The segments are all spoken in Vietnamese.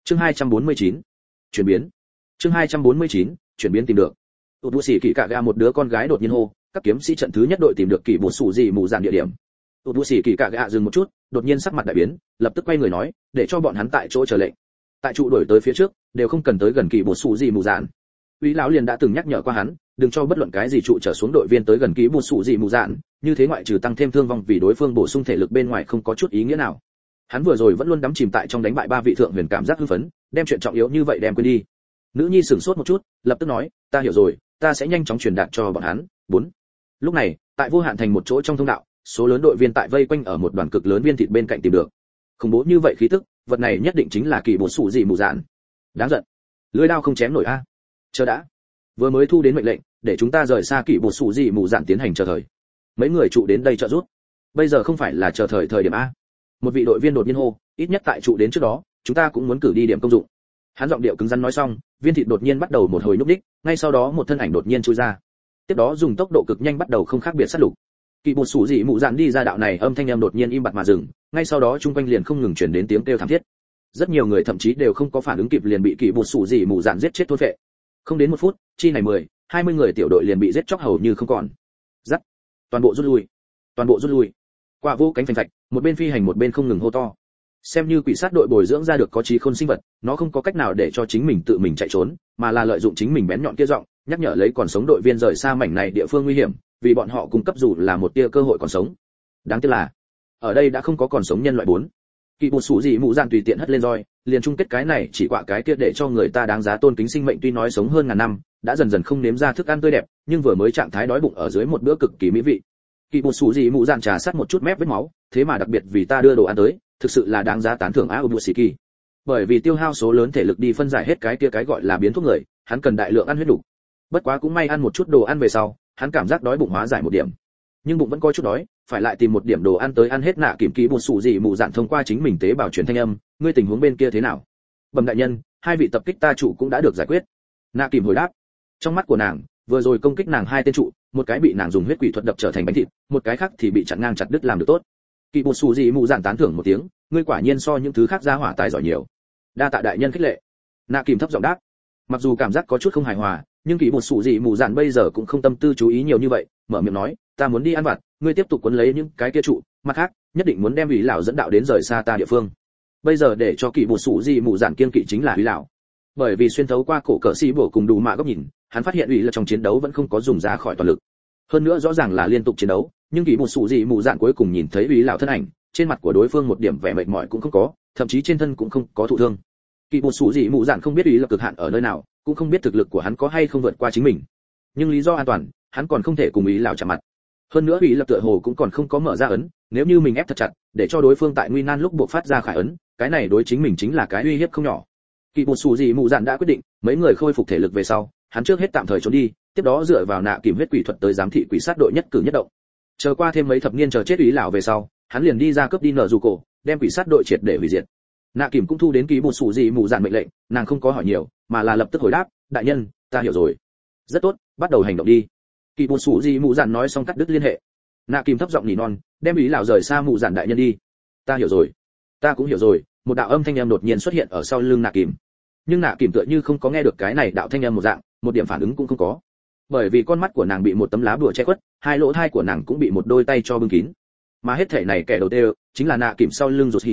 Chương 249. Chuyển biến. Chương 249. Chuyển biến tìm được. Tụt bù xỉ kỳ cạ gạ một đứa con gái đột nhiên hô, các kiếm sĩ trận thứ nhất đội tìm được kỳ bột sủ gì mù dạn địa điểm. Tụt bù xỉ kỳ cạ gạ dừng một chút, đột nhiên sắc mặt đại biến, lập tức quay người nói, để cho bọn hắn tại chỗ chờ lệnh. Tại trụ đuổi tới phía trước, đều không cần tới gần kỳ bột sủ gì mù dạn. Úy lão liền đã từng nhắc nhở qua hắn, đừng cho bất luận cái gì trụ trở xuống đội viên tới gần kỳ bột sủ gì mù dạn, như thế ngoại trừ tăng thêm thương vong vì đối phương bổ sung thể lực bên ngoài không có chút ý nghĩa nào. Hắn vừa rồi vẫn luôn đắm chìm tại trong đánh bại ba vị thượng huyền cảm giác hưng phấn, đem chuyện trọng yếu như vậy đem quên đi. Nữ nhi sửng sốt một chút, lập tức nói, ta hiểu rồi, ta sẽ nhanh chóng truyền đạt cho bọn hắn. 4. Lúc này, tại Vô Hạn Thành một chỗ trong thông đạo, số lớn đội viên tại vây quanh ở một đoàn cực lớn viên thịt bên cạnh tìm được. Khủng bố như vậy khí tức, vật này nhất định chính là kỳ bột sủ gì mù dạn. Đáng giận, lưỡi đao không chém nổi a. Chờ đã, vừa mới thu đến mệnh lệnh, để chúng ta rời xa kỳ bột sủ gì mù dạn tiến hành chờ thời. Mấy người trụ đến đây trợ giúp. Bây giờ không phải là chờ thời điểm a. Một vị đội viên đột nhiên hô, ít nhất tại trụ đến trước đó, chúng ta cũng muốn cử đi điểm công dụng. Hắn giọng điệu cứng rắn nói xong, viên thịt đột nhiên bắt đầu một hồi nhúc nhích, ngay sau đó một thân ảnh đột nhiên chui ra. Tiếp đó dùng tốc độ cực nhanh bắt đầu không khác biệt sát lục. Kỳ bột sủ dị mụ dạn đi ra đạo này, âm thanh em đột nhiên im bặt mà dừng, ngay sau đó trung quanh liền không ngừng truyền đến tiếng kêu thảm thiết. Rất nhiều người thậm chí đều không có phản ứng kịp liền bị kỳ bột sủ dị mụ dạn giết chết thôn phệ. Không đến 1 phút, chi này 10-20 người tiểu đội liền bị giết chóc hầu như không còn. Dắt, toàn bộ rút lui, toàn bộ rút lui. Quả vô cánh phành phạch, một bên phi hành một bên không ngừng hô to. Xem như quỷ sát đội bồi dưỡng ra được có trí khôn sinh vật, nó không có cách nào để cho chính mình tự mình chạy trốn, mà là lợi dụng chính mình bén nhọn kia giọng, nhắc nhở lấy còn sống đội viên rời xa mảnh này địa phương nguy hiểm, vì bọn họ cung cấp dù là một tia cơ hội còn sống. Đáng tiếc là, ở đây đã không có còn sống nhân loại 4. Kỳ bột sủ gì mụ dạn tùy tiện hất lên roi, liền chung kết cái này chỉ quạ cái kia để cho người ta đáng giá tôn kính sinh mệnh tuy nói sống hơn ngàn năm, đã dần dần không nếm ra thức ăn tươi đẹp, nhưng vừa mới trạng thái đói bụng ở dưới một bữa cực kỳ mỹ vị. Kỳ bột sủ gì mụ dạn trà sát một chút mép vết máu, thế mà đặc biệt vì ta đưa đồ ăn tới, thực sự là đáng giá tán thưởng a Ubushiki. Bởi vì tiêu hao số lớn thể lực đi phân giải hết cái kia cái gọi là biến thuốc người, hắn cần đại lượng ăn huyết đủ. Bất quá cũng may ăn một chút đồ ăn về sau, hắn cảm giác đói bụng hóa giải một điểm. Nhưng bụng vẫn có chút đói, phải lại tìm một điểm đồ ăn tới ăn hết nạ kiểm kỹ bột sủ gì mụ dạn thông qua chính mình tế bào truyền thanh âm, ngươi tình huống bên kia thế nào? Bẩm đại nhân, 2 vị tập kích ta trụ cũng đã được giải quyết. Nạ kiểm hồi đáp. Trong mắt của nàng, vừa rồi công kích nàng 2 tên trụ, một cái bị nàng dùng huyết quỷ thuật đập trở thành bánh thịt, một cái khác thì bị chặn ngang chặt đứt làm được tốt. Kỳ bột sủ gì mụ dạn tán thưởng một tiếng, ngươi quả nhiên so những thứ khác ra hỏa tài giỏi nhiều. Đa tạ đại nhân khích lệ. Nạ kìm thấp giọng đáp. Mặc dù cảm giác có chút không hài hòa, nhưng kỳ bột sủ gì mụ dạn bây giờ cũng không tâm tư chú ý nhiều như vậy, mở miệng nói, ta muốn đi ăn vặt, ngươi tiếp tục quấn lấy những cái kia trụ, mặt khác nhất định muốn đem ủy lão dẫn đạo đến rời xa ta địa phương. Bây giờ để cho kỳ bột sủ gì mụ dạn kiên kỵ chính là ủy lão, bởi vì xuyên thấu qua cổ cỡ xì bổ cùng đủ mạ góc nhìn, hắn phát hiện ủy là trong chiến đấu vẫn không có dùng ra khỏi toàn lực. Hơn nữa rõ ràng là liên tục chiến đấu, nhưng kỳ bột sủ gì mụ dạn cuối cùng nhìn thấy ủy lão thân ảnh, trên mặt của đối phương một điểm vẻ mệt mỏi cũng không có, thậm chí trên thân cũng không có thụ thương. Kỳ bột sủ gì mụ dạn không biết ý là cực hạn ở nơi nào, cũng không biết thực lực của hắn có hay không vượt qua chính mình. Nhưng lý do an toàn, hắn còn không thể cùng ý lão chạm mặt. Hơn nữa ý lập tựa hồ cũng còn không có mở ra ấn, nếu như mình ép thật chặt, để cho đối phương tại nguy nan lúc buộc phát ra khải ấn, cái này đối chính mình chính là cái uy hiếp không nhỏ. Kỳ bột sủ gì mụ dạn đã quyết định, mấy người khôi phục thể lực về sau, hắn trước hết tạm thời trốn đi, tiếp đó dựa vào nạ kìm huyết quỷ thuật tới giám thị quỷ sát đội nhất cử nhất động. Chờ qua thêm mấy thập niên chờ chết ý lão về sau, hắn liền đi ra cướp đi nở dù cổ, đem quỷ sát đội triệt để hủy diệt. Nạ kìm cũng thu đến kỳ bột sủ gì mụ dạn mệnh lệnh, nàng không có hỏi nhiều, mà là lập tức hồi đáp, đại nhân, ta hiểu rồi. Rất tốt, bắt đầu hành động đi. Kỳ bột sủ gì mụ dạn nói xong cắt đứt liên hệ. Nạ kìm thấp giọng nỉ non, đem ý lão rời xa mụ dạn đại nhân đi. Ta hiểu rồi, ta cũng hiểu rồi. Một đạo âm thanh em đột nhiên xuất hiện ở sau lưng nạ kìm, nhưng nạ kìm tựa như không có nghe được cái này đạo thanh âm một dạng, một điểm phản ứng cũng không có, bởi vì con mắt của nàng bị một tấm lá bùa che khuất, 2 lỗ tai của nàng cũng bị một đôi tay cho bưng kín. Mà hết thể này kẻ đầu tiên chính là nạ kìm sau lưng rụt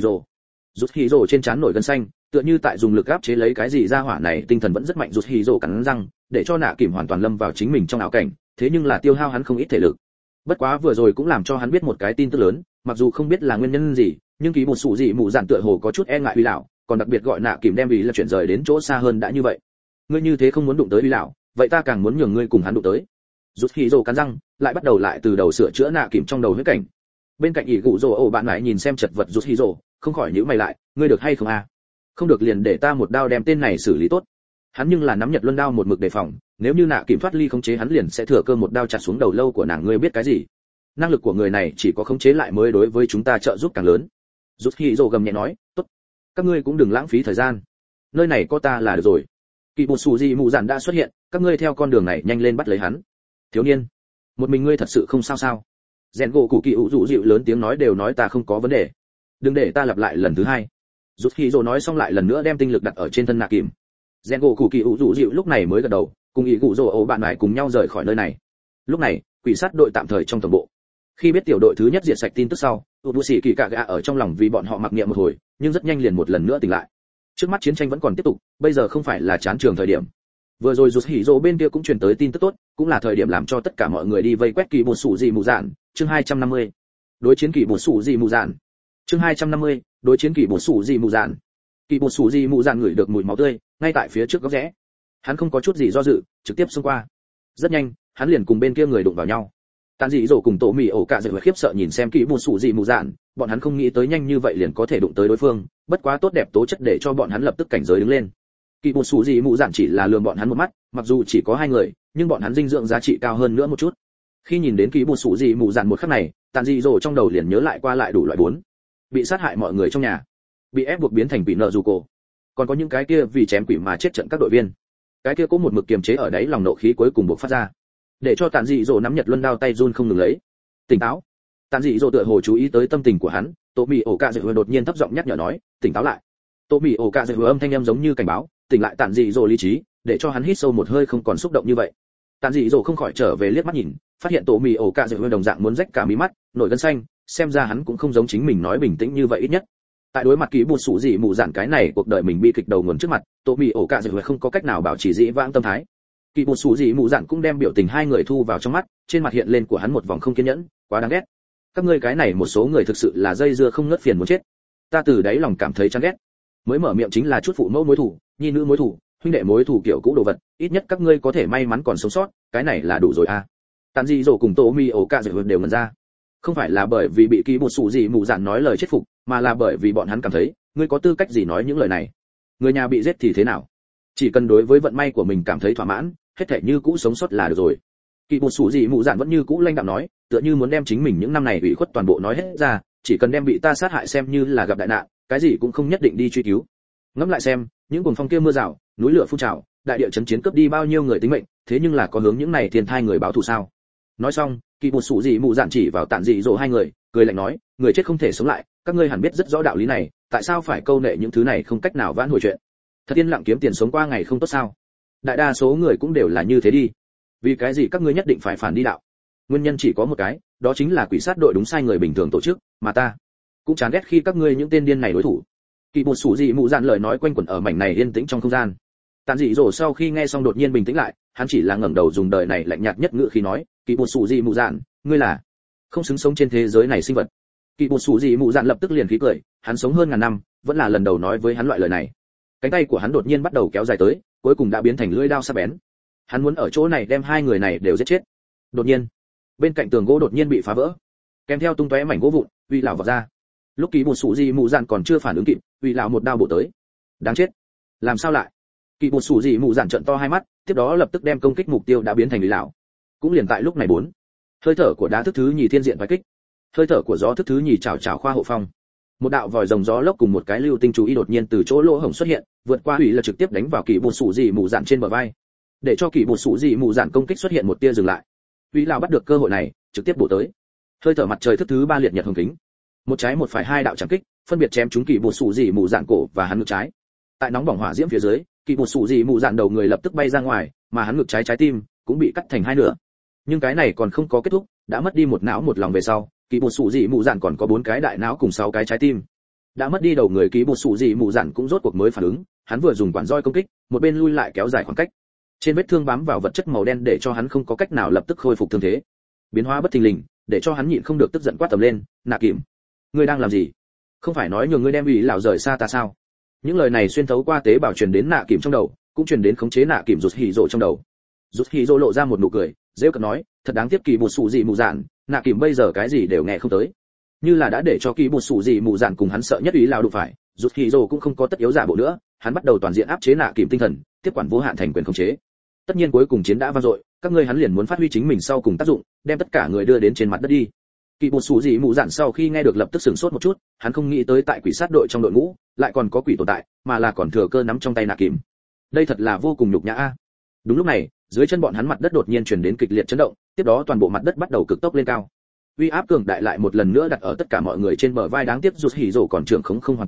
hiro trên trán nổi gân xanh, tựa như tại dùng lực áp chế lấy cái gì ra hỏa này tinh thần vẫn rất mạnh. Rụt hiro cắn răng, để cho nạ kìm hoàn toàn lâm vào chính mình trong ảo cảnh, thế nhưng là tiêu hao hắn không ít thể lực. Bất quá vừa rồi cũng làm cho hắn biết một cái tin tức lớn, mặc dù không biết là nguyên nhân gì, nhưng kỳ bột sủ gì mụ dạn tựa hồ có chút e ngại uy lão, còn đặc biệt gọi nạ kìm đem ý là chuyển rời đến chỗ xa hơn đã như vậy. Ngươi như thế không muốn đụng tới uy lão, vậy ta càng muốn nhường ngươi cùng hắn đụng tới. Rút khí rồ cắn răng, lại bắt đầu lại từ đầu sửa chữa nạ kìm trong đầu huyết cảnh. Bên cạnh ỷ gụ rồ ổ bạn mãi nhìn xem chật vật rút khí rồ, không khỏi nhíu mày lại, ngươi được hay không a? Không được liền để ta một đao đem tên này xử lý tốt. Hắn nhưng là nắm Nhật Luân đao một mực đề phòng, nếu như nạ kìm thoát ly khống chế hắn liền sẽ thừa cơ một đao chặt xuống đầu lâu của nàng. Ngươi biết cái gì? Năng lực của người này chỉ có khống chế lại mới đối với chúng ta trợ giúp càng lớn. Rút khí rồ gầm nhẹ nói, tốt, các ngươi cũng đừng lãng phí thời gian, nơi này có ta là được rồi. Kỳ bột sủ gì mụ dạn đã xuất hiện, các ngươi theo con đường này nhanh lên bắt lấy hắn. Thiếu niên, một mình ngươi thật sự không sao sao? Rèn gỗ cụ kỳ ủ dụ dịu lớn tiếng nói, đều nói ta không có vấn đề, đừng để ta lặp lại lần thứ 2. Rút Hiro nói xong lại lần nữa đem tinh lực đặt ở trên thân nạ kìm. Gengo Cụ Kỳ ủ rủ dịu lúc này mới gật đầu, cùng ý cụ rồ ổ bạn lại cùng nhau rời khỏi nơi này. Lúc này, quỷ sát đội tạm thời trong tổng bộ. Khi biết tiểu đội thứ nhất diệt sạch tin tức sau, Ubushi Kỳ Cạ Gạ ở trong lòng vì bọn họ mặc niệm một hồi, nhưng rất nhanh liền một lần nữa tỉnh lại. Trước mắt chiến tranh vẫn còn tiếp tục, bây giờ không phải là chán trường thời điểm. Vừa rồi Rút Hiro bên kia cũng truyền tới tin tức tốt, cũng là thời điểm làm cho tất cả mọi người đi vây quét kỳ bột sủ gì mù dạn. Chương 250. Đối chiến kỳ bột sủ gì mù dạn. Chương 250. Đối chiến kỳ bột sủ gì mù dạn. Kỳ bột sủ gì mù dạn ngửi được mùi máu tươi, ngay tại phía trước góc rẽ. Hắn không có chút gì do dự, trực tiếp xông qua. Rất nhanh, hắn liền cùng bên kia người đụng vào nhau. Tàn dị dỗ cùng tổ mì ổ cả dậy khiếp sợ nhìn xem kỳ bột sủ gì mù dạn, bọn hắn không nghĩ tới nhanh như vậy liền có thể đụng tới đối phương, bất quá tốt đẹp tố chất để cho bọn hắn lập tức cảnh giới đứng lên. Kỳ bột sủ gì mù dạn chỉ là lườm bọn hắn một mắt, mặc dù chỉ có hai người, nhưng bọn hắn dinh dưỡng giá trị cao hơn nữa một chút. Khi nhìn đến kỳ bột sủ gì mù dạn một khắc này, tàn dị dỗ trong đầu liền nhớ lại qua lại đủ loại bốn: bị sát hại mọi người trong nhà, bị ép buộc biến thành bị nợ dù cổ, còn có những cái kia vì chém quỷ mà chết trận các đội viên. Cái kia có một mực kiềm chế ở đáy lòng nộ khí cuối cùng bộc phát ra, để cho tàn dị dỗ nắm nhật luân đao tay run không ngừng lấy. Tỉnh táo. Tàn dị dỗ tựa hồ chú ý tới tâm tình của hắn, tô mì ổ cạ dậy đột nhiên thấp giọng nhắc nhở nói, tỉnh táo lại. Tô mì ổ cạ dậy âm thanh em giống như cảnh báo, tỉnh lại tàn dị dỗ lý trí, để cho hắn hít sâu một hơi không còn xúc động như vậy. Tàn dị dỗ không khỏi trở về liếc mắt nhìn, phát hiện tô mì ổ cạ dậy đồng dạng muốn rách cả mí mắt, nổi gân xanh, xem ra hắn cũng không giống chính mình nói bình tĩnh như vậy ít nhất. Tại đối mặt kỳ bột sủ gì mù dạn cái này cuộc đời mình bi kịch đầu nguồn trước mặt, tô mì ổ cạ dậy không có cách nào bảo trì dĩ vãng tâm thái. Kỳ bột sủ gì mù dạn cũng đem biểu tình hai người thu vào trong mắt, trên mặt hiện lên của hắn một vòng không kiên nhẫn, quá đáng ghét. Các ngươi cái này một số người thực sự là dây dưa không ngớt phiền muốn chết. Ta từ đáy lòng cảm thấy chán ghét. Mới mở miệng chính là chút phụ mẫu mối thù, nhi nữ mối thù, huynh đệ mối thù kiểu cũ đồ vật, ít nhất các ngươi có thể may mắn còn sống sót, cái này là đủ rồi a. Tàn dị dỗ cùng tô mì ổ cạ dậy đều ngẩn ra. Không phải là bởi vì bị kỳ bột sủ gì mù dạn nói lời chết phục, mà là bởi vì bọn hắn cảm thấy, ngươi có tư cách gì nói những lời này? Người nhà bị giết thì thế nào? Chỉ cần đối với vận may của mình cảm thấy thỏa mãn, hết thảy như cũ sống sót là được rồi. Kỳ bột sủ gì mù dạn vẫn như cũ lanh đạm nói, tựa như muốn đem chính mình những năm này ủy khuất toàn bộ nói hết ra, chỉ cần đem bị ta sát hại xem như là gặp đại nạn, cái gì cũng không nhất định đi truy cứu. Ngẫm lại xem, những cuồng phong kia mưa rào, núi lửa phun trào, đại địa chấn chiến cướp đi bao nhiêu người tính mệnh, thế nhưng là có hướng những này thiên thai người báo thù sao? Nói xong, kỳ bột sủ gì mù dạn chỉ vào tản dị dỗ hai người, cười lạnh nói, người chết không thể sống lại, các ngươi hẳn biết rất rõ đạo lý này, tại sao phải câu nệ những thứ này không cách nào vãn hồi chuyện? Thật yên lặng kiếm tiền sống qua ngày không tốt sao? Đại đa số người cũng đều là như thế đi. Vì cái gì các ngươi nhất định phải phản đi đạo? Nguyên nhân chỉ có một cái, đó chính là quỷ sát đội đúng sai người bình thường tổ chức, mà ta cũng chán ghét khi các ngươi những tên điên này đối thủ. Kỳ bột sủ gì mù dạn lời nói quanh quẩn ở mảnh này yên tĩnh trong không gian. Tàn dị dỗ sau khi nghe xong đột nhiên bình tĩnh lại, hắn chỉ là ngẩng đầu dùng đời này lạnh nhạt nhất ngữ khi nói, kỳ bột sủ gì mù dạn, ngươi là không xứng sống trên thế giới này sinh vật. Kỳ bột sủ gì mù dạn lập tức liền khí cười, hắn sống hơn ngàn năm, vẫn là lần đầu nói với hắn loại lời này. Cánh tay của hắn đột nhiên bắt đầu kéo dài tới, cuối cùng đã biến thành lưỡi dao sắc bén. Hắn muốn ở chỗ này đem hai người này đều giết chết. Đột nhiên, bên cạnh tường gỗ đột nhiên bị phá vỡ, kèm theo tung tóe mảnh gỗ vụn, uy lão vọt ra. Lúc kỳ bột sủ gì mù dạn còn chưa phản ứng kịp, uy lão một đao bổ tới. Đáng chết, làm sao lại? Kỳ bột sủ gì mù dạn trợn to hai mắt, tiếp đó lập tức đem công kích mục tiêu đã biến thành uy lão. Cũng liền tại lúc này bốn, hơi thở của đá thức thứ nhì thiên diện vai kích, hơi thở của gió thức thứ nhì chảo chảo khoa hộ phong. Một đạo vòi rồng gió lốc cùng một cái lưu tinh chú ý đột nhiên từ chỗ lỗ hổng xuất hiện, vượt qua hủy là trực tiếp đánh vào kỳ bột sủ gì mù dạn trên bờ vai, để cho kỳ bột sủ gì mù dạn công kích xuất hiện một tia dừng lại. Uy lão bắt được cơ hội này, trực tiếp bổ tới. Hơi thở mặt trời thức thứ ba liệt nhật hồng kính, một trái một phải hai đạo chạm kích, phân biệt chém trúng kỳ bột sủ gì mù dạn cổ và hắn ngực trái. Tại nóng bỏng hỏa diễm phía dưới, kỳ bột sủ gì mù dạn đầu người lập tức bay ra ngoài, mà hắn ngực trái trái tim cũng bị cắt thành hai nửa. Nhưng cái này còn không có kết thúc, đã mất đi một não một lòng về sau, kỳ bột sủ gì mù dạn còn có 4 cái đại não cùng 6 cái trái tim. Đã mất đi đầu người kỳ bột sủ gì mù dạn cũng rốt cuộc mới phản ứng, hắn vừa dùng quản roi công kích, một bên lui lại kéo dài khoảng cách. Trên vết thương bám vào vật chất màu đen để cho hắn không có cách nào lập tức khôi phục thương thế. Biến hóa bất thình lình, để cho hắn nhịn không được tức giận quát tầm lên, "Nạ Kìm, ngươi đang làm gì? Không phải nói nhường ngươi đem ủy lão rời xa ta sao?" Những lời này xuyên thấu qua tế bào truyền đến Nạ Kìm trong đầu, cũng truyền đến khống chế Nạ Kìm rụt hỉ rộ trong đầu. Rụt hỉ rộ lộ ra một nụ cười, giễu cợt nói, "Thật đáng tiếc kỳ bột sủ gì mù dạn, Nạ Kìm bây giờ cái gì đều nghe không tới." Như là đã để cho kỳ bột sủ gì mù dạn cùng hắn sợ nhất ủy lão đụng phải, rụt hỉ rộ cũng không có tất yếu giả bộ nữa, hắn bắt đầu toàn diện áp chế Nạ Kìm tinh thần, tiếp quản vô hạn thành quyền khống chế. Tất nhiên cuối cùng chiến đã vang dội, các ngươi hắn liền muốn phát huy chính mình sau cùng tác dụng, đem tất cả người đưa đến trên mặt đất đi. Kỳ bột sủ gì mù dạn sau khi nghe được lập tức sửng sốt một chút, hắn không nghĩ tới tại quỷ sát đội trong đội ngũ lại còn có quỷ tồn tại, mà là còn thừa cơ nắm trong tay Nạ Kìm. Đây thật là vô cùng nhục nhã a. Đúng lúc này, dưới chân bọn hắn mặt đất đột nhiên truyền đến kịch liệt chấn động, tiếp đó toàn bộ mặt đất bắt đầu cực tốc lên cao. Uy áp cường đại lại một lần nữa đặt ở tất cả mọi người trên bờ vai, đáng tiếc rụt hỉ rổ còn trưởng khống không hoàn toàn,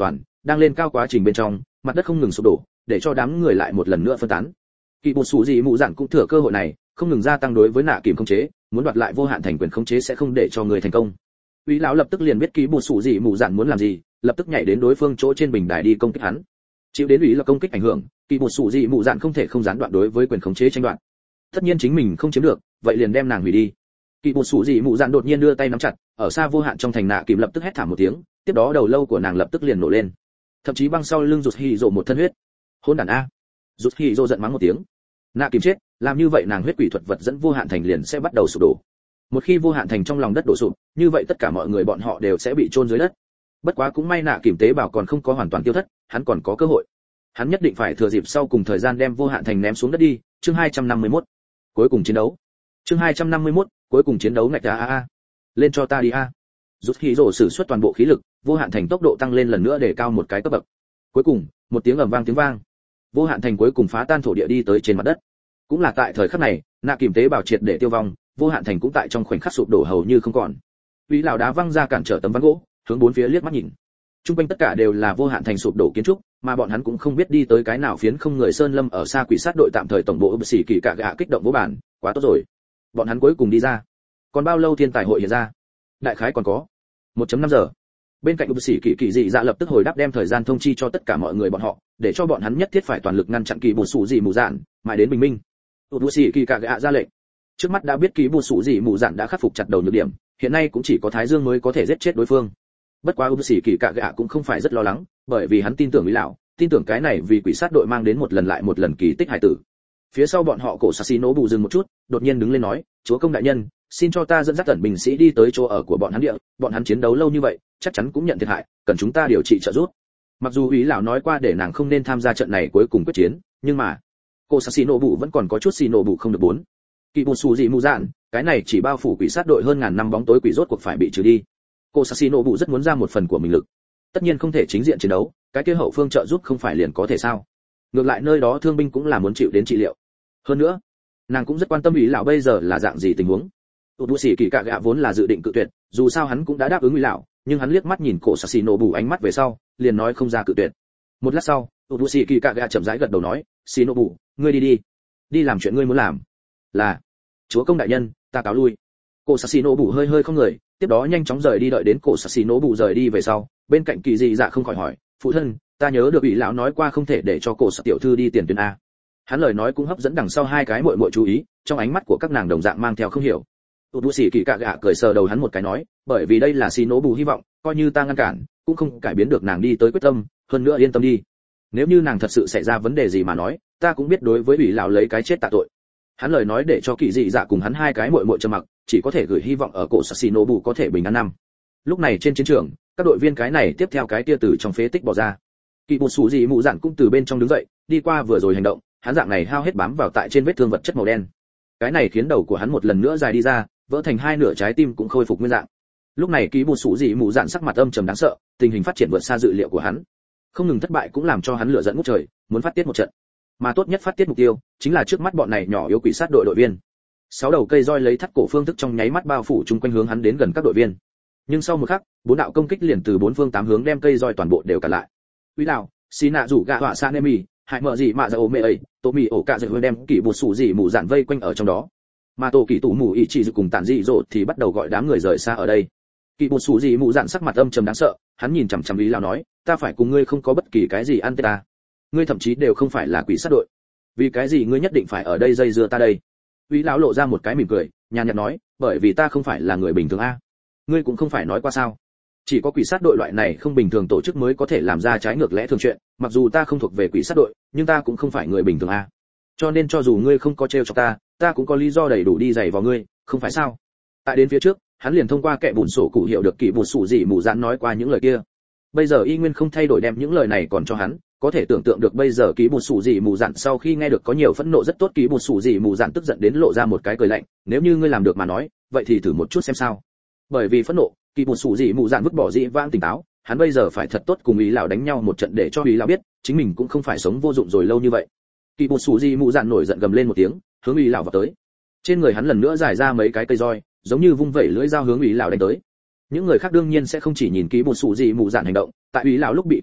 đang lên cao quá trình bên trong, mặt đất không ngừng sụp đổ, để cho đám người lại một lần nữa phân tán. Kỳ bột sủ dị mù dạn cũng thừa cơ hội này, không ngừng gia tăng đối với nạ kìm khống chế, muốn đoạt lại vô hạn thành quyền khống chế sẽ không để cho người thành công. Úy lão lập tức liền biết kỳ bột sủ dị mù dạn muốn làm gì, lập tức nhảy đến đối phương chỗ trên bình đài đi công kích hắn. Chịu đến úy là công kích ảnh hưởng, kỳ bột sủ dị mù dạn không thể không gián đoạn đối với quyền khống chế tranh đoạt. Tất nhiên chính mình không chiếm được, vậy liền đem nàng hủy đi. Kỳ bột sủ dị mù dạn đột nhiên đưa tay nắm chặt, ở xa vô hạn trong thành nạ kìm lập tức hét thảm một tiếng, tiếp đó đầu lâu của nàng lập tức liền nổ lên, thậm chí băng sau lưng rụt hỉ rộ một thân huyết. Hỗn đản a! Rụt hỉ rộ giận mắng một tiếng. Nạ kìm chết, làm như vậy nàng huyết quỷ thuật vật dẫn vô hạn thành liền sẽ bắt đầu sụp đổ. Một khi vô hạn thành trong lòng đất đổ sụp, như vậy tất cả mọi người bọn họ đều sẽ bị chôn dưới đất. Bất quá cũng may nạ kìm tế bào còn không có hoàn toàn tiêu thất, hắn còn có cơ hội. Hắn nhất định phải thừa dịp sau cùng thời gian đem vô hạn thành ném xuống đất đi. Chương 251. Cuối cùng chiến đấu. Chương 251. Cuối cùng chiến đấu ngạch a. Lên cho ta đi a. Rút khí rồ sử xuất toàn bộ khí lực, vô hạn thành tốc độ tăng lên lần nữa để cao một cái cấp bậc. Cuối cùng, một tiếng ầm vang tiếng vang. Vô hạn thành cuối cùng phá tan thổ địa đi tới trên mặt đất. Cũng là tại thời khắc này, nạ kìm tế bào triệt để tiêu vong, vô hạn thành cũng tại trong khoảnh khắc sụp đổ hầu như không còn. Uy lão đá văng ra cản trở tấm ván gỗ, hướng bốn phía liếc mắt nhìn. Trung quanh tất cả đều là vô hạn thành sụp đổ kiến trúc, mà bọn hắn cũng không biết đi tới cái nào phiến không người sơn lâm ở xa quỷ sát đội tạm thời tổng bộ sĩ kỳ cả gạ kích động vô bản, quá tốt rồi. Bọn hắn cuối cùng đi ra. Còn bao lâu thiên tài hội hiện ra? Đại khái còn có 1.5 giờ. Bên cạnh sĩ kỳ dị dạ lập tức hồi đáp đem thời gian thông chi cho tất cả mọi người bọn họ, để cho bọn hắn nhất thiết phải toàn lực ngăn chặn kỳ bổ sủ dị mù dạn, mãi đến bình minh. Sĩ kỳ cả gạ ra lệnh. Trước mắt đã biết kỳ bổ sủ dị mù dạn đã khắc phục chặt đầu nhược điểm, hiện nay cũng chỉ có Thái Dương mới có thể giết chết đối phương. Bất quá sĩ kỳ cả gạ cũng không phải rất lo lắng, bởi vì hắn tin tưởng Lý lão, tin tưởng cái này vì quỷ sát đội mang đến một lần lại một lần kỳ tích hải tử. Phía sau bọn họ cổ Sasino bù dừng một chút, đột nhiên đứng lên nói, chúa công đại nhân, xin cho ta dẫn dắt tần binh sĩ đi tới chỗ ở của bọn hắn địa, bọn hắn chiến đấu lâu như vậy, chắc chắn cũng nhận thiệt hại, cần chúng ta điều trị trợ giúp. Mặc dù Úy lão nói qua để nàng không nên tham gia trận này cuối cùng quyết chiến, nhưng mà cô Sasino bù vẫn còn có chút xì nổ bù không được bốn. Kỳ bù xù gì mù dạn, cái này chỉ bao phủ quỷ sát đội hơn ngàn năm bóng tối quỷ rốt cuộc phải bị trừ đi. Cô Sasino bù rất muốn ra một phần của mình lực. Tất nhiên không thể chính diện chiến đấu, cái kia hậu phương trợ giúp không phải liền có thể sao? Ngược lại nơi đó thương binh cũng là muốn chịu đến trị liệu. Hơn nữa, nàng cũng rất quan tâm Úy lão bây giờ là dạng gì tình huống. Bù sĩ kỳ cạ gạ vốn là dự định cự tuyệt, dù sao hắn cũng đã đáp ứng Úy lão, nhưng hắn liếc mắt nhìn cổ Sasino bù ánh mắt về sau, liền nói không ra cự tuyệt. Một lát sau, bù sĩ kỳ cạ gạ chậm rãi gật đầu nói, Sino bù, ngươi đi, đi làm chuyện ngươi muốn làm. Là, chúa công đại nhân, ta cáo lui. Cổ Sasino bù hơi không người, tiếp đó nhanh chóng rời đi, đợi đến cổ Sasino bù rời đi về sau, bên cạnh kỳ dị dạ không khỏi hỏi, phụ thân, ta nhớ được Úy lão nói qua không thể để cho cổ tiểu thư đi tiền tuyến a. Hắn lời nói cũng hấp dẫn đằng sau hai cái muội muội chú ý, trong ánh mắt của các nàng đồng dạng mang theo không hiểu. Bù sĩ kỳ cạ gạ cười sờ đầu hắn một cái nói, bởi vì đây là Sino bù hy vọng, coi như ta ngăn cản, cũng không cải biến được nàng đi tới quyết tâm, hơn nữa yên tâm đi. Nếu như nàng thật sự xảy ra vấn đề gì mà nói, ta cũng biết đối với Úy lão lấy cái chết tạ tội. Hắn lời nói để cho kỳ dị dạ cùng hắn hai cái muội muội trầm mặc, chỉ có thể gửi hy vọng ở cổ Sasino bù có thể bình an năm. Lúc này trên chiến trường, các đội viên cái này tiếp theo cái kia từ trong phế tích bỏ ra. Kỳ bột sủ dị mụ dạn cũng từ bên trong đứng dậy, đi qua vừa rồi hành động, hắn dạng này hao hết bám vào tại trên vết thương vật chất màu đen. Cái này khiến đầu của hắn một lần nữa dài đi ra, vỡ thành hai nửa, trái tim cũng khôi phục nguyên dạng. Lúc này kỳ bột sủ dị mụ dạn sắc mặt âm trầm đáng sợ, tình hình phát triển vượt xa dự liệu của hắn. Không ngừng thất bại cũng làm cho hắn lửa giận ngút trời, muốn phát tiết một trận. Mà tốt nhất phát tiết mục tiêu chính là trước mắt bọn này nhỏ yếu quỷ sát đội viên. 6 đầu cây roi lấy thắt cổ phương thức trong nháy mắt bao phủ chung quanh hướng hắn đến gần các đội viên. Nhưng sau một khắc, 4 đạo công kích liền từ 4 phương 8 hướng đem cây roi toàn bộ đều cản lại. Úy lão, xí nạ rủ gạ họa sa nemi, hại mở gì mà ra ố mẹ ấy, tô mì ổ cạ dậy đem kỷ bột sủ gì mù dạn vây quanh ở trong đó. Mà tổ kỷ tủ mù ý chỉ cùng tản dị rộ thì bắt đầu gọi đám người rời xa ở đây. Kỷ bột sủ gì mù dạn sắc mặt âm trầm đáng sợ, hắn nhìn chằm chằm Úy lão nói, ta phải cùng ngươi không có bất kỳ cái gì ăn ta. Ngươi thậm chí đều không phải là quỷ sát đội. Vì cái gì ngươi nhất định phải ở đây dây dưa ta đây? Úy lão lộ ra một cái mỉm cười, nhàn nhạt nói, bởi vì ta không phải là người bình thường a. Ngươi cũng không phải nói qua sao? Chỉ có quỷ sát đội loại này không bình thường tổ chức mới có thể làm ra trái ngược lẽ thường chuyện, mặc dù ta không thuộc về quỷ sát đội, nhưng ta cũng không phải người bình thường a. Cho nên cho dù ngươi không có trêu cho ta cũng có lý do đầy đủ đi giày vào ngươi, không phải sao? Tại đến phía trước, hắn liền thông qua kệ bùn sổ cụ hiểu được kỳ bùn sủ gì mù dạn nói qua những lời kia. Bây giờ y nguyên không thay đổi đem những lời này còn cho hắn, có thể tưởng tượng được bây giờ ký bùn sủ gì mù dạn sau khi nghe được có nhiều phẫn nộ rất tốt, ký bùn sủ gì mù dạn tức giận đến lộ ra một cái cười lạnh, nếu như ngươi làm được mà nói, vậy thì thử một chút xem sao. Bởi vì phẫn nộ, kỳ bùn sủ gì mù dạn vứt bỏ dị vãng tỉnh táo, hắn bây giờ phải thật tốt cùng Úy lão đánh nhau một trận để cho Úy lão biết, chính mình cũng không phải sống vô dụng rồi lâu như vậy. Kỳ bùn sủ gì mù dạn nổi giận gầm lên một tiếng, hướng Úy lão vào tới. Trên người hắn lần nữa giải ra mấy cái cây roi, giống như vung vẩy lưỡi dao hướng Úy lão đánh tới. Những người khác đương nhiên sẽ không chỉ nhìn ký bùn sủ gì mù dạn hành động, tại Úy lão lúc bị công kích,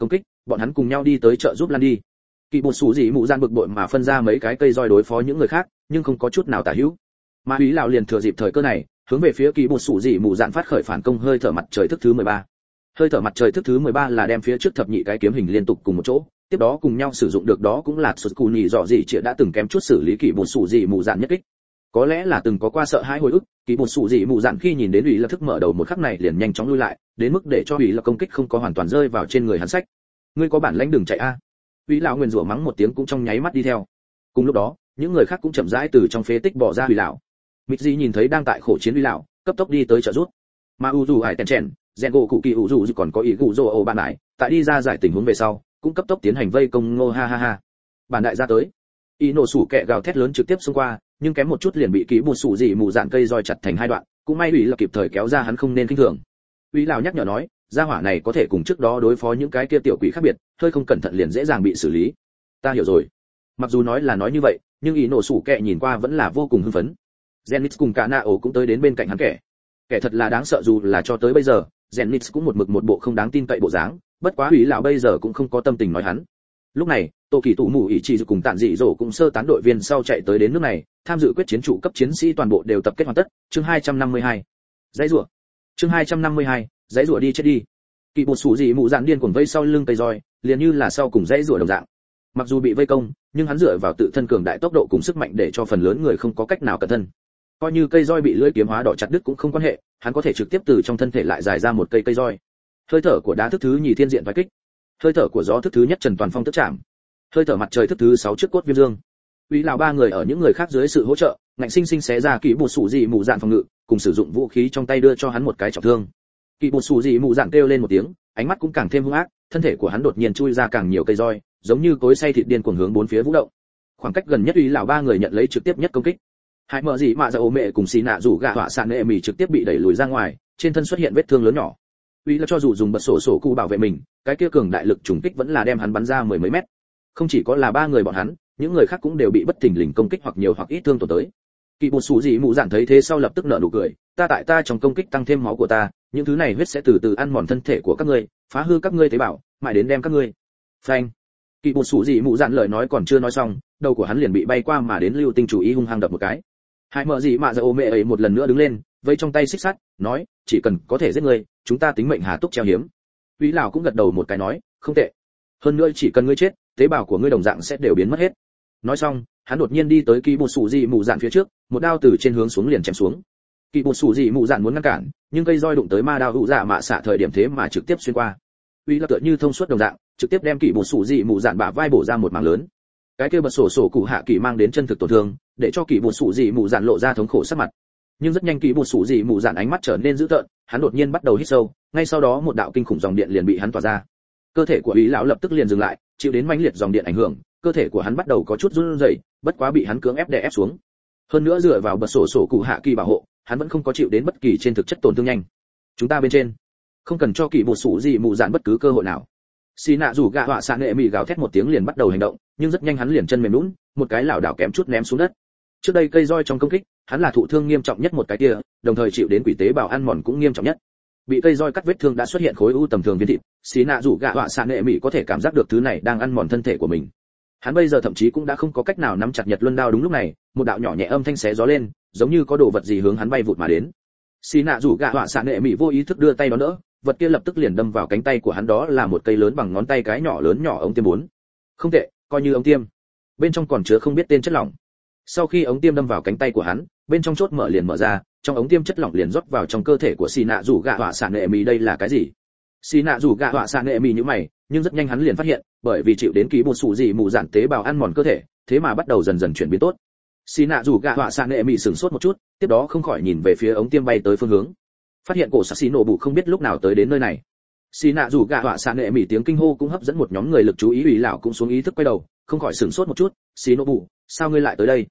bọn hắn cùng nhau đi tới chợ giúp Lan đi. Kỳ bột sủ dị mụ dạn bực bội mà phân ra mấy cái cây roi đối phó những người khác, nhưng không có chút nào tả hữu. Mà Úy lão liền thừa dịp thời cơ này, hướng về phía kỳ bột sủ dị mụ dạn phát khởi phản công hơi thở mặt trời thức thứ 13. Hơi thở mặt trời thức thứ 13 là đem phía trước thập nhị cái kiếm hình liên tục cùng một chỗ, tiếp đó cùng nhau sử dụng được đó cũng là sụt cù nhị dọ dị chỉ đã từng kém chút xử lý kỳ bột sủ dị mụ dạn nhất kích. Có lẽ là từng có qua sợ hãi hồi ức, kỳ bột sủ dị mụ dạn khi nhìn đến Úy lập thức mở đầu một khắc này liền nhanh chóng lui lại, đến mức để cho Úy lập công kích không có hoàn toàn rơi vào trên người hắn sách. Ngươi có bản lãnh đừng chạy a. Úy lão nguyên rủa mắng một tiếng cũng trong nháy mắt đi theo. Cùng lúc đó, những người khác cũng chậm rãi từ trong phế tích bỏ ra Úy lão. Mịch Di nhìn thấy đang tại khổ chiến Úy lão, cấp tốc đi tới trợ giúp. Mà u dù hải tèn chèn, rèn gỗ cụ kỳ u dù còn có ý cụ rồ ổ bạn lại, tại đi ra giải tình huống về sau, cũng cấp tốc tiến hành vây công Ngô ha ha ha. Bản đại ra tới. Y nổ sủ kẹ gào thét lớn trực tiếp xông qua, nhưng kém một chút liền bị ký bột sủ dị mù dạn cây roi chặt thành hai đoạn, cũng may Úy là kịp thời kéo ra hắn không nên khinh thường. Úy lão nhắc nhở nói, gia hỏa này có thể cùng trước đó đối phó những cái kia tiểu quỷ khác biệt, hơi không cẩn thận liền dễ dàng bị xử lý. Ta hiểu rồi. Mặc dù nói là nói như vậy, nhưng ý nổ sủ kẹ nhìn qua vẫn là vô cùng hưng phấn. Zenith cùng cả Nao cũng tới đến bên cạnh hắn kẻ thật là đáng sợ dù là cho tới bây giờ, Zenith cũng một mực một bộ không đáng tin cậy bộ dáng, bất quá Úy lão bây giờ cũng không có tâm tình nói hắn. Lúc này, Tô Kỳ tụ mù ý chỉ cùng Tản Dị Dỗ cũng sơ tán đội viên sau chạy tới đến nước này, tham dự quyết chiến trụ cấp chiến sĩ toàn bộ đều tập kết hoàn tất. Chương 252. Dãy rủa. Chương 252. Dãy rủa đi chết đi. Kỳ bột sủ dị mụ dạn điên cuồng vây sau lưng cây roi, liền như là sau cùng dãy rủa đồng dạng. Mặc dù bị vây công, nhưng hắn dựa vào tự thân cường đại tốc độ cùng sức mạnh để cho phần lớn người không có cách nào cẩn thân. Coi như cây roi bị lưỡi kiếm hóa đỏ chặt đứt cũng không quan hệ, hắn có thể trực tiếp từ trong thân thể lại dài ra một cây roi. Hơi thở của đá thức thứ nhì thiên diện phái kích. Hơi thở của gió thức thứ nhất trần toàn phong tức chạm. Hơi thở mặt trời thức thứ 6 trước cốt viêm dương. Úy lão ba người ở những người khác dưới sự hỗ trợ, ngạnh sinh sinh xé ra kỳ bột sủ dị mù dạn phòng ngự, cùng sử dụng vũ khí trong tay đưa cho hắn một cái trọng thương. Kỳ bột sủ dị mù dạn kêu lên một tiếng, ánh mắt cũng càng thêm hung ác, thân thể của hắn đột nhiên chui ra càng nhiều cây roi, giống như cối xay thịt điên cuồng hướng bốn phía vũ động. Khoảng cách gần nhất Úy lão ba người nhận lấy trực tiếp nhất công kích. Hai mở gì mà ra ố mẹ cùng xì nạ rủ gạ họa sạn nệ mì trực tiếp bị đẩy lùi ra ngoài, trên thân xuất hiện vết thương lớn nhỏ. Úy lão cho dù dùng bật sổ cụ bảo vệ mình, cái kia cường đại lực trùng kích vẫn là đem hắn bắn ra mười mấy mét. Không chỉ có là ba người bọn hắn, những người khác cũng đều bị bất thình lình công kích hoặc nhiều hoặc ít thương tổn tới. Kỳ bột sủ dị mụ dạn thấy thế sau lập tức nở nụ cười, ta trong công kích tăng thêm máu của ta, những thứ này huyết sẽ từ từ ăn mòn thân thể của các ngươi, phá hư các ngươi tế bào, mãi đến đem các ngươi. Phanh. Kỳ bột sủ dị mụ dạn lời nói còn chưa nói xong, đầu của hắn liền bị bay qua mà đến lưu tinh chủ ý hung hăng đập một cái. Hai mở gì mà ra ô mẹ ấy một lần nữa đứng lên, vây trong tay xích sắt, nói, chỉ cần có thể giết ngươi, chúng ta tính mệnh hà túc treo hiếm. Úy lão cũng gật đầu một cái nói, không tệ. Hơn nữa chỉ cần ngươi chết, tế bào của ngươi đồng dạng sẽ đều biến mất hết. Nói xong, hắn đột nhiên đi tới kỳ bột sủ dị mụ dạn phía trước, một đao từ trên hướng xuống liền chém xuống. Kỳ bột sủ dị mụ dạn muốn ngăn cản, nhưng cây roi đụng tới ma đao hữu dạ mạ xạ thời điểm thế mà trực tiếp xuyên qua. Úy là tựa như thông suốt đồng dạng, trực tiếp đem kỳ bột sủ dị mụ dạn bả vai bổ ra một mảng lớn. Cái kia bật sổ cụ hạ kỳ mang đến chân thực tổn thương, để cho kỳ bột sủ dị mụ dạn lộ ra thống khổ sắc mặt. Nhưng rất nhanh kỳ bột sủ dị mụ dạn ánh mắt trở nên dữ tợn, hắn đột nhiên bắt đầu hít sâu, ngay sau đó một đạo kinh khủng dòng điện liền bị hắn tỏa ra. Cơ thể của Úy lão lập tức liền dừng lại, chịu đến mãnh liệt dòng điện ảnh hưởng, cơ thể của hắn bắt đầu có chút run rẩy, bất quá bị hắn cưỡng ép đè ép xuống. Hơn nữa dựa vào bật sổ cụ hạ kỳ bảo hộ, hắn vẫn không có chịu đến bất kỳ trên thực chất tổn thương nhanh. Chúng ta bên trên, không cần cho kỳ bột sủ gì mù dạn bất cứ cơ hội nào. Xì nạ rủ gạ họa sạn nệ mì gào thét một tiếng liền bắt đầu hành động, nhưng rất nhanh hắn liền chân mềm nhũn, một cái lảo đảo kém chút ném xuống đất. Trước đây cây roi trong công kích, hắn là thụ thương nghiêm trọng nhất một cái kia, đồng thời chịu đến quỷ tế bào ăn mòn cũng nghiêm trọng nhất. Bị cây roi cắt vết thương đã xuất hiện khối u tầm thường viên thịt, xí nạ rủ gạ họa sạn nệ mì có thể cảm giác được thứ này đang ăn mòn thân thể của mình. Hắn bây giờ thậm chí cũng đã không có cách nào nắm chặt nhật luân đao. Đúng lúc này, một đạo nhỏ nhẹ âm thanh xé gió lên, giống như có đồ vật gì hướng hắn bay vụt mà đến. Xí nạ rủ gạ họa sạn nệ mì vô ý thức đưa tay đón đỡ, vật kia lập tức liền đâm vào cánh tay của hắn, đó là một cây lớn bằng ngón tay cái nhỏ lớn nhỏ ống tiêm 4. Không tệ, coi như ống tiêm. Bên trong còn chứa không biết tên chất lỏng. Sau khi ống tiêm đâm vào cánh tay của hắn, bên trong chốt mở liền mở ra, trong ống tiêm chất lỏng liền rót vào trong cơ thể của xì nạ rủ gạ họa sạn nệ mì. Đây là cái gì? Xì nạ rủ gạ họa sạn nệ mì như mày, nhưng rất nhanh hắn liền phát hiện, bởi vì chịu đến ký bột sủ gì mù dạn tế bào ăn mòn cơ thể, thế mà bắt đầu dần dần chuyển biến tốt. Xì nạ rủ gạ họa sạn nệ mì sửng sốt một chút, tiếp đó không khỏi nhìn về phía ống tiêm bay tới phương hướng, phát hiện cổ xì nổ bụ không biết lúc nào tới đến nơi này. Xì nạ rủ gạ họa sạn nệ mì tiếng kinh hô cũng hấp dẫn một nhóm người lực chú ý. Ủy lão cũng xuống ý thức quay đầu, không khỏi sửng sốt một chút. Xì nổ bụ, sao ngươi lại tới đây?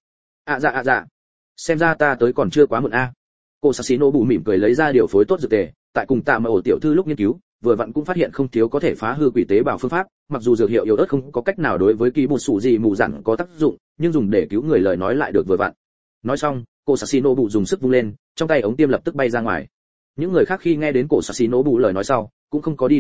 Dạ, xem ra ta tới còn chưa quá muộn a. Cô xì nổ bụ mỉm cười lấy ra điều phối tốt dược tề, tại cùng tạ mà ổ tiểu thư lúc nghiên cứu, vừa vặn cũng phát hiện không thiếu có thể phá hư quỷ tế bào phương pháp. Mặc dù dược hiệu yếu ớt không có cách nào đối với kỳ bột sủ gì mù dặn có tác dụng, nhưng dùng để cứu người lời nói lại được vừa vặn. Nói xong, cô xì nổ bụ dùng sức vung lên, trong tay ống tiêm lập tức bay ra ngoài. Những người khác khi nghe đến cổ xì nổ bụ lời nói sau, cũng không có đi đó nữa,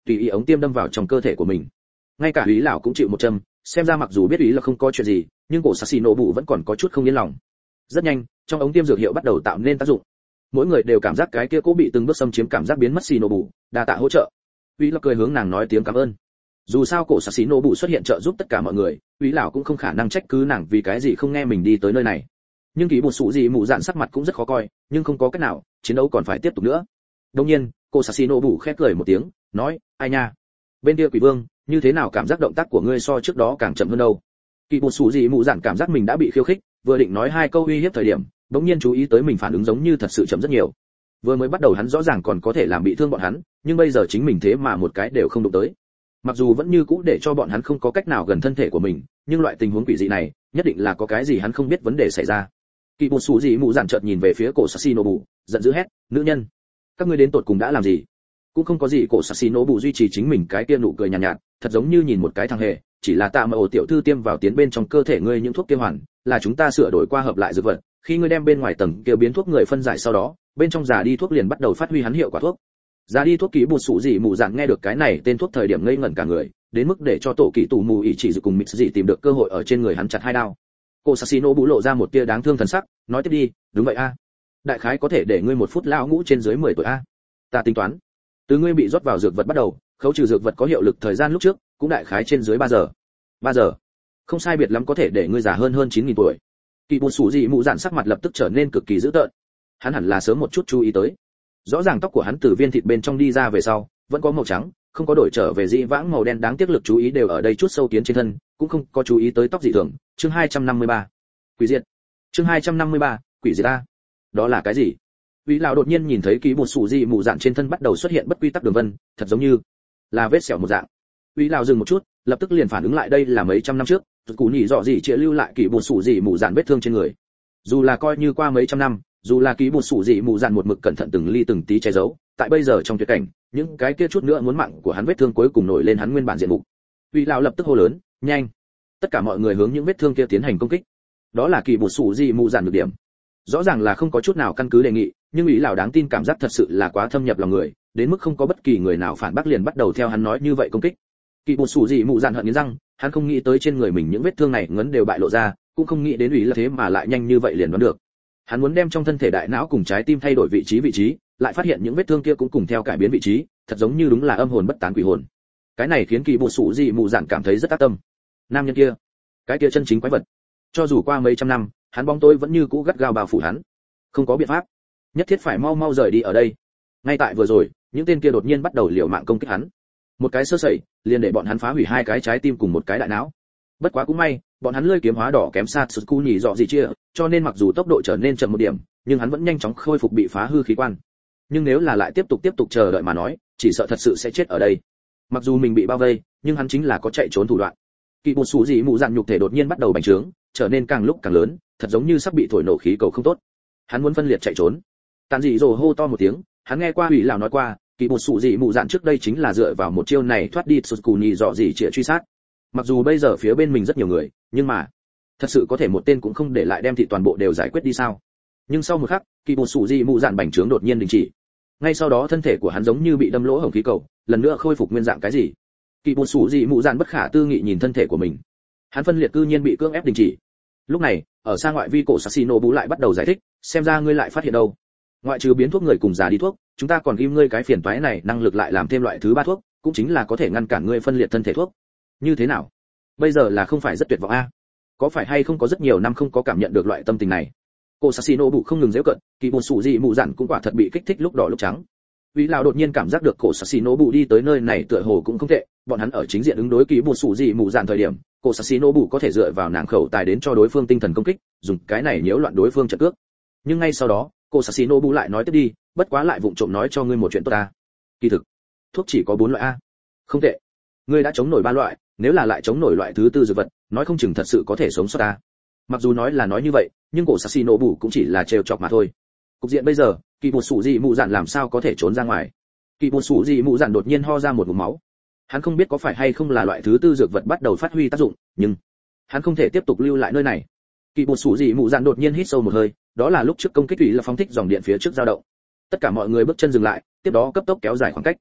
tùy ý ống tiêm đâm vào trong cơ thể của mình. Ngay cả Úy lão cũng chịu một châm, xem ra mặc dù biết Úy là không có chuyện gì, nhưng cổ Sasinobu vẫn còn có chút không yên lòng. Rất nhanh, trong ống tiêm dược hiệu bắt đầu tạo nên tác dụng. Mỗi người đều cảm giác cái kia cố bị từng bước xâm chiếm cảm giác biến mất Shinobu, đa tạ hỗ trợ. Úy là cười hướng nàng nói tiếng cảm ơn. Dù sao cổ Sasinobu xuất hiện trợ giúp tất cả mọi người, Úy lão cũng không khả năng trách cứ nàng vì cái gì không nghe mình đi tới nơi này. Nhưng Kỷ Bột Sủ Dị Mụ Dạn sắc mặt cũng rất khó coi, nhưng không có cách nào, chiến đấu còn phải tiếp tục nữa. Đương nhiên, cô Sasinobu khẽ cười một tiếng, nói, ai nha, bên kia Quỷ Vương, như thế nào cảm giác động tác của ngươi so trước đó càng chậm hơn đâu? Kỷ Bột Sủ Dị Mụ Dạn cảm giác mình đã bị khiêu khích, vừa định nói hai câu uy hiếp thời điểm, bỗng nhiên chú ý tới mình phản ứng giống như thật sự chậm rất nhiều. Vừa mới bắt đầu hắn rõ ràng còn có thể làm bị thương bọn hắn, nhưng bây giờ chính mình thế mà một cái đều không đụng tới. Mặc dù vẫn như cũ để cho bọn hắn không có cách nào gần thân thể của mình, nhưng loại tình huống quỷ dị này, nhất định là có cái gì hắn không biết vấn đề xảy ra. Kỷ Bột Sủ Dị Mụ Dạn chợt nhìn về phía cổ Sasinobu, giận dữ hét, nữ nhân, các ngươi đến tột cùng đã làm gì? Cũng không có gì, cổ Sasinobu duy trì chính mình cái kia nụ cười nhàn nhạt, thật giống như nhìn một cái thằng hề, chỉ là tạ mà ổ tiểu thư tiêm vào tiến bên trong cơ thể ngươi những thuốc kia hoàn, là chúng ta sửa đổi qua hợp lại dược vật, khi ngươi đem bên ngoài tầng kia biến thuốc người phân giải sau đó, bên trong già đi thuốc liền bắt đầu phát huy hắn hiệu quả thuốc. Già đi thuốc. Kỷ Bột Sủ Dị Mụ Dạn nghe được cái này tên thuốc thời điểm ngây ngẩn cả người, đến mức để cho tổ kỷ tù mù ỷ chỉ dự cùng mịt dị tìm được cơ hội ở trên người hắn chặt hai đao. Cô Sasinobu lộ ra một tia đáng thương thần sắc, nói tiếp đi, đúng vậy a, đại khái có thể để ngươi một phút lão ngũ trên dưới 10 tuổi a. Ta tính toán, từ ngươi bị rót vào dược vật bắt đầu, khấu trừ dược vật có hiệu lực thời gian lúc trước, cũng đại khái trên dưới 3 giờ. 3 giờ, không sai biệt lắm có thể để ngươi già hơn 9.000 tuổi. Kỷ Bột Sủ Dị Mụ Dạn sắc mặt lập tức trở nên cực kỳ dữ tợn. Hắn hẳn là sớm một chút chú ý tới. Rõ ràng tóc của hắn từ viên thịt bên trong đi ra về sau, vẫn có màu trắng, không có đổi trở về dị vãng màu đen, đáng tiếc lực chú ý đều ở đây chút sâu kiến trên thân, cũng không có chú ý tới tóc dị thường. Chương 253. Quỷ diệt. Chương 253. Quỷ diệt a. Đó là cái gì? Úy lão đột nhiên nhìn thấy Kỷ Bột Sủ Dị Mụ Dạn trên thân bắt đầu xuất hiện bất quy tắc đường vân, thật giống như là vết sẹo một dạng. Úy lão dừng một chút, lập tức liền phản ứng lại đây là mấy trăm năm trước, Cú nhỉ rõ gì chĩa lưu lại Kỷ Bột Sủ Dị Mụ Dạn vết thương trên người. Dù là coi như qua mấy trăm năm, dù là Kỷ Bột Sủ Dị Mụ Dạn một mực cẩn thận từng ly từng tí che giấu, tại bây giờ trong tuyệt cảnh, những cái kia chút nữa muốn mạng của hắn vết thương cuối cùng nổi lên hắn nguyên bản diện mục. Úy lão lập tức hô lớn, nhanh! Tất cả mọi người hướng những vết thương kia tiến hành công kích. Đó là Kỷ Bột Sủ Dị Mụ Dạn nhược điểm. Rõ ràng là không có chút nào căn cứ đề nghị, nhưng Úy lão đáng tin cảm giác thật sự là quá thâm nhập lòng người, đến mức không có bất kỳ người nào phản bác liền bắt đầu theo hắn nói như vậy công kích. Kỷ Bột Sủ Dị Mụ Dạn hận nghiến răng, hắn không nghĩ tới trên người mình những vết thương này ngấn đều bại lộ ra, cũng không nghĩ đến Úy là thế mà lại nhanh như vậy liền đoán được. Hắn muốn đem trong thân thể đại não cùng trái tim thay đổi vị trí, lại phát hiện những vết thương kia cũng cùng theo cải biến vị trí, thật giống như đúng là âm hồn bất tán quỷ hồn. Cái này khiến Kỷ Bột Sủ Dị Mụ Dạn cảm thấy rất tác tâm. Nam nhân kia, cái kia chân chính quái vật. Cho dù qua mấy trăm năm, hắn bóng tối vẫn như cũ gắt gao bao phủ hắn. Không có biện pháp, nhất thiết phải mau mau rời đi ở đây. Ngay tại vừa rồi, những tên kia đột nhiên bắt đầu liều mạng công kích hắn. Một cái sơ sẩy, liền để bọn hắn phá hủy hai cái trái tim cùng một cái đại não. Bất quá cũng may, bọn hắn lưỡi kiếm hóa đỏ kém xa Tsuku nhỉ rõ gì chia, cho nên mặc dù tốc độ trở nên chậm một điểm, nhưng hắn vẫn nhanh chóng khôi phục bị phá hư khí quan. Nhưng nếu là lại tiếp tục chờ đợi mà nói, chỉ sợ thật sự sẽ chết ở đây. Mặc dù mình bị bao vây, nhưng hắn chính là có chạy trốn thủ đoạn. Kỷ Bột Sủ Dị Mụ Dạn nhục thể đột nhiên bắt đầu bành trướng, trở nên càng lúc càng lớn, thật giống như sắp bị thổi nổ khí cầu không tốt. Hắn muốn phân liệt chạy trốn. Tàn Dị Dỗ hô to một tiếng, hắn nghe qua Úy lão nói qua, Kỷ Bột Sủ Dị Mụ Dạn trước đây chính là dựa vào một chiêu này thoát đi Tsuku nhỉ rõ gì chia truy sát. Mặc dù bây giờ phía bên mình rất nhiều người, nhưng mà thật sự có thể một tên cũng không để lại đem thị toàn bộ đều giải quyết đi sao? Nhưng sau một khắc, Kỷ Bột Sủ Dị Mụ Dạn bành trướng đột nhiên đình chỉ. Ngay sau đó thân thể của hắn giống như bị đâm lỗ hổng khí cầu, lần nữa khôi phục nguyên dạng cái gì? Kỷ Bột Sủ Dị Mụ Dạn bất khả tư nghị nhìn thân thể của mình. Hắn phân liệt cư nhiên bị cưỡng ép đình chỉ. Lúc này, ở xa ngoại vi cổ Sasinobu lại bắt đầu giải thích, xem ra ngươi lại phát hiện đâu. Ngoại trừ biến thuốc người cùng già đi thuốc, chúng ta còn ghim ngươi cái phiền toái này năng lực lại làm thêm loại thứ ba thuốc, cũng chính là có thể ngăn cản ngươi phân liệt thân thể thuốc. Như thế nào? Bây giờ là không phải rất tuyệt vọng a? Có phải hay không có rất nhiều năm không có cảm nhận được loại tâm tình này? Cô Sasinobu không ngừng giễu cợt, Kỷ Bột Sủ Dị Mụ Dạn cũng quả thật bị kích thích lúc đỏ lúc trắng. Úy lão đột nhiên cảm giác được cổ Sasinobu đi tới nơi này tựa hồ cũng không tệ, bọn hắn ở chính diện ứng đối Kỷ Bột Sủ Dị Mụ Dạn thời điểm, cổ Sasinobu có thể dựa vào nàng khẩu tài đến cho đối phương tinh thần công kích, dùng cái này nhiễu loạn đối phương trận cước. Nhưng ngay sau đó, cổ Sasinobu lại nói tiếp đi, bất quá lại vụng trộm nói cho ngươi một chuyện tốt ta. Kỳ thực, thuốc chỉ có 4 loại a. Không tệ. Ngươi đã chống nổi 3 loại, nếu là lại chống nổi loại thứ tư dược vật, nói không chừng thật sự có thể sống sót ta. Mặc dù nói là nói như vậy, nhưng cổ Sasinobu cũng chỉ là trêu chọc mà thôi. Cục diện bây giờ, Kỷ Bột Sủ Dị Mụ Dạn làm sao có thể trốn ra ngoài? Kỷ Bột Sủ Dị Mụ Dạn đột nhiên ho ra một ngụm máu. Hắn không biết có phải hay không là loại thứ tư dược vật bắt đầu phát huy tác dụng, nhưng hắn không thể tiếp tục lưu lại nơi này. Kỷ Bột Sủ Dị Mụ Dạn đột nhiên hít sâu một hơi, đó là lúc trước công kích Úy là phóng thích dòng điện phía trước dao động. Tất cả mọi người bước chân dừng lại, tiếp đó cấp tốc kéo dài khoảng cách.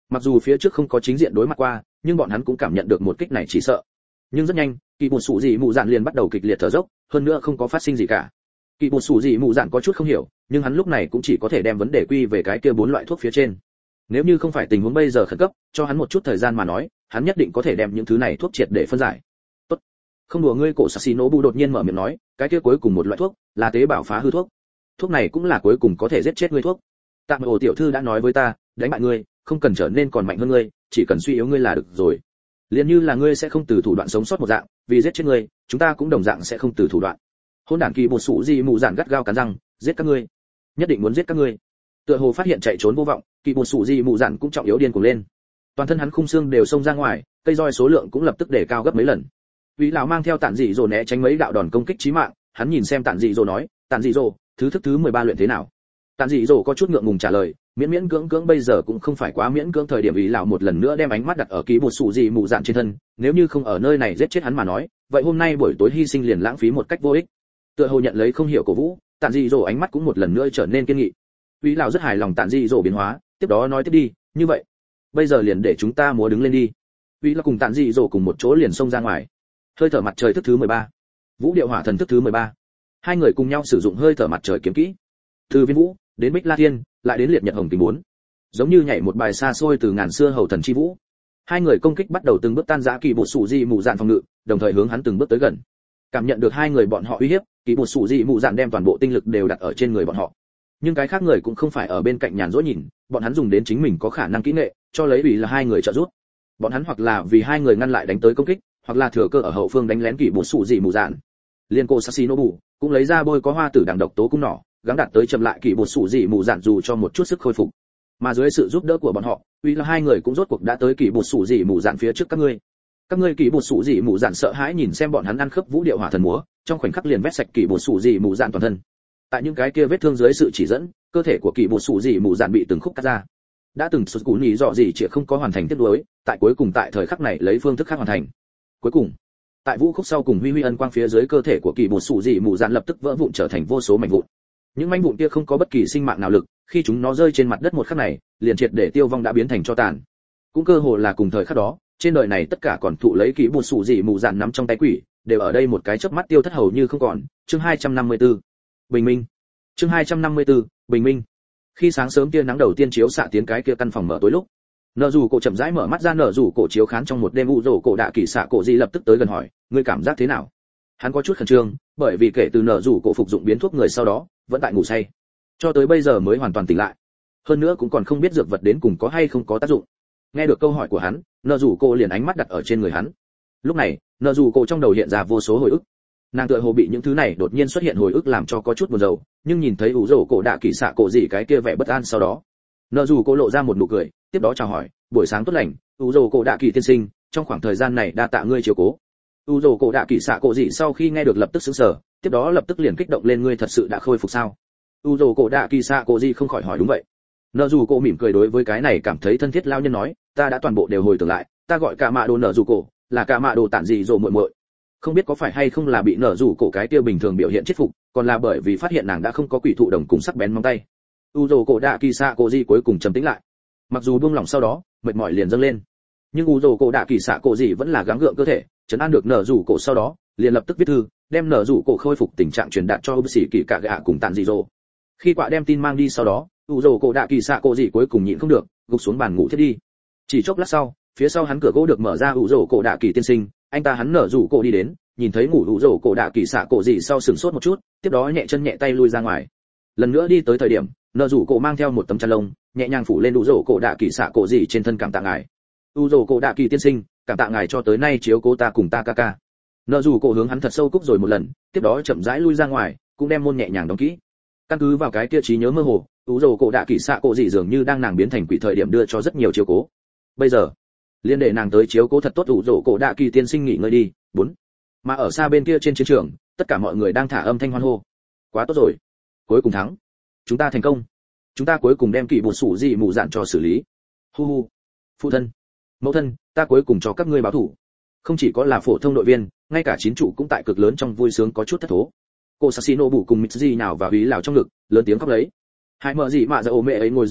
Mặc dù phía trước không có chính diện đối mặt qua, nhưng bọn hắn cũng cảm nhận được một kích này chỉ sợ. Nhưng rất nhanh, kỳ bột sủ dị mù dạn liền bắt đầu kịch liệt thở dốc, hơn nữa không có phát sinh gì cả. Kỳ bột sủ dị mù dạn có chút không hiểu, nhưng hắn lúc này cũng chỉ có thể đem vấn đề quy về cái kia 4 loại thuốc phía trên. Nếu như không phải tình huống bây giờ khẩn cấp, cho hắn một chút thời gian mà nói, hắn nhất định có thể đem những thứ này thuốc triệt để phân giải. Tốt, không đùa ngươi. Cổ Sasinobu đột nhiên mở miệng nói, cái kia cuối cùng một loại thuốc là tế bào phá hư thuốc. Thuốc này cũng là cuối cùng có thể giết chết ngươi thuốc. Tạm Ổ tiểu thư đã nói với ta, đánh bại ngươi, không cần trở nên còn mạnh hơn ngươi, chỉ cần suy yếu ngươi là được rồi. Liên như là ngươi sẽ không từ thủ đoạn sống sót một dạng, vì giết chết ngươi, chúng ta cũng đồng dạng sẽ không từ thủ đoạn. Hôn đản kỳ bột sủ gì mù dạn gắt gao cắn răng, giết các ngươi, nhất định muốn giết các ngươi. Tựa hồ phát hiện chạy trốn vô vọng, kỳ bột sủ gì mù dạn cũng trọng yếu điên cuồng lên. Toàn thân hắn khung xương đều xông ra ngoài, cây roi số lượng cũng lập tức đề cao gấp mấy lần. Vị lão mang theo Tản Dị Dỗ né tránh mấy đạo đòn công kích chí mạng, hắn nhìn xem Tản Dị Dỗ nói, Tản Dị Dỗ, thứ thức thứ 13 luyện thế nào? Tản Dị Dỗ có chút ngượng ngùng trả lời, miễn miễn cưỡng cưỡng bây giờ cũng không phải quá miễn cưỡng. Thời điểm vị lão một lần nữa đem ánh mắt đặt ở ký bột sủ gì mù dạn trên thân, nếu như không ở nơi này giết chết hắn mà nói, vậy hôm nay buổi tối hy sinh liền lãng phí một cách vô ích. Tựa hồ nhận lấy không hiểu cổ vũ, Tản Dị Dỗ ánh mắt cũng một lần nữa trở nên kiên nghị. Vị lão rất hài lòng Tản Dị Dỗ biến hóa, tiếp đó nói tiếp đi, như vậy, bây giờ liền để chúng ta múa đứng lên đi. Vị lão cùng Tản Dị Dỗ cùng một chỗ liền xông ra ngoài. Hơi thở mặt trời thức thứ 13, vũ điệu hỏa thần thức thứ 13. Hai người cùng nhau sử dụng hơi thở mặt trời kiếm kỹ. Từ Viên Vũ đến Bích La Thiên, lại đến Liệt Nhật Hồng Tình 4. Giống như nhảy một bài xa xôi từ ngàn xưa hầu thần chi vũ. Hai người công kích bắt đầu từng bước tan rã kỳ bột sủ dị mù dạn phòng ngự, đồng thời hướng hắn từng bước tới gần. Cảm nhận được hai người bọn họ uy hiếp, kỳ bột sủ dị mù dạn đem toàn bộ tinh lực đều đặt ở trên người bọn họ. Nhưng cái khác người cũng không phải ở bên cạnh nhàn rỗi nhìn, bọn hắn dùng đến chính mình có khả năng kỹ nghệ, cho lấy vì là hai người trợ giúp. Bọn hắn hoặc là vì hai người ngăn lại đánh tới công kích, hoặc là thừa cơ ở hậu phương đánh lén kỳ bột sủ dị mù dạn. Liên cô Sasinobu cũng lấy ra bôi có hoa tử đằng độc tố cung nỏ, gắng đạt tới chậm lại kỳ bột sủ dị mù dạn dù cho một chút sức khôi phục. Mà dưới sự giúp đỡ của bọn họ, uy là hai người cũng rốt cuộc đã tới kỳ bột sủ dị mù dạn phía trước các ngươi kỳ bột sủ dị mù dạn sợ hãi nhìn xem bọn hắn ăn khớp vũ điệu hỏa thần múa, trong khoảnh khắc liền vét sạch kỳ bột sủ dị mù dạn toàn thân. Tại những cái kia vết thương dưới sự chỉ dẫn, cơ thể của kỳ bột sủ dị mù dạn bị từng khúc cắt ra. Đã từng sụt cú nhỉ dọ gì chỉ không có hoàn thành tiếp nối, tại cuối cùng tại thời khắc này lấy phương thức khác hoàn thành. Cuối cùng, tại vũ khúc sau cùng huy ân quang phía dưới cơ thể của kỳ bột sủ dị mù dạn lập tức vỡ vụn trở thành vô số mảnh vụn. Những mảnh vụn kia không có bất kỳ sinh mạng nào lực, khi chúng nó rơi trên mặt đất một khắc này, liền triệt để tiêu vong đã biến thành tro tàn. Cũng cơ hồ là cùng thời khắc đó, trên đời này tất cả còn thụ lấy kỳ bột sủ dị mù dạn nắm trong tay quỷ, đều ở đây một cái chớp mắt tiêu thất hầu như không còn. Chương 254. Bình minh. Chương 254. Bình minh. Khi sáng sớm tia nắng đầu tiên chiếu xạ tiến cái kia căn phòng mở tối lúc, nợ rủ cổ chậm rãi mở mắt ra. Nợ rủ cổ chiếu khán trong một đêm u rổ cổ đạ kỳ xạ cổ gì lập tức tới gần hỏi, ngươi cảm giác thế nào? Hắn có chút khẩn trương, bởi vì kể từ nợ rủ cổ phục dụng biến thuốc người sau đó vẫn tại ngủ say, cho tới bây giờ mới hoàn toàn tỉnh lại, hơn nữa cũng còn không biết dược vật đến cùng có hay không có tác dụng. Nghe được câu hỏi của hắn, nợ rủ cổ liền ánh mắt đặt ở trên người hắn. Lúc này nợ rủ cổ trong đầu hiện ra vô số hồi ức, nàng tựa hồ bị những thứ này đột nhiên xuất hiện hồi ức làm cho có chút buồn rầu, nhưng nhìn thấy u rổ cổ đạ kỳ xạ cổ gì cái kia vẻ bất an sau đó, nợ rủ cổ lộ ra một nụ cười, tiếp đó chào hỏi, buổi sáng tốt lành, u rổ cổ đạ kỳ tiên sinh, trong khoảng thời gian này đa tạ ngươi chiếu cố. U rổ cổ đạ kỳ xạ cổ gì sau khi nghe được lập tức sững sờ, tiếp đó lập tức liền kích động lên, ngươi thật sự đã khôi phục sao? U rổ cổ đạ kỳ xạ cổ gì không khỏi hỏi. Đúng vậy. Nợ rủ cổ mỉm cười đối với cái này cảm thấy thân thiết lao nhân nói, ta đã toàn bộ đều hồi tưởng lại, ta gọi cả mạ đồ nợ rủ cổ, là cả mạ đồ Tản Dị Dỗ muội muội. Không biết có phải hay không là bị nợ rủ cổ cái kia bình thường biểu hiện chết phục, còn là bởi vì phát hiện nàng đã không có quỷ thụ đồng cùng sắc bén móng tay. U rổ cổ đạ kỳ xạ cổ gì cuối cùng trầm tĩnh lại. Mặc dù buông lỏng sau đó, mệt mỏi liền dâng lên, nhưng u rổ cổ đạ kỳ xạ cổ gì vẫn là gắng gượng cơ thể, trấn an được nợ rủ cổ sau đó, liền lập tức viết thư, đem nợ rủ cổ khôi phục tình trạng truyền đạt cho sĩ kỳ cả gạ cùng Tản Dị Dỗ. Khi quạ đem tin mang đi sau đó, u rổ cổ đạ kỳ xạ cổ gì cuối cùng nhịn không được, gục xuống bàn ngủ thiết đi. Chỉ chốc lát sau, phía sau hắn cửa gỗ được mở ra, u rổ cổ đạ kỳ tiên sinh, anh ta hắn nợ rủ cổ đi đến, nhìn thấy ngủ u rổ cổ đạ kỳ xạ cổ gì sau sừng sốt một chút, tiếp đó nhẹ chân nhẹ tay lui ra ngoài. Lần nữa đi tới thời điểm, nợ rủ cổ mang theo một tấm chăn lông, nhẹ nhàng phủ lên u rổ cổ đạ kỳ xạ cổ gì trên thân, cảm tạ ngài. U rổ cổ đạ kỳ tiên sinh, cảm tạ ngài cho tới nay chiếu cố ta cùng ta ca ca. Nợ rủ cổ hướng hắn thật sâu cúc rồi một lần, tiếp đó chậm rãi lui ra ngoài, cũng đem môn nhẹ nhàng đóng kỹ. Căn cứ vào cái kia trí nhớ mơ hồ, u rổ cổ đạ kỳ xạ cổ gì dường như đang nàng biến thành quỷ thời điểm đưa cho rất nhiều chiếu cố. Bây giờ liên để nàng tới chiếu cố thật tốt u rổ cổ đạ kỳ tiên sinh nghỉ ngơi đi. 4. Mà ở xa bên kia trên chiến trường, tất cả mọi người đang thả âm thanh hoan hô. Quá tốt rồi, cuối cùng thắng, chúng ta thành công, chúng ta cuối cùng đem kỳ bột sủ dị mù dạn cho xử lý. Hu hu, phụ thân, mẫu thân, ta cuối cùng cho các ngươi báo thủ. Không chỉ có là phổ thông đội viên, ngay cả chiến trụ cũng tại cực lớn trong vui sướng có chút thất thố. Cô Sasinobu cùng Mitsuji nào vào ý lào trong ngực, lớn tiếng khóc lấy. Hai mợ gì mà giờ ôm mẹ ấy ngồi dưới đất,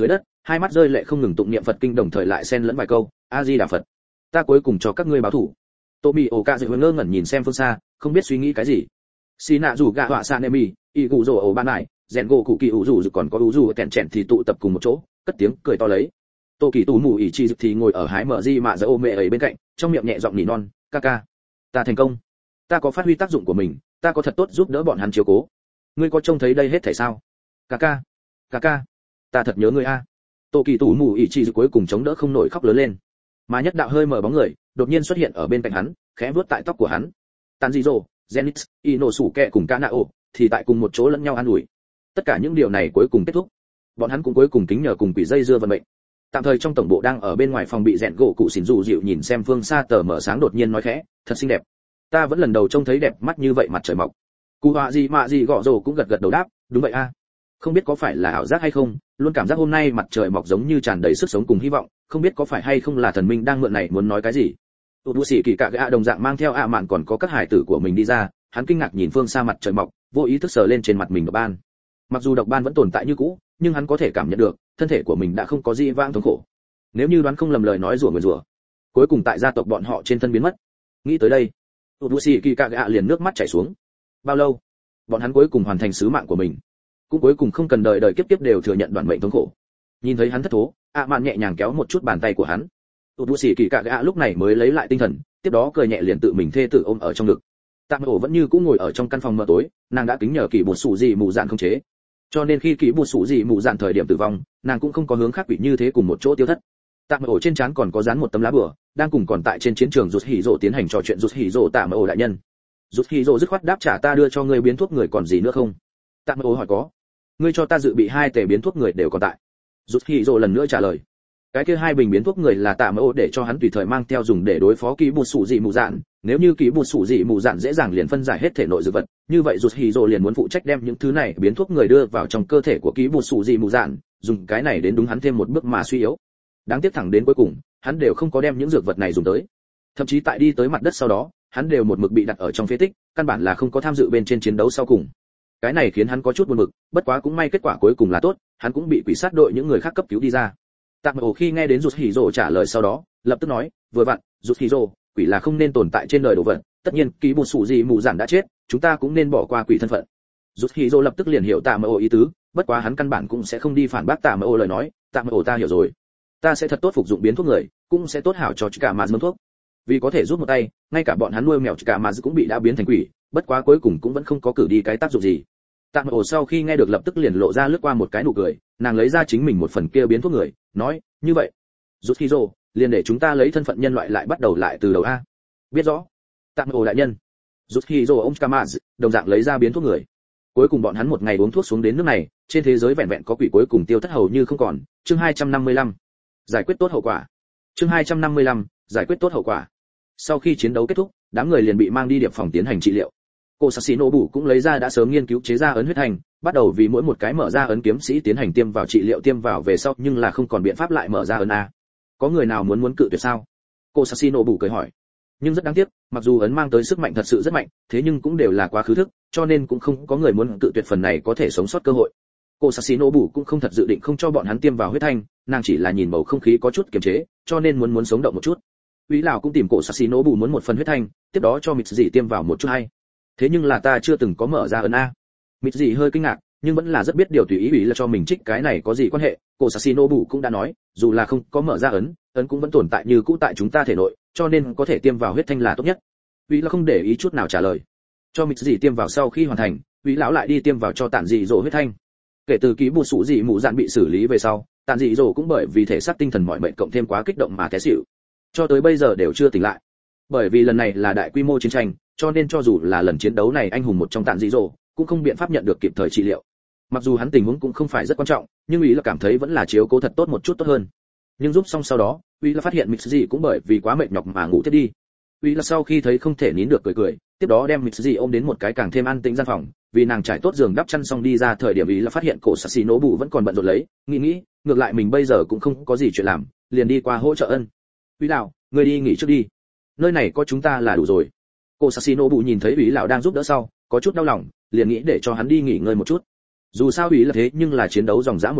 hai mắt rơi lệ không ngừng tụng niệm Phật kinh, đồng thời lại xen lẫn vài câu A Di Đà Phật, ta cuối cùng cho các ngươi báo thủ. Tô Mị ổ cạ dự ngơ ngẩn nhìn xem phương xa, không biết suy nghĩ cái gì. Xì nạ rủ gạ họa san emi, y cụ rồ ổ ban lại, rèn gỗ cụ kỳ ủ rủ còn có ủ rủ kẹn chèn thì tụ tập cùng một chỗ, cất tiếng cười to lấy. Tô Kỳ Tú mù ỉ chi thì ngồi ở hái mở di mạ giữa ô mẹ ấy bên cạnh, trong miệng nhẹ giọng nỉ non, ca ca, ta thành công, ta có phát huy tác dụng của mình, ta có thật tốt giúp đỡ bọn hắn chiếu cố. Ngươi có trông thấy đây hết thảy sao? Ca ca, ca ca, ta thật nhớ ngươi a. Tô Kỳ Tú mù ỉ chi cuối cùng chống đỡ không nổi khóc lớn lên. Mà nhất đạo hơi mở bóng người đột nhiên xuất hiện ở bên cạnh hắn, khẽ vuốt tại tóc của hắn. Tanjiro, Zenith, Inosuke cùng Kanao thì tại cùng một chỗ lẫn nhau an ủi. Tất cả những điều này cuối cùng kết thúc. Bọn hắn cũng cuối cùng kính nhờ cùng quỷ dây dưa vận mệnh. Tạm thời trong tổng bộ đang ở bên ngoài phòng bị rèn gỗ cụ xỉn dù dịu nhìn xem phương xa tờ mở sáng đột nhiên nói khẽ, thật xinh đẹp. Ta vẫn lần đầu trông thấy đẹp mắt như vậy mặt trời mọc. Cụ họa gì mà gì gõ rồ cũng gật gật đầu đáp, đúng vậy a. Không biết có phải là ảo giác hay không, luôn cảm giác hôm nay mặt trời mọc giống như tràn đầy sức sống cùng hy vọng, không biết có phải hay không là thần minh đang mượn này muốn nói cái gì. Tụt Vũ Sĩ Kỳ Cạ Gạ đồng dạng mang theo ạ mạn còn có các hải tử của mình đi ra, hắn kinh ngạc nhìn phương xa mặt trời mọc, vô ý thức sờ lên trên mặt mình độc ban. Mặc dù độc ban vẫn tồn tại như cũ, nhưng hắn có thể cảm nhận được, thân thể của mình đã không có gì vãng thống khổ. Nếu như đoán không lầm lời nói rủa người rủa, cuối cùng tại gia tộc bọn họ trên thân biến mất. Nghĩ tới đây, Tụt Vũ Sĩ Kỳ Cạ Gạ liền nước mắt chảy xuống. Bao lâu, bọn hắn cuối cùng hoàn thành sứ mạng của mình, cũng cuối cùng không cần đời đời kiếp kiếp đều thừa nhận đoạn mệnh thống khổ. Nhìn thấy hắn thất thố, ạ mạn nhẹ nhàng kéo một chút bàn tay của hắn. Tụt Vũ Sĩ Kỳ Cạ Gạ lúc này mới lấy lại tinh thần, tiếp đó cười nhẹ liền tự mình thê tự ôm ở trong ngực. Tạm ổ vẫn như cũ ngồi ở trong căn phòng mờ tối, nàng đã kính nhờ kỳ bột sủ gì mù dạn không chế, cho nên khi kỳ bột sủ gì mù dạn thời điểm tử vong, nàng cũng không có hướng khác quỷ như thế cùng một chỗ tiêu thất. Tạm ổ trên trán còn có dán một tấm lá bùa, đang cùng còn tại trên chiến trường rụt hỉ rộ tiến hành trò chuyện. Rụt hỉ rộ tạm ổ đại nhân. Rụt hỉ rộ dứt khoát đáp trả, ta đưa cho ngươi biến thuốc người còn gì nữa không? Tạm ổ hỏi có. Ngươi cho ta dự bị 2 tể biến thuốc người đều còn tại. Rụt hỉ rộ lần nữa trả lời. Cái kia 2 bình biến thuốc người là tạm ổ để cho hắn tùy thời mang theo dùng để đối phó kỳ bột sủ dị mù dạn. Nếu như kỳ bột sủ dị mù dạn dễ dàng liền phân giải hết thể nội dược vật, như vậy rụt hỉ rộ liền muốn phụ trách đem những thứ này biến thuốc người đưa vào trong cơ thể của kỳ bột sủ dị mù dạn, dùng cái này đến đúng hắn thêm một bước mà suy yếu. Đáng tiếc thẳng đến cuối cùng, hắn đều không có đem những dược vật này dùng tới. Thậm chí tại đi tới mặt đất sau đó, hắn đều một mực bị đặt ở trong phế tích, căn bản là không có tham dự bên trên chiến đấu sau cùng. Cái này khiến hắn có chút buồn bực, bất quá cũng may kết quả cuối cùng là tốt, hắn cũng bị quỷ sát đội những người khác cấp cứu đi ra. Tạm ổ khi nghe đến rụt hỉ rồ trả lời sau đó, lập tức nói, vừa vặn, rụt hỉ rồ, quỷ là không nên tồn tại trên đời đồ vật, tất nhiên ký bột sủ gì mù giản đã chết, chúng ta cũng nên bỏ qua quỷ thân phận. Rụt hỉ rồ lập tức liền hiểu tạm ổ ý tứ, bất quá hắn căn bản cũng sẽ không đi phản bác tạm ổ lời nói, tạm ổ ta hiểu rồi, ta sẽ thật tốt phục dụng biến thuốc người, cũng sẽ tốt hảo cho cả mà mâm thuốc. Vì có thể giúp một tay, ngay cả bọn hắn nuôi mèo cả mà cũng bị đã biến thành quỷ, bất quá cuối cùng cũng vẫn không có cử đi cái tác dụng gì. Tạm ổ sau khi nghe được lập tức liền lộ ra lướt qua một cái nụ cười, nàng lấy ra chính mình một phần kia biến thuốc người, nói, như vậy, rút khí rồ, liền để chúng ta lấy thân phận nhân loại lại bắt đầu lại từ đầu a. Biết rõ. Tạm ổ đại nhân. Rút khí rồ ông Kamaz, đồng dạng lấy ra biến thuốc người. Cuối cùng bọn hắn một ngày uống thuốc xuống đến nước này, trên thế giới vẹn vẹn có quỷ cuối cùng tiêu thất hầu như không còn. Chương 255. Giải quyết tốt hậu quả. Chương 255. Giải quyết tốt hậu quả. Sau khi chiến đấu kết thúc, đám người liền bị mang đi điệp phòng tiến hành trị liệu. Cô Sasinobu cũng lấy ra đã sớm nghiên cứu chế ra ấn huyết hành, bắt đầu vì mỗi một cái mở ra ấn kiếm sĩ tiến hành tiêm vào trị liệu, tiêm vào về sau nhưng là không còn biện pháp lại mở ra ấn a. Có người nào muốn cự tuyệt sao? Cô Sasinobu cười hỏi. Nhưng rất đáng tiếc, mặc dù ấn mang tới sức mạnh thật sự rất mạnh, thế nhưng cũng đều là quá khứ thức, cho nên cũng không có người muốn cự tuyệt phần này có thể sống sót cơ hội. Cô Sasinobu cũng không thật dự định không cho bọn hắn tiêm vào huyết thanh, nàng chỉ là nhìn bầu không khí có chút kiềm chế, cho nên muốn sống động một chút. Úy lão cũng tìm cổ Sasinobu muốn một phần huyết thanh, tiếp đó cho Mịch Dị tiêm vào một chút hay. Thế nhưng là ta chưa từng có mở ra ấn a. Mịch Dị hơi kinh ngạc, nhưng vẫn là rất biết điều tùy ý Úy là cho mình trích cái này có gì quan hệ. Cổ Sasinobu cũng đã nói, dù là không có mở ra ấn cũng vẫn tồn tại như cũ tại chúng ta thể nội, cho nên có thể tiêm vào huyết thanh là tốt nhất. Úy là không để ý chút nào trả lời. Cho Mịch Dị tiêm vào sau khi hoàn thành, Úy lão lại đi tiêm vào cho Tản Dị Dỗ huyết thanh. Kể từ ký bột sủ dị mù dạn bị xử lý về sau, Tản Dị Dỗ cũng bởi vì thể xác tinh thần mọi mệnh cộng thêm quá kích động mà té xỉu, cho tới bây giờ đều chưa tỉnh lại. Bởi vì lần này là đại quy mô chiến tranh, cho nên cho dù là lần chiến đấu này anh hùng một trong Tản Dị Dỗ cũng không biện pháp nhận được kịp thời trị liệu. Mặc dù hắn tình huống cũng không phải rất quan trọng, nhưng Úy là cảm thấy vẫn là chiếu cố thật tốt một chút tốt hơn. Nhưng giúp xong sau đó, Úy là phát hiện Mitsuji cũng bởi vì quá mệt nhọc mà ngủ thiết đi. Úy là sau khi thấy không thể nín được cười, tiếp đó đem Mitsuji ôm đến một cái càng thêm an tĩnh gian phòng, vì nàng trải tốt giường đắp chăn xong đi ra thời điểm Úy là phát hiện cổ Sasinobu vẫn còn bận rộn lấy, nghĩ, ngược lại mình bây giờ cũng không có gì chuyện làm, liền đi qua hỗ trợ ân. Úy lão, ngươi đi nghỉ trước đi, nơi này có chúng ta là đủ rồi. Cổ Sasinobu nhìn thấy Úy lão đang giúp đỡ sau, có chút đau lòng, liền nghĩ để cho hắn đi nghỉ ngơi một chút. Dù sao Úy là thế nhưng là chiến đấu dòng dã một đêm,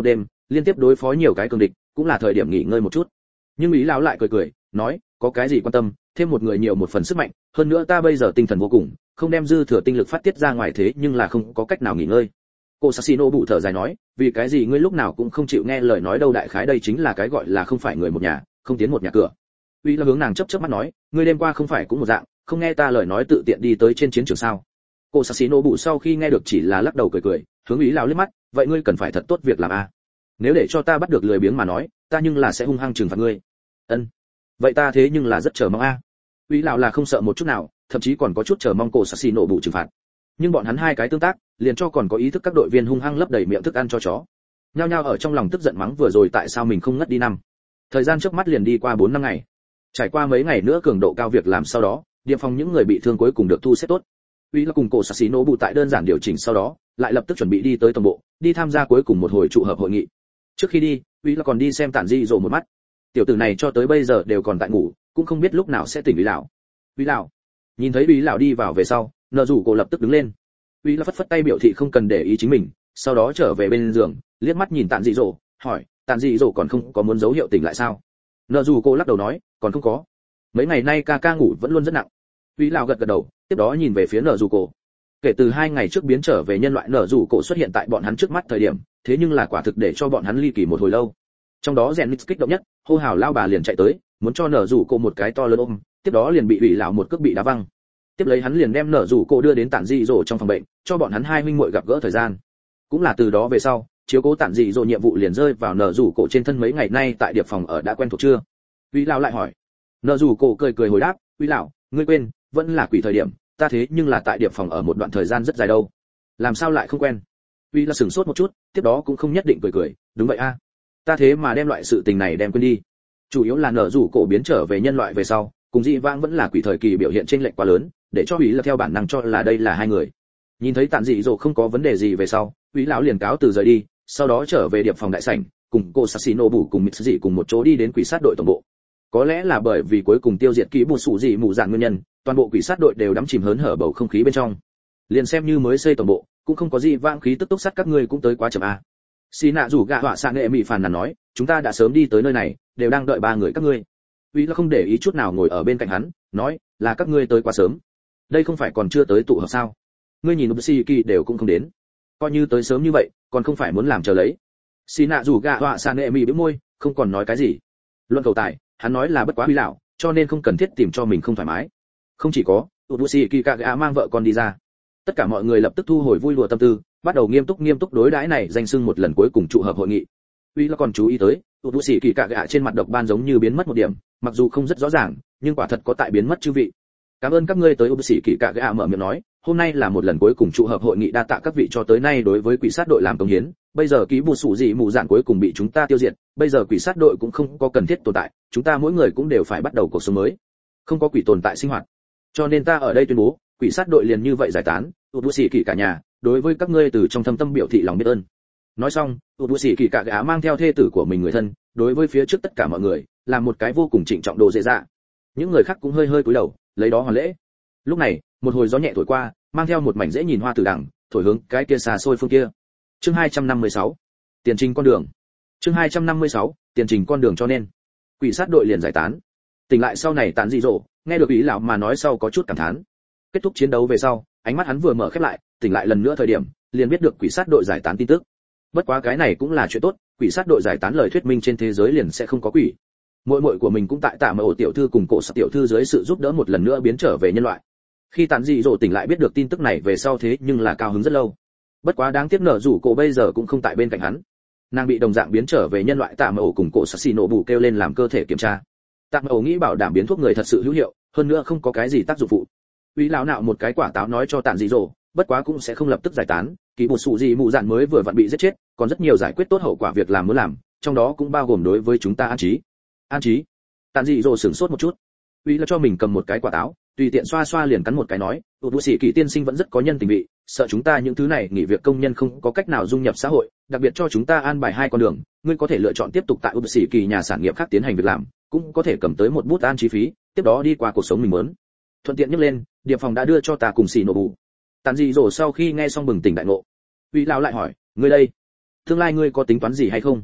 liên tiếp đối phó nhiều cái cường địch, cũng là thời điểm nghỉ ngơi một chút. Nhưng Ý lão lại cười cười, nói, có cái gì quan tâm, thêm một người nhiều một phần sức mạnh, hơn nữa ta bây giờ tinh thần vô cùng, không đem dư thừa tinh lực phát tiết ra ngoài thế nhưng là không có cách nào nghỉ ngơi. Cô Sasino bụ thở dài nói, vì cái gì ngươi lúc nào cũng không chịu nghe lời nói đâu, đại khái đây chính là cái gọi là không phải người một nhà, không tiến một nhà cửa. Uy là hướng nàng chớp chớp mắt nói, ngươi đêm qua không phải cũng một dạng, không nghe ta lời nói tự tiện đi tới trên chiến trường sao? Cô Sasino bụ sau khi nghe được chỉ là lắc đầu cười cười, hướng Ý lão liếc mắt, vậy ngươi cần phải thật tốt việc làm a. Nếu để cho ta bắt được lười biếng mà nói, ta nhưng là sẽ hung hăng trừng phạt ngươi. Ân. Vậy ta thế nhưng là rất chờ mong a. Uy lão là không sợ một chút nào, thậm chí còn có chút chờ mong cô Sasino bụ trừng phạt. Nhưng bọn hắn hai cái tương tác, liền cho còn có ý thức các đội viên hung hăng lấp đầy miệng thức ăn cho chó. Nhao nhao ở trong lòng tức giận mắng vừa rồi tại sao mình không ngất đi năm. Thời gian trước mắt liền đi qua 4 năm ngày. Trải qua mấy ngày nữa cường độ cao việc làm sau đó, địa phòng những người bị thương cuối cùng được thu xếp tốt. Uy là cùng cổ Sasino bụ tại đơn giản điều chỉnh sau đó, lại lập tức chuẩn bị đi tới tổng bộ, đi tham gia cuối cùng một hồi trụ hợp hội nghị. Trước khi đi, Uy là còn đi xem Tản Di Dỗ một mắt. Tiểu tử này cho tới bây giờ đều còn tại ngủ, cũng không biết lúc nào sẽ tỉnh Uy lão. Uy lão. Nhìn thấy Uy lão đi vào về sau, nợ rủ cổ lập tức đứng lên. Uy là phất phất tay biểu thị không cần để ý chính mình, sau đó trở về bên giường, liếc mắt nhìn Tản Di Dỗ, hỏi, Tản Di Dỗ còn không có muốn dấu hiệu tỉnh lại sao? Nợ rủ cổ lắc đầu nói, còn không có. Mấy ngày nay ca ca ngủ vẫn luôn rất nặng. Uy lão gật gật đầu, tiếp đó nhìn về phía nợ rủ cổ. Kể từ 2 ngày trước biến trở về nhân loại, nợ rủ cổ xuất hiện tại bọn hắn trước mắt thời điểm, thế nhưng là quả thực để cho bọn hắn ly kỳ một hồi lâu. Trong đó Zenith kích động nhất, hô hào lao bà liền chạy tới, muốn cho nợ rủ cổ một cái to lớn ôm, tiếp đó liền bị Uy lão một cước bị đá văng. Tiếp lấy hắn liền đem nợ rủ cổ đưa đến Tản Di Dỗ trong phòng bệnh, cho bọn hắn hai huynh muội gặp gỡ thời gian. Cũng là từ đó về sau, chiếu cố Tản Di Dỗ nhiệm vụ liền rơi vào nợ rủ cổ trên thân. Mấy ngày nay tại điệp phòng ở đã quen thuộc chưa? Uy lão lại hỏi. Nợ rủ cổ cười cười hồi đáp, Uy lão, ngươi quên, vẫn là quỷ thời điểm, ta thế nhưng là tại điệp phòng ở một đoạn thời gian rất dài đâu. Làm sao lại không quen? Uy là sửng sốt một chút, tiếp đó cũng không nhất định cười cười, đúng vậy a. Ta thế mà đem loại sự tình này đem quên đi. Chủ yếu là nợ rủ cổ biến trở về nhân loại về sau, cùng dị vãng vẫn là quỷ thời kỳ biểu hiện chênh lệch quá lớn, để cho Uy là theo bản năng cho là đây là hai người. Nhìn thấy Tản Dị Dỗ không có vấn đề gì về sau, Uy lão liền cáo từ rời đi, sau đó trở về điệp phòng đại sảnh, cùng cô Sasino bù cùng Mitsuji cùng một chỗ đi đến quỷ sát đội tổng bộ. Có lẽ là bởi vì cuối cùng tiêu diệt kỹ bù sủ dị mù dạn nguyên nhân, toàn bộ quỷ sát đội đều đắm chìm hớn hở bầu không khí bên trong. Liền xem như mới xây tổng bộ, cũng không có gì vãng khí tức tốc sát các ngươi cũng tới quá chậm a. Xí nạ rủ gạ họa sang nghệ mị phàn nàn nói, chúng ta đã sớm đi tới nơi này, đều đang đợi 3 người các ngươi. Uy là không để ý chút nào ngồi ở bên cạnh hắn, nói, là các ngươi tới quá sớm. Đây không phải còn chưa tới tụ họp sao? Ngươi nhìn Obsiki đều cũng không đến, coi như tới sớm như vậy, còn không phải muốn làm chờ lấy. Xí nạ rủ gạ họa sang nghệ mị bĩu môi, không còn nói cái gì. Luận cầu tài, hắn nói là bất quá Uy lão, cho nên không cần thiết tìm cho mình không thoải mái. Không chỉ có, Obsiki Kaga mang vợ con đi ra. Tất cả mọi người lập tức thu hồi vui đùa tâm tư, bắt đầu nghiêm túc đối đãi này danh xưng một lần cuối cùng trụ hợp hội nghị. Uy là còn chú ý tới, Obsiki Kaga trên mặt độc ban giống như biến mất một điểm, mặc dù không rất rõ ràng, nhưng quả thật có tại biến mất chư vị. Cảm ơn các ngươi tới. Obsiki Kaga mở miệng nói, hôm nay là một lần cuối cùng trụ hợp hội nghị, đa tạ các vị cho tới nay đối với quỷ sát đội làm công hiến. Bây giờ ký bù sủ dị mù dạn cuối cùng bị chúng ta tiêu diệt, bây giờ quỷ sát đội cũng không có cần thiết tồn tại, chúng ta mỗi người cũng đều phải bắt đầu cuộc sống mới. Không có quỷ tồn tại sinh hoạt, cho nên ta ở đây tuyên bố, quỷ sát đội liền như vậy giải tán. Obsiki cả nhà, đối với các ngươi từ trong thâm tâm biểu thị lòng biết ơn. Nói xong, Obsiki cả gã mang theo thê tử của mình người thân, đối với phía trước tất cả mọi người, làm một cái vô cùng trịnh trọng đồ dễ dạ. Những người khác cũng hơi cúi đầu, lấy đó hoàn lễ. Lúc này, một hồi gió nhẹ thổi qua, mang theo một mảnh dễ nhìn hoa tử đằng, thổi hướng cái kia xa xôi phương kia. Chương 256, tiền trình con đường. Chương 256, tiền trình con đường. Cho nên, quỷ sát đội liền giải tán. Tỉnh lại sau này Tản Dị Dỗ, nghe được Ý lão mà nói sau có chút cảm thán. Kết thúc chiến đấu về sau, ánh mắt hắn vừa mở khép lại, tỉnh lại lần nữa thời điểm, liền biết được quỷ sát đội giải tán tin tức. Bất quá cái này cũng là chuyện tốt, quỷ sát đội giải tán lời thuyết minh trên thế giới liền sẽ không có quỷ. Muội của mình cũng tại Tạ Mộ tiểu thư cùng Cổ Sắc tiểu thư dưới sự giúp đỡ một lần nữa biến trở về nhân loại. Khi Tản Dị Dỗ tỉnh lại biết được tin tức này về sau thế nhưng là cao hứng rất lâu. Bất quá đáng tiếc nở rủ cổ bây giờ cũng không tại bên cạnh hắn. Nàng bị đồng dạng biến trở về nhân loại Tạ Mộ cùng Cổ Sắc xì nổ bù kêu lên làm cơ thể kiểm tra. Tạ Mộ nghĩ bảo đảm biến thuốc người thật sự hữu hiệu, hơn nữa không có cái gì tác dụng phụ. Uy lão nạo một cái quả táo nói cho Tản Dị Dỗ, bất quá cũng sẽ không lập tức giải tán, kỳ bột sụ gì mù dạn mới vừa vặn bị giết chết, còn rất nhiều giải quyết tốt hậu quả việc làm muốn làm, trong đó cũng bao gồm đối với chúng ta an trí. An trí? Tản Dị Dỗ sửng sốt một chút. Uy là cho mình cầm một cái quả táo, tùy tiện xoa xoa liền cắn một cái nói, bù sĩ kỳ tiên sinh vẫn rất có nhân tình vị, sợ chúng ta những thứ này nghỉ việc công nhân không có cách nào dung nhập xã hội, đặc biệt cho chúng ta an bài 2 con đường, ngươi có thể lựa chọn tiếp tục tại bù sĩ kỳ nhà sản nghiệp khác tiến hành việc làm, cũng có thể cầm tới một bút an chi phí, tiếp đó đi qua cuộc sống mình muốn. Thuận tiện nhắc lên, điệp phòng đã đưa cho ta cùng xì nổ bù. Tản Dị Dỗ sau khi nghe xong bừng tỉnh đại ngộ. Uy lão lại hỏi, ngươi đây, tương lai ngươi có tính toán gì hay không?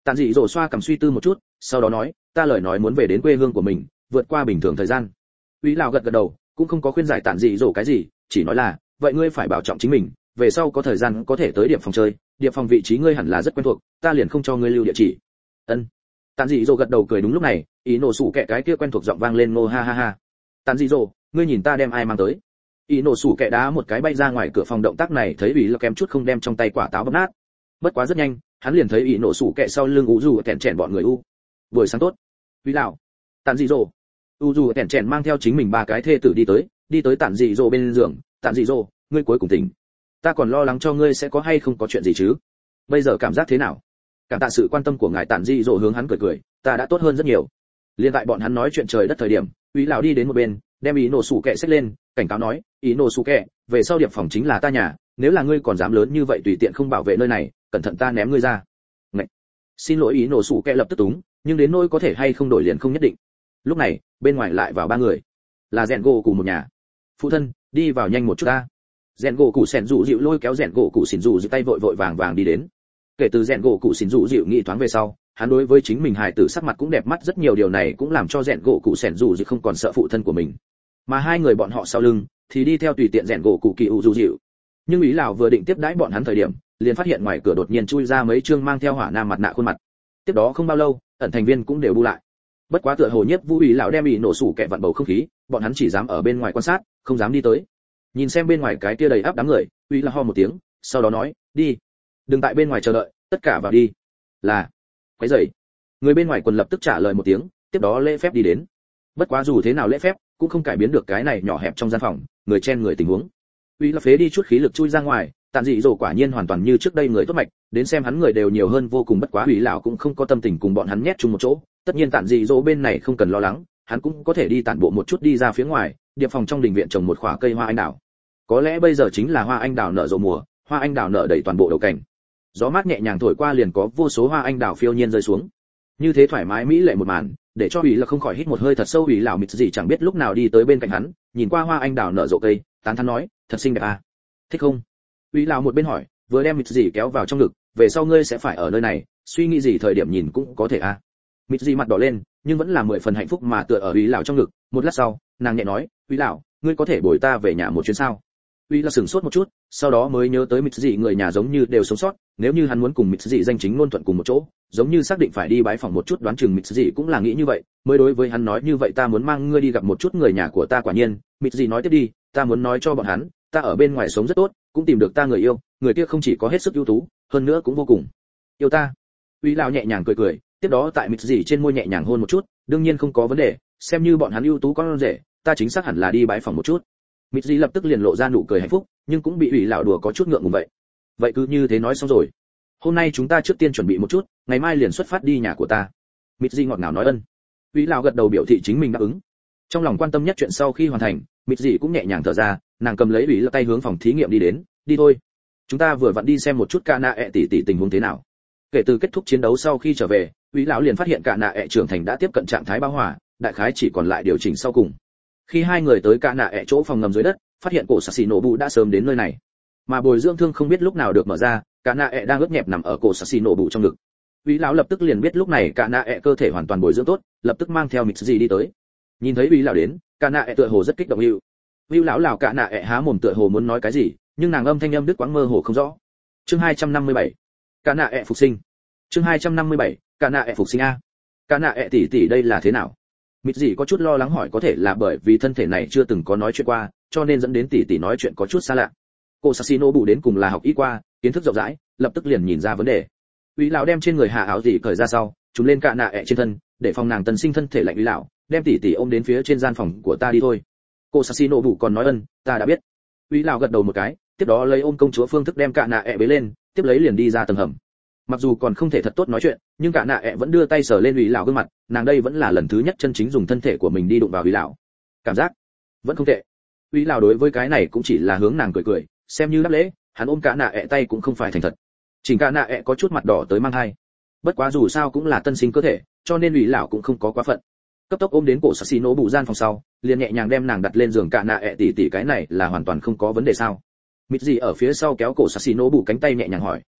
Tản dị dỗ xoa cầm suy tư một chút, sau đó nói, ta lời nói muốn về đến quê hương của mình, vượt qua bình thường thời gian. Úy lão gật gật đầu, cũng không có khuyên giải Tản dị dỗ cái gì, chỉ nói là, vậy ngươi phải bảo trọng chính mình, về sau có thời gian có thể tới điểm phòng chơi, điểm phòng vị trí ngươi hẳn là rất quen thuộc, ta liền không cho ngươi lưu địa chỉ. Ân. Tản dị dỗ gật đầu cười đúng lúc này, ý nổ sủ kẹ cái kia quen thuộc giọng vang lên ngô ha ha ha. Tản dị dỗ, ngươi nhìn ta đem ai mang tới? Ý nổ sủ kẹ đá một cái bay ra ngoài cửa phòng, động tác này thấy Úy là kém chút không đem trong tay quả táo bóp nát. Bất quá rất nhanh, hắn liền thấy ý nổ sủ kẹ sau lưng u dù kẹn chèn bọn người u. Buổi sáng tốt. Úy lão. Tản dị dỗ. U dù kẹn chèn mang theo chính mình ba cái thê tử đi tới Tản dị dỗ bên giường. Tản dị dỗ, ngươi cuối cùng tỉnh. Ta còn lo lắng cho ngươi sẽ có hay không có chuyện gì chứ? Bây giờ cảm giác thế nào? Cảm tạ sự quan tâm của ngài. Tản dị dỗ hướng hắn cười cười, ta đã tốt hơn rất nhiều. Liên tại bọn hắn nói chuyện trời đất thời điểm, Úy lão đi đến một bên, đem ý nổ sủ kẹ xách lên, cảnh cáo nói, ý nổ sủ kẹ, về sau điệp phòng chính là ta nhà, nếu là ngươi còn dám lớn như vậy tùy tiện không bảo vệ nơi này, cẩn thận ta ném ngươi ra. Ngậy. Xin lỗi. Ý nổ sủ kẹ lập tức túng, nhưng đến nỗi có thể hay không đổi liền không nhất định. Lúc này, bên ngoài lại vào ba người, là rèn gỗ cùng một nhà. Phụ thân, đi vào nhanh một chút ta. Rèn gỗ cụ sẻn dụ dịu lôi kéo rèn gỗ cụ xỉn dụ dịu tay vội vội vàng vàng đi đến. Kể từ rèn gỗ cụ xỉn dụ dịu nghĩ thoáng về sau, hắn đối với chính mình hài tử sắc mặt cũng đẹp mắt rất nhiều, điều này cũng làm cho rèn gỗ cụ sẻn dụ dịu không còn sợ phụ thân của mình. Mà hai người bọn họ sau lưng thì đi theo tùy tiện rèn gỗ cụ kỳ u dụ dịu. Nhưng Ý lão vừa định tiếp đãi bọn hắn thời điểm, liền phát hiện ngoài cửa đột nhiên chui ra mấy trương mang theo hỏa nam mặt nạ khuôn mặt. Tiếp đó không bao lâu, ẩn thành viên cũng đều bu lại. Bất quá tựa hồ nhiếp Vũ Ý lão đem ý nổ sủ kẹ vặn bầu không khí, bọn hắn chỉ dám ở bên ngoài quan sát, không dám đi tới. Nhìn xem bên ngoài cái kia đầy áp đám người, Úy là ho một tiếng, sau đó nói, đi, đừng tại bên ngoài chờ đợi, tất cả vào đi. Là. Quấy rầy. Người bên ngoài quần lập tức trả lời một tiếng, tiếp đó lễ phép đi đến. Bất quá dù thế nào lễ phép, cũng không cải biến được cái này nhỏ hẹp trong gian phòng, người chen người tình huống. Úy là phế đi chút khí lực chui ra ngoài, Tản dị dỗ quả nhiên hoàn toàn như trước đây người tốt mạch, đến xem hắn người đều nhiều hơn vô cùng. Bất quá Úy lão cũng không có tâm tình cùng bọn hắn nhét chung một chỗ, tất nhiên Tản dị dỗ bên này không cần lo lắng, hắn cũng có thể đi tản bộ một chút đi ra phía ngoài, điệp phòng trong đình viện trồng một khỏa cây hoa anh đào. Có lẽ bây giờ chính là hoa anh đào nở rộ mùa, hoa anh đào nở đầy toàn bộ đầu cảnh. Gió mát nhẹ nhàng thổi qua liền có vô số hoa anh đào phiêu nhiên rơi xuống. Như thế thoải mái mỹ lệ một màn, để cho Úy là không khỏi hít một hơi thật sâu. Úy lão mịt gì chẳng biết lúc nào đi tới bên cạnh hắn, nhìn qua hoa anh đào nở rộ cây, tán thán nói, thật xinh đẹp à, thích không? Úy lão một bên hỏi, vừa đem mịt gì kéo vào trong ngực, về sau ngươi sẽ phải ở nơi này, suy nghĩ gì thời điểm nhìn cũng có thể à. Mịt gì mặt đỏ lên, nhưng vẫn là 10 phần hạnh phúc mà tựa ở Úy lão trong ngực. Một lát sau, nàng nhẹ nói, Úy lão, ngươi có thể bồi ta về nhà một chuyến sao? Úy là sửng sốt một chút, sau đó mới nhớ tới mịt dị người nhà giống như đều sống sót, nếu như hắn muốn cùng mịt dị danh chính ngôn thuận cùng một chỗ, giống như xác định phải đi bái phỏng một chút, đoán chừng mịt dị cũng là nghĩ như vậy, mới đối với hắn nói như vậy, ta muốn mang ngươi đi gặp một chút người nhà của ta. Quả nhiên, mịt dị nói tiếp đi, ta muốn nói cho bọn hắn, ta ở bên ngoài sống rất tốt, cũng tìm được ta người yêu, người kia không chỉ có hết sức ưu tú, hơn nữa cũng vô cùng yêu ta. Úy lão nhẹ nhàng cười cười, tiếp đó tại mịt dị trên môi nhẹ nhàng hôn một chút, đương nhiên không có vấn đề, xem như bọn hắn ưu tú con rể, ta chính xác hẳn là đi bái phỏng một chút. Mịt dị lập tức liền lộ ra nụ cười hạnh phúc, nhưng cũng bị Úy lão đùa có chút ngượng ngùng vậy. Vậy cứ như thế nói xong rồi. Hôm nay chúng ta trước tiên chuẩn bị một chút, ngày mai liền xuất phát đi nhà của ta. Mịt dị ngọt ngào nói ân. Úy lão gật đầu biểu thị chính mình đáp ứng. Trong lòng quan tâm nhất chuyện sau khi hoàn thành, Mịt dị cũng nhẹ nhàng thở ra, nàng cầm lấy Úy lão tay hướng phòng thí nghiệm đi đến, đi thôi. Chúng ta vừa vặn đi xem một chút Cả Nạ ẹ tỷ tình huống thế nào. Kể từ kết thúc chiến đấu sau khi trở về, Úy lão liền phát hiện Cả Nạ ẹ trưởng thành đã tiếp cận trạng thái bão hòa, đại khái chỉ còn lại điều chỉnh sau cùng. Khi hai người tới Cả Nạ ẹ chỗ phòng ngầm dưới đất, phát hiện cổ Sasinobu đã sớm đến nơi này, mà bồi dưỡng thương không biết lúc nào được mở ra, Cả Nạ ẹ đang ướt nhẹp nằm ở cổ Sasinobu trong ngực. Úy lão lập tức liền biết lúc này Cả Nạ ẹ cơ thể hoàn toàn bồi dưỡng tốt, lập tức mang theo Mitsuji đi tới. Nhìn thấy Úy lão đến, Cả Nạ ẹ tựa hồ rất kích động. Úy lão lào Cả Nạ ẹ há mồm tựa hồ muốn nói cái gì, nhưng nàng âm thanh âm đứt quãng mơ hồ không rõ. Chương 257. Cả Nạ ẹ phục sinh. Chương 257. Cả Nạ ẹ phục sinh a. Cả Nạ ẹ tỷ đây là thế nào? Mitsuji có chút lo lắng hỏi, có thể là bởi vì thân thể này chưa từng có nói chuyện qua, cho nên dẫn đến tỷ nói chuyện có chút xa lạ. Cô Sasinobu đến cùng là học y qua, kiến thức rộng rãi, lập tức liền nhìn ra vấn đề. Úy lão đem trên người hạ áo gì cởi ra sau, trùm lên Cả Nạ ẹ trên thân, để phòng nàng tân sinh thân thể lạnh. Úy lão, đem tỷ ôm đến phía trên gian phòng của ta đi thôi. Cô Sasinobu còn nói ân, ta đã biết. Úy lão gật đầu một cái, tiếp đó lấy ôm công chúa phương thức đem Cả Nạ ẹ bế lên, tiếp lấy liền đi ra tầng hầm. Mặc dù còn không thể thật tốt nói chuyện, nhưng Cả Nạ ẹ vẫn đưa tay sờ lên Úy lão gương mặt, nàng đây vẫn là lần thứ nhất chân chính dùng thân thể của mình đi đụng vào Úy lão. Cảm giác vẫn không tệ. Úy lão đối với cái này cũng chỉ là hướng nàng cười cười, xem như đáp lễ, hắn ôm Cả Nạ ẹ tay cũng không phải thành thật. Chỉnh Cả Nạ ẹ có chút mặt đỏ tới mang hai. Bất quá dù sao cũng là tân sinh cơ thể, cho nên Úy lão cũng không có quá phận. Cấp tốc ôm đến cổ Sasinobu gian phòng sau, liền nhẹ nhàng đem nàng đặt lên giường. Cả Nạ ẹ tỷ cái này là hoàn toàn không có vấn đề sao? Mitsuji ở phía sau kéo cổ Sasinobu cánh tay nhẹ nhàng hỏi,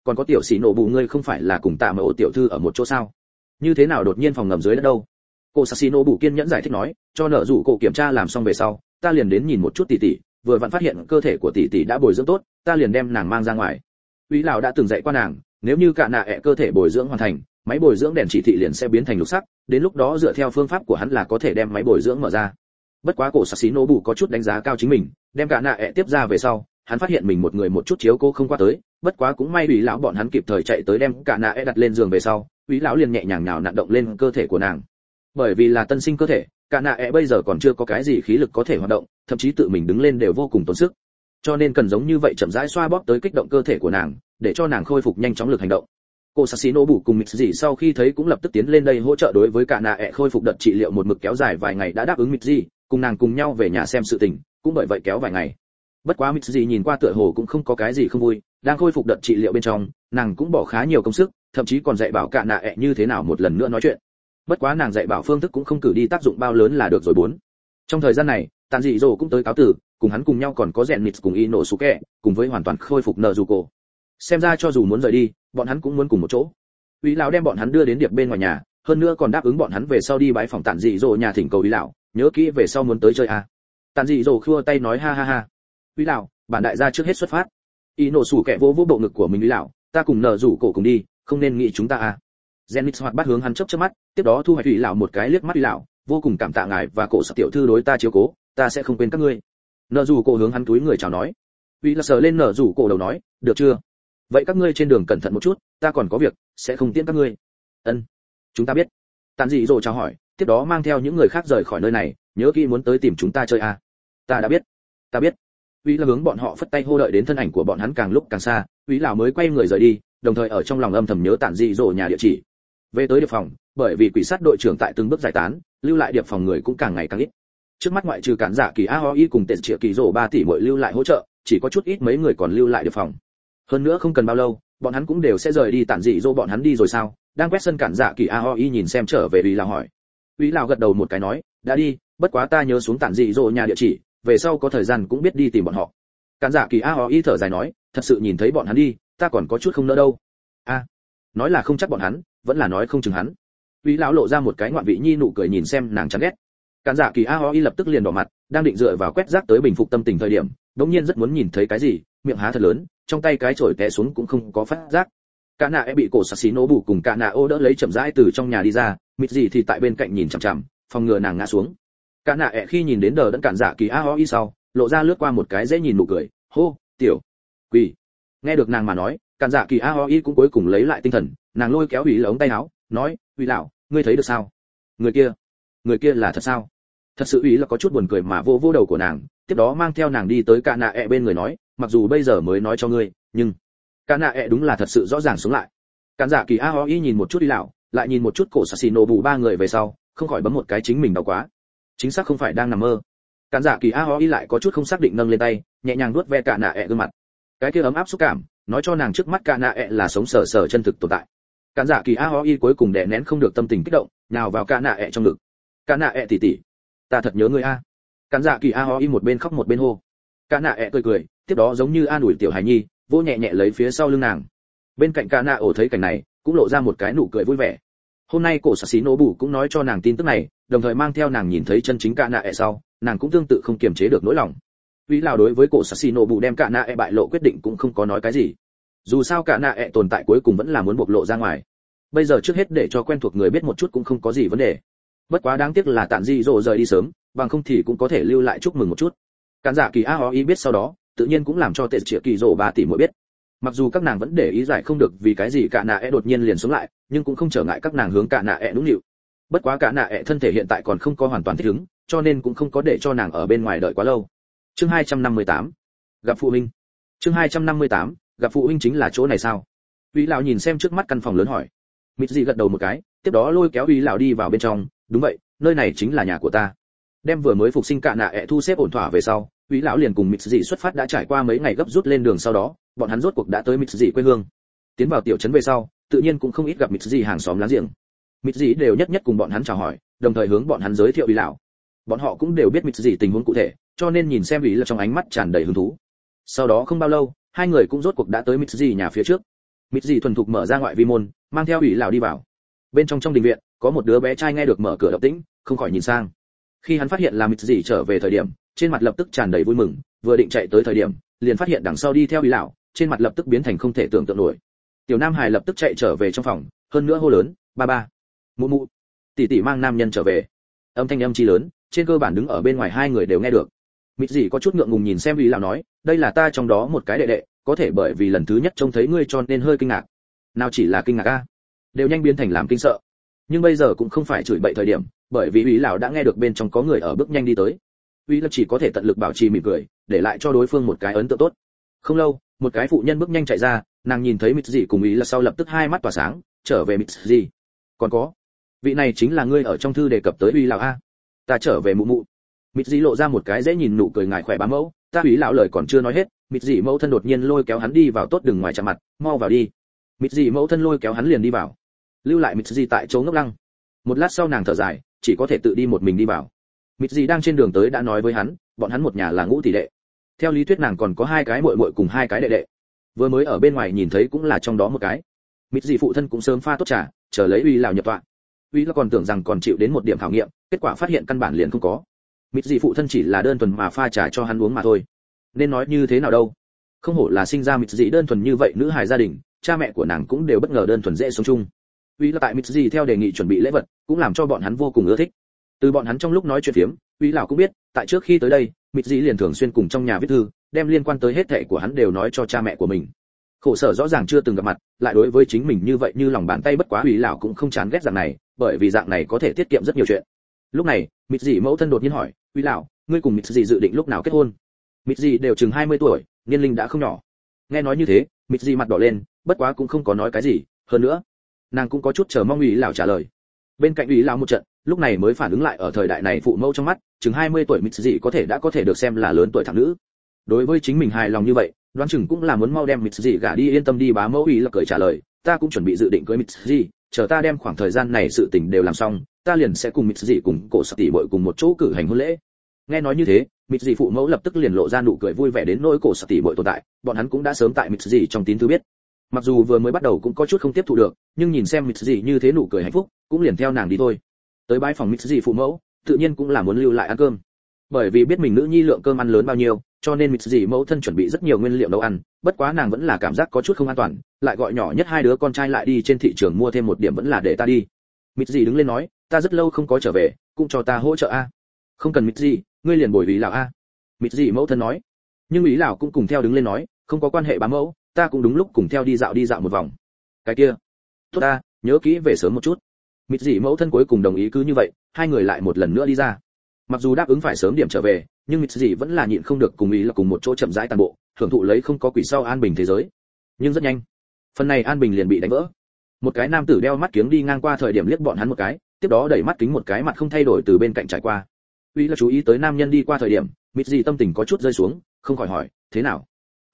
còn có tiểu sĩ nổ bù, ngươi không phải là cùng tạ mẫu tiểu thư ở một chỗ sao? Như thế nào đột nhiên phòng ngầm dưới đất đâu? Cô Sasino bù kiên nhẫn giải thích nói, cho nợ rủ cổ kiểm tra làm xong về sau, ta liền đến nhìn một chút tỷ tỷ, vừa vặn phát hiện cơ thể của tỷ tỷ đã bồi dưỡng tốt, ta liền đem nàng mang ra ngoài. Úy lão đã từng dạy qua nàng, nếu như cả nạ ẹ cơ thể bồi dưỡng hoàn thành, máy bồi dưỡng đèn chỉ thị liền sẽ biến thành lục sắc, đến lúc đó dựa theo phương pháp của hắn là có thể đem máy bồi dưỡng mở ra. Bất quá cổ Sasino bù có chút đánh giá cao chính mình, đem cả nạ ẹ tiếp ra về sau, hắn phát hiện mình một người một chút chiếu cố không qua tới, bất quá cũng may Úy lão bọn hắn kịp thời chạy tới đem cả nạ ẹ đặt lên giường về sau, Úy lão liền nhẹ nhàng nhào nặn động lên cơ thể của nàng. Bởi vì là tân sinh cơ thể, cả nạ ẹ bây giờ còn chưa có cái gì khí lực có thể hoạt động, thậm chí tự mình đứng lên đều vô cùng tốn sức, cho nên cần giống như vậy chậm rãi xoa bóp tới kích động cơ thể của nàng, để cho nàng khôi phục nhanh chóng lực hành động. Cô Sasino bù cùng Mitsuji sau khi thấy cũng lập tức tiến lên đây hỗ trợ đối với cả nạ ẹ khôi phục đợt trị liệu một mực kéo dài vài ngày đã đáp ứng Mitsuji, cùng nàng cùng nhau về nhà xem sự tình, cũng bởi vậy kéo vài ngày. Bất quá Mitsuji nhìn qua tựa hồ cũng không có cái gì không vui, đang khôi phục đợt trị liệu bên trong, nàng cũng bỏ khá nhiều công sức, thậm chí còn dạy bảo cả nạ ẹ như thế nào một lần nữa nói chuyện. Bất quá nàng dạy bảo phương thức cũng không cử đi tác dụng bao lớn là được rồi bốn. Trong thời gian này, Tàn Dị Dỗ cũng tới cáo tử, cùng hắn cùng nhau còn có Rèn Nịt cùng Inosuke, cùng với hoàn toàn khôi phục Nezuko. Xem ra cho dù muốn rời đi, bọn hắn cũng muốn cùng một chỗ. Úy lão đem bọn hắn đưa đến điệp bên ngoài nhà, hơn nữa còn đáp ứng bọn hắn về sau đi bái phòng Tàn Dị Dỗ nhà thỉnh cầu Úy lão, nhớ kỹ về sau muốn tới chơi à. Tàn Dị Dỗ khua tay nói ha ha ha. Úy lão, bản đại gia trước hết xuất phát. Inosuke vỗ vỗ bộ ngực của mình, Úy lão, ta cùng Nezuko cùng đi, không nên nghĩ chúng ta à. Zenith hoạt bát hướng hắn chớp chớp mắt, tiếp đó thu hoạch Úy lão một cái liếc mắt. Úy lão, vô cùng cảm tạ ngài và cổ Sạ tiểu thư đối ta chiếu cố, ta sẽ không quên các ngươi. Nezuko hướng hắn túi người chào nói. Úy lão sờ lên Nezuko đầu nói, được chưa? Vậy các ngươi trên đường cẩn thận một chút, ta còn có việc, sẽ không tiễn các ngươi. Ân, chúng ta biết. Tàn Dị Dỗ chào hỏi, tiếp đó mang theo những người khác rời khỏi nơi này, nhớ kỹ muốn tới tìm chúng ta chơi à. Ta đã biết, ta biết. Úy lão hướng bọn họ phất tay hô, đợi đến thân ảnh của bọn hắn càng lúc càng xa, Úy lão mới quay người rời đi, đồng thời ở trong lòng âm thầm nhớ Tàn Dị Dỗ nhà địa chỉ. Về tới điệp phòng, bởi vì quỷ sát đội trưởng tại từng bước giải tán, lưu lại điệp phòng người cũng càng ngày càng ít. Trước mắt ngoại trừ cản giả kỳ Aoi cùng tên triệu kỳ rồ 3 tỷ mỗi lưu lại hỗ trợ, chỉ có chút ít mấy người còn lưu lại điệp phòng. Hơn nữa không cần bao lâu, bọn hắn cũng đều sẽ rời đi. Tản Dị Dỗ bọn hắn đi rồi sao? Đang quét sân cản giả kỳ Aoi nhìn xem trở về Úy lão hỏi. Úy lão gật đầu một cái nói, đã đi, bất quá ta nhớ xuống Tản Dị Dỗ nhà địa chỉ, về sau có thời gian cũng biết đi tìm bọn họ. Cản giả kỳ Aoi thở dài nói, thật sự nhìn thấy bọn hắn đi, ta còn có chút không nỡ đâu. A, nói là không chắc bọn hắn, vẫn là nói không chừng hắn. Úy lão lộ ra một cái ngoạn vị nhi nụ cười nhìn xem nàng chán ghét. Cản giả kỳ Aoi lập tức liền đỏ mặt, đang định dựa vào quét rác tới bình phục tâm tình thời điểm, đống nhiên rất muốn nhìn thấy cái gì, miệng há thật lớn, trong tay cái chổi té xuống cũng không có phát giác. Cả nạ bị cổ Sasino bù cùng cả nạ ô đỡ lấy chậm rãi từ trong nhà đi ra, mịt gì thì tại bên cạnh nhìn chằm chằm, phòng ngừa nàng ngã xuống. Cả nạ khi nhìn đến đờ đẫn cản giả kỳ Aoi sau, lộ ra lướt qua một cái dễ nhìn nụ cười, hô, tiểu quỷ. Nghe được nàng mà nói, cản giả kỳ Aoi cũng cuối cùng lấy lại tinh thần, nàng lôi kéo Úy lão ống tay áo, nói, Úy lão, ngươi thấy được sao? Người kia là thật sao? Thật sự Úy là có chút buồn cười mà vô vô đầu của nàng, tiếp đó mang theo nàng đi tới cả nạ bên người nói, mặc dù bây giờ mới nói cho ngươi, nhưng cả nạ đúng là thật sự rõ ràng sống lại. Cản giả kỳ Aoi nhìn một chút Úy lão, lại nhìn một chút cổ Sasino bù ba người về sau, không khỏi bấm một cái chính mình đau quá. Chính xác không phải đang nằm mơ. Cản giả kỳ Aoi lại có chút không xác định nâng lên tay, nhẹ nhàng vuốt ve cả nạ gương mặt. Cái kia ấm áp xúc cảm, nói cho nàng trước mắt cả nạ là sống sờ sờ chân thực tồn tại. Cản giả kỳ Aoi cuối cùng đè nén không được tâm tình kích động, nào vào cả nạ trong ngực. Cả nạ tỷ tỷ, ta thật nhớ ngươi a. Cản giả kỳ Aoi một bên khóc một bên hô. Cả nạ cười cười, tiếp đó giống như an ủi tiểu hài nhi, vỗ nhẹ nhẹ lấy phía sau lưng nàng. Bên cạnh cả nạ thấy cảnh này, cũng lộ ra một cái nụ cười vui vẻ. Hôm nay cổ Sasino bù cũng nói cho nàng tin tức này, đồng thời mang theo nàng nhìn thấy chân chính cả nạ sau, nàng cũng tương tự không kiềm chế được nỗi lòng. Úy lão đối với cổ Sasino bù đem cả nạ bại lộ quyết định cũng không có nói cái gì. Dù sao cả nạ tồn tại cuối cùng vẫn là muốn bộc lộ ra ngoài. Bây giờ trước hết để cho quen thuộc người biết một chút cũng không có gì vấn đề. Bất quá đáng tiếc là Tản Dị Dỗ rời đi sớm, bằng không thì cũng có thể lưu lại chúc mừng một chút. Cản giả kỳ Aoi biết sau đó, tự nhiên cũng làm cho Tệ Triệu Kỳ Dỗ 3 tỷ mỗi biết. Mặc dù các nàng vẫn để ý giải không được vì cái gì cả nạ đột nhiên liền sống lại, nhưng cũng không trở ngại các nàng hướng cả nạ nũng nịu. Bất quá cả nạ thân thể hiện tại còn không có hoàn toàn thích ứng, cho nên cũng không có để cho nàng ở bên ngoài đợi quá lâu. Chương 258, gặp phụ huynh. Chương 258, gặp phụ huynh chính là chỗ này sao? Úy lão nhìn xem trước mắt căn phòng lớn hỏi. Mịt dị gật đầu một cái, tiếp đó lôi kéo Úy lão đi vào bên trong, đúng vậy, nơi này chính là nhà của ta. Đem vừa mới phục sinh cả nạ thu xếp ổn thỏa về sau, Úy lão liền cùng Mịt dị xuất phát. Đã trải qua mấy ngày gấp rút lên đường sau đó, bọn hắn rốt cuộc đã tới Mịt dị quê hương. Tiến vào tiểu trấn về sau, tự nhiên cũng không ít gặp Mịt dị hàng xóm láng giềng. Mịt dị đều nhất nhất cùng bọn hắn chào hỏi, đồng thời hướng bọn hắn giới thiệu Úy lão. Bọn họ cũng đều biết Mịt dị tình huống cụ thể, cho nên nhìn xem Úy là trong ánh mắt tràn đầy hứng thú. Sau đó không bao lâu, hai người cũng rốt cuộc đã tới Mịt dị nhà phía trước. Mịt gì thuần thục mở ra ngoại vi môn, mang theo ủy lão đi vào. Bên trong đình viện, có một đứa bé trai nghe được mở cửa động tĩnh, không khỏi nhìn sang. Khi hắn phát hiện là Mịt gì trở về thời điểm, trên mặt lập tức tràn đầy vui mừng, vừa định chạy tới thời điểm, liền phát hiện đằng sau đi theo ủy lão, trên mặt lập tức biến thành không thể tưởng tượng nổi. Tiểu Nam Hải lập tức chạy trở về trong phòng, hơn nữa hô lớn, ba ba, mụ mụ, tỷ tỷ mang nam nhân trở về. Âm thanh chi lớn, trên cơ bản đứng ở bên ngoài hai người đều nghe được. Mịt gì có chút ngượng ngùng nhìn xem ủy lão nói, đây là ta trong đó một cái đệ đệ, có thể bởi vì lần thứ nhất trông thấy ngươi cho nên hơi kinh ngạc. Nào chỉ là kinh ngạc a, đều nhanh biến thành làm kinh sợ. Nhưng bây giờ cũng không phải chửi bậy thời điểm, bởi vì ủy lão đã nghe được bên trong có người ở bước nhanh đi tới. Ủy lão chỉ có thể tận lực bảo trì mỉm cười, để lại cho đối phương một cái ấn tượng tốt. Không lâu, một cái phụ nhân bước nhanh chạy ra, nàng nhìn thấy Mịt gì cùng ý là sau lập tức hai mắt tỏa sáng, trở về Mịt gì. Còn có, vị này chính là ngươi ở trong thư đề cập tới ủy lão a. Ta trở về mụ mụ. Mịt gì lộ ra một cái dễ nhìn nụ cười ngại khỏe bá mẫu, ta ủy lão lời còn chưa nói hết, Mịt gì mẫu thân đột nhiên lôi kéo hắn đi vào, tốt đừng ngoài chạm mặt, mau vào đi. Mịt gì mẫu thân lôi kéo hắn liền đi vào, lưu lại Mịt gì tại chỗ ngốc lăng. Một lát sau nàng thở dài, chỉ có thể tự đi một mình đi vào. Mịt gì đang trên đường tới đã nói với hắn, bọn hắn một nhà là ngũ tỷ đệ. Theo lý thuyết nàng còn có hai cái muội muội cùng hai cái đệ đệ, vừa mới ở bên ngoài nhìn thấy cũng là trong đó một cái. Mịt gì phụ thân cũng sớm pha tốt trà, chờ lấy uy lão nhập tọa. Uy là còn tưởng rằng còn chịu đến một điểm khảo nghiệm, kết quả phát hiện căn bản liền không có. Mịt gì phụ thân chỉ là đơn thuần mà pha trà cho hắn uống mà thôi. Nên nói như thế nào đâu? Không hổ là sinh ra Mịt gì đơn thuần như vậy nữ hài gia đình, cha mẹ của nàng cũng đều bất ngờ đơn thuần dễ sống chung. Uy là tại Mịt gì theo đề nghị chuẩn bị lễ vật, cũng làm cho bọn hắn vô cùng ưa thích. Từ bọn hắn trong lúc nói chuyện phiếm, Uy lão cũng biết, tại trước khi tới đây, Mịt gì liền thường xuyên cùng trong nhà viết thư, đem liên quan tới hết thảy của hắn đều nói cho cha mẹ của mình. Khổ sở rõ ràng chưa từng gặp mặt, lại đối với chính mình như vậy như lòng bàn tay, bất quá Uy lão cũng không chán ghét dạng này, bởi vì dạng này có thể tiết kiệm rất nhiều chuyện. Lúc này, Mịt gì mẫu thân đột nhiên hỏi, Uy lão, ngươi cùng Mịt gì dự định lúc nào kết hôn? Mịt gì đều chừng 20 tuổi, niên linh đã không nhỏ. Nghe nói như thế, Mịt gì mặt đỏ lên, bất quá cũng không có nói cái gì, hơn nữa, nàng cũng có chút chờ mong Uy lão trả lời. Bên cạnh Uy lão một trận, lúc này mới phản ứng lại ở thời đại này phụ mẫu trong mắt, chừng 20 tuổi Mịt gì có thể được xem là lớn tuổi thằng nữ. Đối với chính mình hài lòng như vậy, đoán chừng cũng là muốn mau đem Mịt gì gả đi, yên tâm đi bá mẫu. Uy là cười trả lời, ta cũng chuẩn bị dự định cưới Mịt gì, chờ ta đem khoảng thời gian này sự tình đều làm xong, ta liền sẽ cùng Mịt gì cùng cổ Sạ tỷ muội cùng một chỗ cử hành hôn lễ. Nghe nói như thế, Mịt gì phụ mẫu lập tức liền lộ ra nụ cười vui vẻ, đến nỗi cổ Sạ tỷ muội tồn tại, bọn hắn cũng đã sớm tại Mịt gì trong tín thư biết. Mặc dù vừa mới bắt đầu cũng có chút không tiếp thu được, nhưng nhìn xem Mịt gì như thế nụ cười hạnh phúc, cũng liền theo nàng đi thôi. Tới bãi phòng Mịt gì phụ mẫu, tự nhiên cũng là muốn lưu lại ăn cơm. Bởi vì biết mình nữ nhi lượng cơm ăn lớn bao nhiêu, cho nên Mịt gì mẫu thân chuẩn bị rất nhiều nguyên liệu nấu ăn, bất quá nàng vẫn là cảm giác có chút không an toàn, lại gọi nhỏ nhất hai đứa con trai lại đi trên thị trường mua thêm một điểm, vẫn là để ta đi. Mịt gì đứng lên nói, ta rất lâu không có trở về, cũng cho ta hỗ trợ a. Không cần Mịt gì, ngươi liền bồi ý lão a. Mịt gì mẫu thân nói. Nhưng ý lão cũng cùng theo đứng lên nói, không có quan hệ bá mẫu, ta cũng đúng lúc cùng theo đi dạo một vòng. Cái kia, tốt ta, nhớ kỹ về sớm một chút. Mịt gì mẫu thân cuối cùng đồng ý, cứ như vậy, hai người lại một lần nữa đi ra. Mặc dù đáp ứng phải sớm điểm trở về, nhưng Mịt gì vẫn là nhịn không được cùng ý là cùng một chỗ chậm rãi tàn bộ, hưởng thụ lấy không có quỷ sau an bình thế giới. Nhưng rất nhanh, phần này an bình liền bị đánh vỡ. Một cái nam tử đeo mắt kiếng đi ngang qua thời điểm liếc bọn hắn một cái, tiếp đó đẩy mắt kính một cái, mặt không thay đổi từ bên cạnh trải qua. Ý là chú ý tới nam nhân đi qua thời điểm, Mịt gì tâm tình có chút rơi xuống, không khỏi hỏi, thế nào?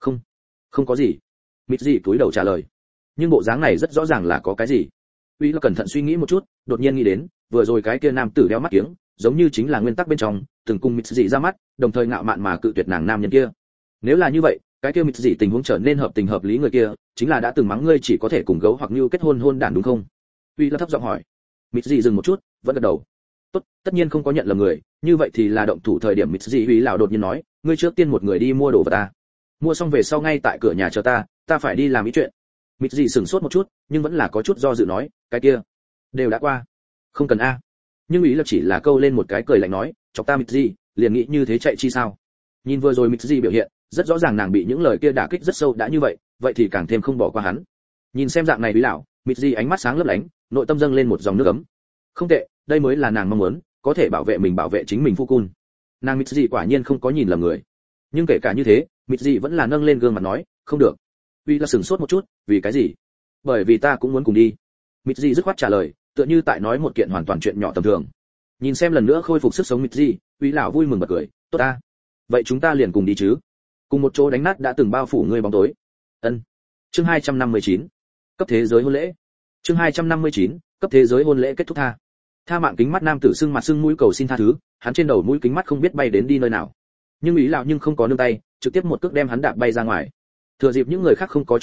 Không có gì. Mịt gì cúi đầu trả lời. Nhưng bộ dáng này rất rõ ràng là có cái gì. Ý là cẩn thận suy nghĩ một chút, đột nhiên nghĩ đến, vừa rồi cái kia nam tử đeo mắt kiếng, giống như chính là nguyên tắc bên trong, từng cùng Mịt gì ra mắt, đồng thời ngạo mạn mà cự tuyệt nàng nam nhân kia. Nếu là như vậy, cái kia Mịt gì tình huống trở nên hợp tình hợp lý, người kia chính là đã từng mắng ngươi chỉ có thể cùng gấu hoặc như kết hôn đản đúng không? Uy là thấp giọng hỏi. Mịt gì dừng một chút, vẫn gật đầu. Tốt, tất nhiên không có nhận lầm người, như vậy thì là động thủ thời điểm. Mịt gì Uy lão đột nhiên nói, ngươi trước tiên một người đi mua đồ vật ta. Mua xong về sau ngay tại cửa nhà chờ ta phải đi làm ý chuyện. Mịt gì sửng sốt một chút, nhưng vẫn là có chút do dự nói, cái kia đều đã qua, không cần a. Nhưng ý là chỉ là câu lên một cái cười lạnh nói, chọc ta Mịt gì, liền nghĩ như thế chạy chi sao? Nhìn vừa rồi Mịt gì biểu hiện, rất rõ ràng nàng bị những lời kia đả kích rất sâu, đã như vậy thì càng thêm không bỏ qua hắn. Nhìn xem dạng này Uy lão, Mịt gì ánh mắt sáng lấp lánh, nội tâm dâng lên một dòng nước ấm. Không tệ, đây mới là nàng mong muốn, có thể bảo vệ chính mình phu cun. Nàng Mịt gì quả nhiên không có nhìn lầm người. Nhưng kể cả như thế, Mịt gì vẫn là nâng lên gương mặt nói, không được. Uy là sửng sốt một chút, vì cái gì? Bởi vì ta cũng muốn cùng đi. Mịt gì dứt khoát trả lời, tựa như tại nói một kiện hoàn toàn chuyện nhỏ tầm thường. Nhìn xem lần nữa khôi phục sức sống Mịt gì, Uy lão vui mừng bật cười, tốt ta. Vậy chúng ta liền cùng đi chứ? Cùng một chỗ đánh nát đã từng bao phủ ngươi bóng tối. Ân. Chương 259. Cấp thế giới hôn lễ. Chương 259. Cấp thế giới hôn lễ kết thúc tha. Tha mạng kính mắt nam tử sưng mặt sưng mũi cầu xin tha thứ, hắn trên đầu mũi kính mắt không biết bay đến đi nơi nào. Nhưng Ý lão nhưng không có nương tay, trực tiếp một cước đem hắn đạp bay ra ngoài. Thừa dịp những người khác không có chú ý,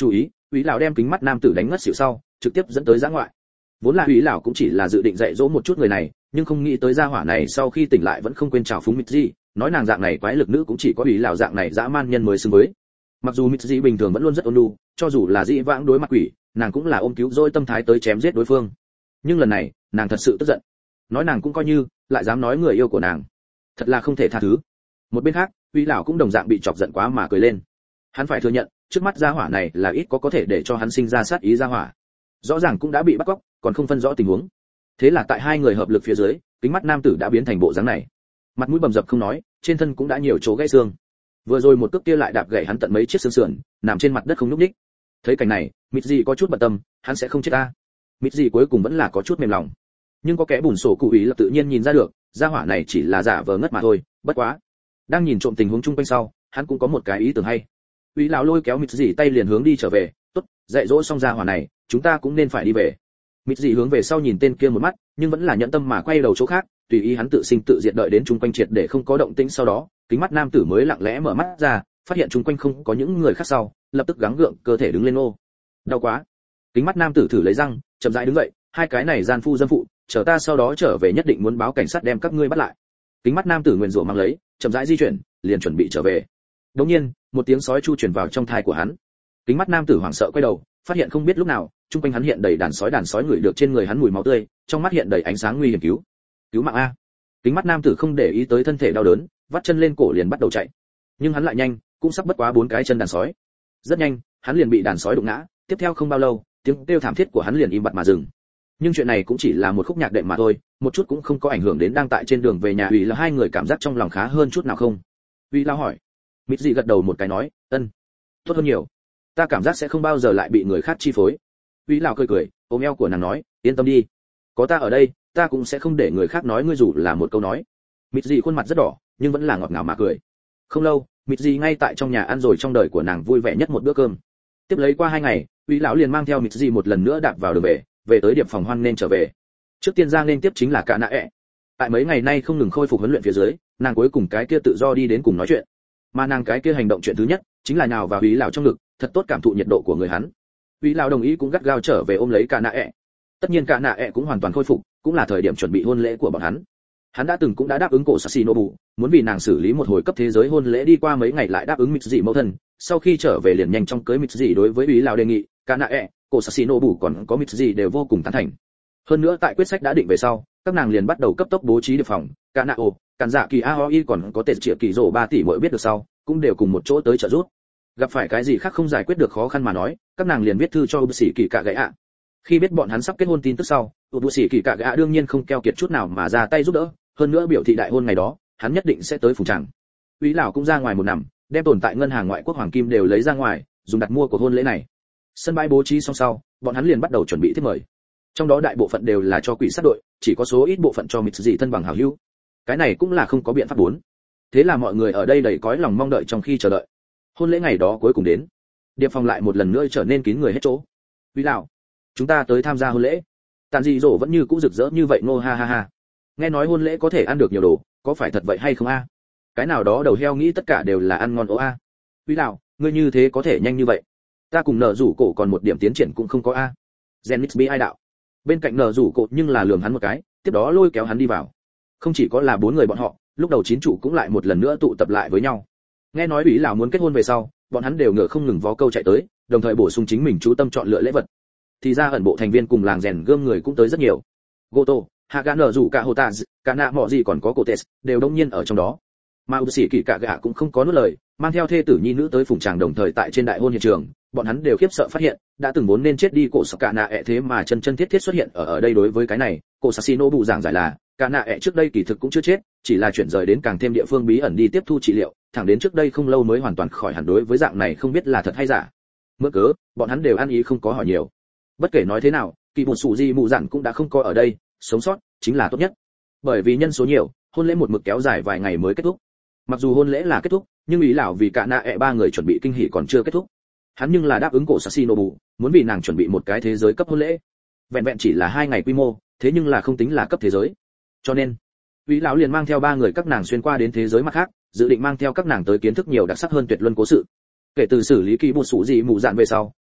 Úy lão đem kính mắt nam tử đánh ngất xỉu sau, trực tiếp dẫn tới giã ngoại. Vốn là Úy lão cũng chỉ là dự định dạy dỗ một chút người này, nhưng không nghĩ tới gia hỏa này sau khi tỉnh lại vẫn không quên chào phúng Mitzi, nói nàng dạng này quái lực nữ cũng chỉ có Úy lão dạng này dã man nhân mới xứng với. Mặc dù Mitzi bình thường vẫn luôn rất ôn nhu, cho dù là dĩ vãng đối mặt quỷ, nàng cũng là ôm cứu rỗi tâm thái tới chém giết đối phương. Nhưng lần này, nàng thật sự tức giận. Nói nàng cũng coi như, lại dám nói người yêu của nàng, thật là không thể tha thứ. Một bên khác, Úy lão cũng đồng dạng bị chọc giận quá mà cười lên. Hắn phải thừa nhận, trước mắt gia hỏa này là ít có thể để cho hắn sinh ra sát ý gia hỏa. Rõ ràng cũng đã bị bắt cóc, còn không phân rõ tình huống. Thế là tại hai người hợp lực phía dưới, kính mắt nam tử đã biến thành bộ dáng này. Mặt mũi bầm dập không nói, trên thân cũng đã nhiều chỗ gãy xương. Vừa rồi một cước kia lại đạp gãy hắn tận mấy chiếc xương sườn, nằm trên mặt đất không nhúc nhích. Thấy cảnh này, Mitzi có chút bận tâm, hắn sẽ không chết ta. Mitzi cuối cùng vẫn là có chút mềm lòng. Nhưng có kẻ bùn sổ cụ ý là tự nhiên nhìn ra được, gia hỏa này chỉ là giả vờ ngất mà thôi, bất quá. Đang nhìn trộm tình huống chung quanh sau, hắn cũng có một cái ý tưởng hay. Úy lão lôi kéo Mitzi tay liền hướng đi trở về, "Tốt, dạy dỗ xong gia hỏa này, chúng ta cũng nên phải đi về." Mitzi hướng về sau nhìn tên kia một mắt, nhưng vẫn là nhẫn tâm mà quay đầu chỗ khác, tùy ý hắn tự sinh tự diệt đợi đến chung quanh triệt để không có động tĩnh sau đó, kính mắt nam tử mới lặng lẽ mở mắt ra, phát hiện chung quanh không có những người khác sau, lập tức gắng gượng cơ thể đứng lên ô. Đau quá. Kính mắt nam tử thử lấy răng, chậm rãi đứng dậy, "Hai cái này gian phu dâm phụ, chờ ta sau đó trở về nhất định muốn báo cảnh sát đem các ngươi bắt lại." Kính mắt nam tử nguyền rủa mang lấy, chậm rãi di chuyển, liền chuẩn bị trở về. Đột nhiên, một tiếng sói chu truyền vào trong tai của hắn. Kính mắt nam tử hoảng sợ quay đầu, phát hiện không biết lúc nào, chung quanh hắn hiện đầy đàn sói ngửi được trên người hắn mùi máu tươi, trong mắt hiện đầy ánh sáng nguy hiểm cứu mạng a. Kính mắt nam tử không để ý tới thân thể đau đớn, vắt chân lên cổ liền bắt đầu chạy. Nhưng hắn lại nhanh, cũng sắp bất quá 4 cái chân đàn sói. Rất nhanh, hắn liền bị đàn sói đụng ngã, tiếp theo không bao lâu, tiếng kêu thảm thiết của hắn liền im bặt mà dừng. Nhưng chuyện này cũng chỉ là một khúc nhạc đệm mà thôi, một chút cũng không có ảnh hưởng đến đang tại trên đường về nhà Uy là hai người cảm giác trong lòng khá hơn chút nào không. Uy lao hỏi. Mitzi gật đầu một cái nói, "Ân, tốt hơn nhiều. Ta cảm giác sẽ không bao giờ lại bị người khác chi phối." Uy lão cười, ôm eo của nàng nói, "Yên tâm đi, có ta ở đây, ta cũng sẽ không để người khác nói ngươi dù là một câu nói." Mitzi khuôn mặt rất đỏ, nhưng vẫn là ngọt ngào mà cười. Không lâu, Mitzi ngay tại trong nhà ăn rồi trong đời của nàng vui vẻ nhất một bữa cơm. Tiếp lấy qua 2 ngày, Uy lão liền mang theo Mitzi một lần nữa đạp vào đường về tới điểm phòng hoan nên trở về. Trước tiên ra nên tiếp chính là Cả Nạ ẹ. Tại mấy ngày nay không ngừng khôi phục huấn luyện phía dưới, nàng cuối cùng cái kia tự do đi đến cùng nói chuyện. Mà nàng cái kia hành động chuyện thứ nhất chính là nhào vào Uy lão trong ngực, thật tốt cảm thụ nhiệt độ của người hắn. Uy lão đồng ý cũng gắt gao trở về ôm lấy Cả Nạ ẹ. Tất nhiên Cả Nạ ẹ cũng hoàn toàn khôi phục, cũng là thời điểm chuẩn bị hôn lễ của bọn hắn. Hắn cũng đã đáp ứng cổ Sasinobu, muốn vì nàng xử lý một hồi cấp thế giới hôn lễ, đi qua mấy ngày lại đáp ứng Mitsuji mẫu thân, sau khi trở về liền nhanh chóng cưới Mitsuji. Đối với Uy lão đề nghị, Cả Nạ ẹ, cổ Sasinobu còn có Mitsuji đều vô cùng tán thành. Hơn nữa tại quyết sách đã định về sau, các nàng liền bắt đầu cấp tốc bố trí đề phòng. Cả Nạ ổ, Cản Dạ Kỳ Aoi còn có Tệ Triệu Kỳ Dỗ 3 tỷ mỗi biết được sau, cũng đều cùng một chỗ tới trợ giúp. Gặp phải cái gì khác không giải quyết được khó khăn mà nói, các nàng liền viết thư cho Ubushi Kỳ Cạ Gãy ạ. Khi biết bọn hắn sắp kết hôn tin tức sau, Ubushi Kỳ Cạ Gãy ạ đương nhiên không keo kiệt chút nào mà ra tay giúp đỡ, hơn nữa biểu thị đại hôn ngày đó, hắn nhất định sẽ tới phủ tràng. Uy lão cũng ra ngoài một nằm, đem tồn tại ngân hàng ngoại quốc hoàng kim đều lấy ra ngoài, dùng đặt mua của hôn lễ này. Sân bãi bố trí xong sau, bọn hắn liền bắt đầu chuẩn bị thiệp mời. Trong đó đại bộ phận đều là cho quỷ sát đội, chỉ có số ít bộ phận cho Mitsuji thân bằng hảo hữu. Cái này cũng là không có biện pháp bốn. Thế là mọi người ở đây đầy cõi lòng mong đợi trong khi chờ đợi. Hôn lễ ngày đó cuối cùng đến. Điệp phòng lại một lần nữa trở nên kín người hết chỗ. Uy lão, chúng ta tới tham gia hôn lễ. Tàn dị dỗ vẫn như cũ rực rỡ như vậy nô ha ha ha. Nghe nói hôn lễ có thể ăn được nhiều đồ, có phải thật vậy hay không a? Cái nào đó đầu heo nghĩ tất cả đều là ăn ngon ố a. Uy lão, ngươi như thế có thể nhanh như vậy? Ta cùng nợ rủ cổ còn một điểm tiến triển cũng không có a. Zenith bi ai đạo. Bên cạnh nợ rủ cổ nhưng là lườm hắn một cái, tiếp đó lôi kéo hắn đi vào. Không chỉ có là 4 người bọn họ, lúc đầu 9 chủ cũng lại một lần nữa tụ tập lại với nhau. Nghe nói Uy lão muốn kết hôn về sau, bọn hắn đều ngựa không ngừng vó câu chạy tới, đồng thời bổ sung chính mình chú tâm chọn lựa lễ vật. Thì ra ẩn bộ thành viên cùng làng rèn gươm người cũng tới rất nhiều. Goto, Haga nở rủ cả Hotaz, cả nạ mọ gì còn có Cotes, đều đông nhiên ở trong đó. Mà Ubushi Kỳ Cạ Gạ cũng không có nuốt lời, mang theo thê tử nhi nữ tới phụng tràng, đồng thời tại trên đại hôn hiện trường, bọn hắn đều khiếp sợ phát hiện, đã từng vốn nên chết đi cổ Cả Nạ ẹ thế mà chân thiết thiết xuất hiện ở đây. Đối với cái này, cổ Sasinobu giảng giải là, Cả Nạ ẹ trước đây kỳ thực cũng chưa chết, chỉ là chuyển rời đến càng thêm địa phương bí ẩn đi tiếp thu trị liệu, thẳng đến trước đây không lâu mới hoàn toàn khỏi hẳn. Đối với dạng này không biết là thật hay giả. Mượn cớ, bọn hắn đều ăn ý không có hỏi nhiều. Bất kể nói thế nào, kỳ một sủ gì mụ dặn cũng đã không có ở đây, sống sót chính là tốt nhất. Bởi vì nhân số nhiều, hôn lễ một mực kéo dài vài ngày mới kết thúc. Mặc dù hôn lễ là kết thúc, nhưng Ý lão vì Cả Nạ ẹ 3 người chuẩn bị kinh hỉ còn chưa kết thúc. Hắn nhưng là đáp ứng cổ Sasinobu, muốn vì nàng chuẩn bị một cái thế giới cấp hôn lễ. Vẹn vẹn chỉ là 2 ngày quy mô, thế nhưng là không tính là cấp thế giới. Cho nên, Ý lão liền mang theo 3 người các nàng xuyên qua đến thế giới mặt khác, dự định mang theo các nàng tới kiến thức nhiều đặc sắc hơn tuyệt luân cố sự. Kể từ xử lý kỳ một sủ gì mù dạn về sau,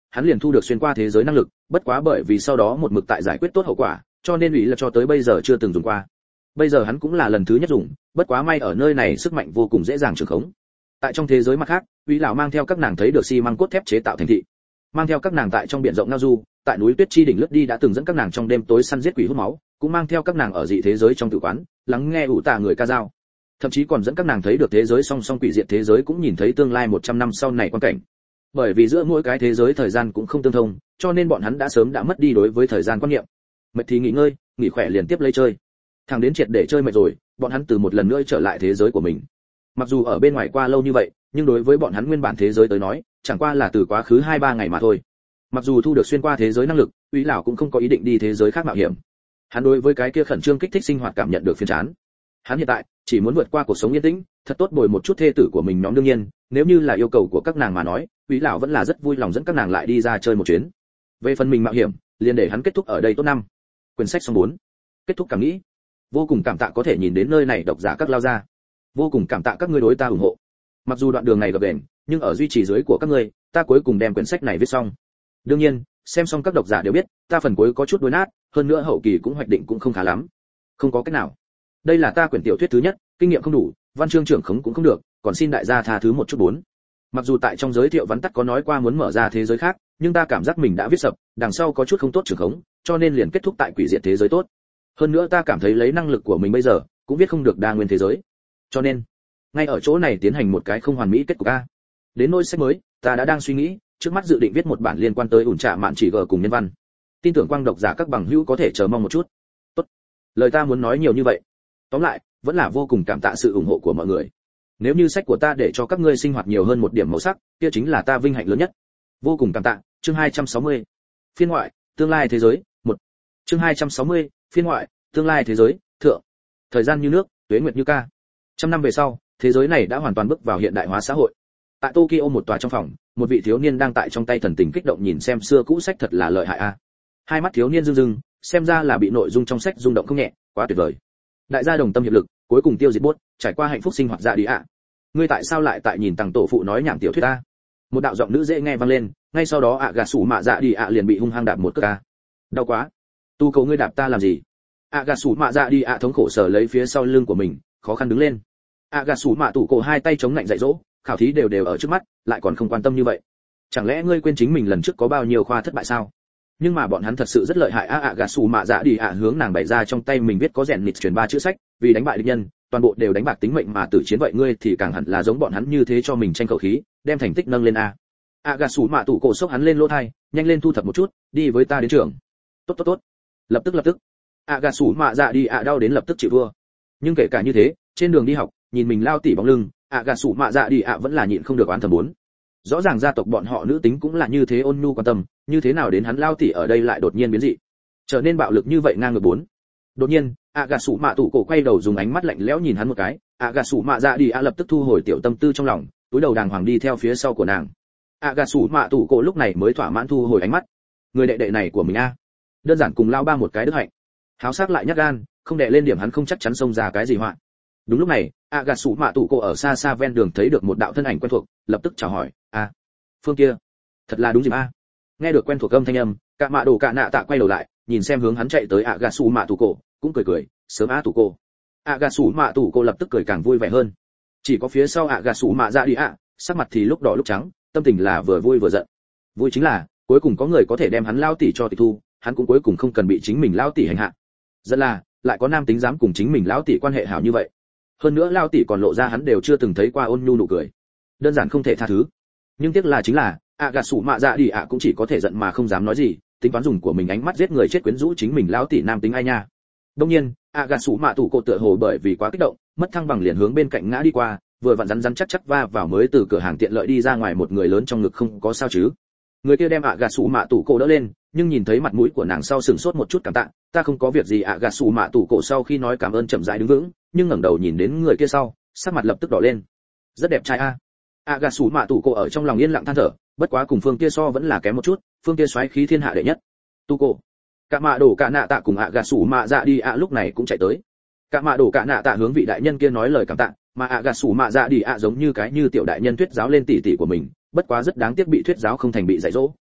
hắn liền thu được xuyên qua thế giới năng lực, bất quá bởi vì sau đó một mực tại giải quyết tốt hậu quả, cho nên ủy là cho tới bây giờ chưa từng dùng qua. Bây giờ hắn cũng là lần thứ nhất dùng, bất quá may ở nơi này sức mạnh vô cùng dễ dàng trường khống. Tại trong thế giới mặt khác, ủy lão mang theo các nàng thấy được xi măng cốt thép chế tạo thành thị, mang theo các nàng tại trong biển rộng ngao du, tại núi tuyết chi đỉnh lướt đi đã từng dẫn các nàng trong đêm tối săn giết quỷ hút máu, cũng mang theo các nàng ở dị thế giới trong tử quán, lắng nghe ủ tà người ca dao, thậm chí còn dẫn các nàng thấy được thế giới song song quỷ diệt thế giới, cũng nhìn thấy tương lai 100 năm sau này quan cảnh. Bởi vì giữa mỗi cái thế giới thời gian cũng không tương thông, cho nên bọn hắn đã sớm đã mất đi đối với thời gian quan niệm. Mệt thì nghỉ ngơi, nghỉ khỏe liền tiếp lấy chơi. Thằng đến triệt để chơi mệt rồi, bọn hắn từ một lần nữa trở lại thế giới của mình. Mặc dù ở bên ngoài qua lâu như vậy, nhưng đối với bọn hắn nguyên bản thế giới tới nói, chẳng qua là từ quá khứ 2-3 ngày mà thôi. Mặc dù thu được xuyên qua thế giới năng lực, Úy lão cũng không có ý định đi thế giới khác mạo hiểm. Hắn đối với cái kia khẩn trương kích thích sinh hoạt cảm nhận được phiền chán. Hắn hiện tại chỉ muốn vượt qua cuộc sống yên tĩnh, thật tốt bồi một chút thê tử của mình nhóm. Đương nhiên, nếu như là yêu cầu của các nàng mà nói, Úy lão vẫn là rất vui lòng dẫn các nàng lại đi ra chơi một chuyến. Về phần mình mạo hiểm, liền để hắn kết thúc ở đây tốt năm. Quyển sách xong 4. Kết thúc cảm nghĩ. Vô cùng cảm tạ có thể nhìn đến nơi này độc giả các lao ra. Vô cùng cảm tạ các ngươi đối ta ủng hộ. Mặc dù đoạn đường này gập ghềnh, nhưng ở duy trì dưới của các ngươi, ta cuối cùng đem quyển sách này viết xong. Đương nhiên, xem xong các độc giả đều biết, ta phần cuối có chút đuối nát, hơn nữa hậu kỳ cũng hoạch định cũng không khá lắm. Không có cách nào. Đây là ta quyển tiểu thuyết thứ nhất, kinh nghiệm không đủ, văn chương trưởng khống cũng không được, còn xin đại gia tha thứ một chút 4. Mặc dù tại trong giới thiệu vắn tắt có nói qua muốn mở ra thế giới khác, nhưng ta cảm giác mình đã viết sập, đằng sau có chút không tốt trưởng khống, cho nên liền kết thúc tại quỷ diệt thế giới tốt. Hơn nữa ta cảm thấy lấy năng lực của mình bây giờ, cũng viết không được đa nguyên thế giới. Cho nên, ngay ở chỗ này tiến hành một cái không hoàn mỹ kết cục a. Đến nỗi sách mới, ta đã đang suy nghĩ, trước mắt dự định viết một bản liên quan tới ủn trạ mạn chỉ gờ cùng nhân văn. Tin tưởng quang độc giả các bằng hữu có thể chờ mong một chút. Tốt. Lời ta muốn nói nhiều như vậy. Tóm lại, vẫn là vô cùng cảm tạ sự ủng hộ của mọi người. Nếu như sách của ta để cho các ngươi sinh hoạt nhiều hơn một điểm màu sắc, kia chính là ta vinh hạnh lớn nhất. Vô cùng cảm tạ. Chương 260. Phiên ngoại, tương lai thế giới, 1. Chương 260. Phiên ngoại, tương lai thế giới, thượng. Thời gian như nước, tuế nguyệt như ca. 100 năm về sau, thế giới này đã hoàn toàn bước vào hiện đại hóa xã hội. Tại Tokyo một tòa trong phòng, một vị thiếu niên đang tại trong tay thần tình kích động nhìn xem xưa cũ sách, thật là lợi hại a. Hai mắt thiếu niên rưng rưng, xem ra là bị nội dung trong sách rung động không nhẹ, quá tuyệt vời. Đại gia đồng tâm hiệp lực, cuối cùng tiêu diệt bốt, trải qua hạnh phúc sinh hoạt dạ đi ạ. Ngươi tại sao lại tại nhìn tàng tổ phụ nói nhảm tiểu thuyết a? Một đạo giọng nữ dễ nghe vang lên, ngay sau đó gà sủ mạ dạ đi ạ liền bị hung hăng đạp một cước a. Đau quá. Tu cầu ngươi đạp ta làm gì? Gà sủ mạ dạ đi ạ thống khổ sờ lấy phía sau lưng của mình, khó khăn đứng lên. Gà sủ mạ tủ cổ hai tay chống lạnh dạy dỗ, khảo thí đều ở trước mắt, lại còn không quan tâm như vậy. Chẳng lẽ ngươi quên chính mình lần trước có bao nhiêu khoa thất bại sao? Nhưng mà bọn hắn thật sự rất lợi hại. Gà sủ mạ dạ đi ạ hướng nàng bày ra trong tay mình viết có rèn nịt truyền 3 chữ sách, vì đánh bại địch nhân, toàn bộ đều đánh bạc tính mệnh mà tử chiến, vậy ngươi thì càng hẳn là giống bọn hắn như thế cho mình tranh khẩu khí, đem thành tích nâng lên a. Gà sủ mạ tủ cổ sốc hắn lên lỗ tai, nhanh lên thu thập một chút, đi với ta đến trường. Tốt. Lập tức. Gà sủ mạ dạ đi ạ đau đến lập tức chịu thua. Nhưng kể cả như thế, trên đường đi học, nhìn mình lao tỉ bóng lưng, gà sủ mạ dạ đi ạ vẫn là nhịn không được oán thầm 4. Rõ ràng gia tộc bọn họ nữ tính cũng là như thế ôn nhu quan tâm, như thế nào đến hắn lao tỉ ở đây lại đột nhiên biến dị, trở nên bạo lực như vậy ngang ngược 4. Đột nhiên, gà sủ mạ tủ cổ quay đầu dùng ánh mắt lạnh lẽo nhìn hắn một cái, gà sủ mạ dạ đi lập tức thu hồi tiểu tâm tư trong lòng, túi đầu đàng hoàng đi theo phía sau của nàng. Gà sủ mạ tủ cổ lúc này mới thỏa mãn thu hồi ánh mắt. Người đệ đệ này của mình đơn giản cùng lao ba một cái đức hạnh. Háo sắc lại nhát gan, không đệ lên điểm hắn không chắc chắn xông ra cái gì họa. Đúng lúc này, gà sủ mạ tủ cổ ở xa xa ven đường thấy được một đạo thân ảnh quen thuộc, lập tức chào hỏi, phương kia, thật là đúng dịp a. Nghe được quen thuộc âm thanh âm, cả mạ đồ cả nạ tạ quay đầu lại, nhìn xem hướng hắn chạy tới gà sủ mạ tủ cổ, cũng cười, sớm tủ cổ. Gà sủ mạ tủ cổ lập tức cười càng vui vẻ hơn. Chỉ có phía sau gà sủ mạ dạ đi sắc mặt thì lúc đỏ lúc trắng, tâm tình là vừa vui vừa giận. Vui chính là cuối cùng có người có thể đem hắn lao tỉ cho tịch thu, hắn cũng cuối cùng không cần bị chính mình lao tỉ hành hạ. Giận là lại có nam tính dám cùng chính mình lao tỉ quan hệ hảo như vậy. Hơn nữa lao tỉ còn lộ ra hắn đều chưa từng thấy qua ôn nhu nụ cười, đơn giản không thể tha thứ. Nhưng tiếc là chính là gà sủ mạ dạ đi cũng chỉ có thể giận mà không dám nói gì, tính toán dùng của mình ánh mắt giết người chết quyến rũ chính mình lao tỉ nam tính ai nha. Đương nhiên, gà sủ mạ tủ cổ tựa hồ bởi vì quá kích động, mất thăng bằng liền hướng bên cạnh ngã đi qua, vừa vặn rắn chắc va vào mới từ cửa hàng tiện lợi đi ra ngoài một người lớn trong ngực, không có sao chứ. Người kia đem gà sủ mạ tủ cổ đỡ lên, nhưng nhìn thấy mặt mũi của nàng sau sừng sốt một chút, cảm tạ, ta không có việc gì. Gà sủ mạ tủ cổ sau khi nói cảm ơn chậm rãi đứng vững, nhưng ngẩng đầu nhìn đến người kia sau, sắc mặt lập tức đỏ lên. Rất đẹp trai gà sủ mạ tủ cổ ở trong lòng yên lặng than thở, bất quá cùng phương kia so vẫn là kém một chút, phương kia xoáy khí thiên hạ đệ nhất. Tu cổ. Cả mạ đổ cả nạ tạ cùng gà sủ mạ dạ đi lúc này cũng chạy tới. Cả mạ đổ cả nạ tạ hướng vị đại nhân kia nói lời cảm tạ, mà gà sủ mạ dạ đi giống như cái như tiểu đại nhân thuyết giáo lên tỷ tỷ của mình, bất quá rất đáng tiếc bị thuyết giáo không thành, bị dạy dỗ.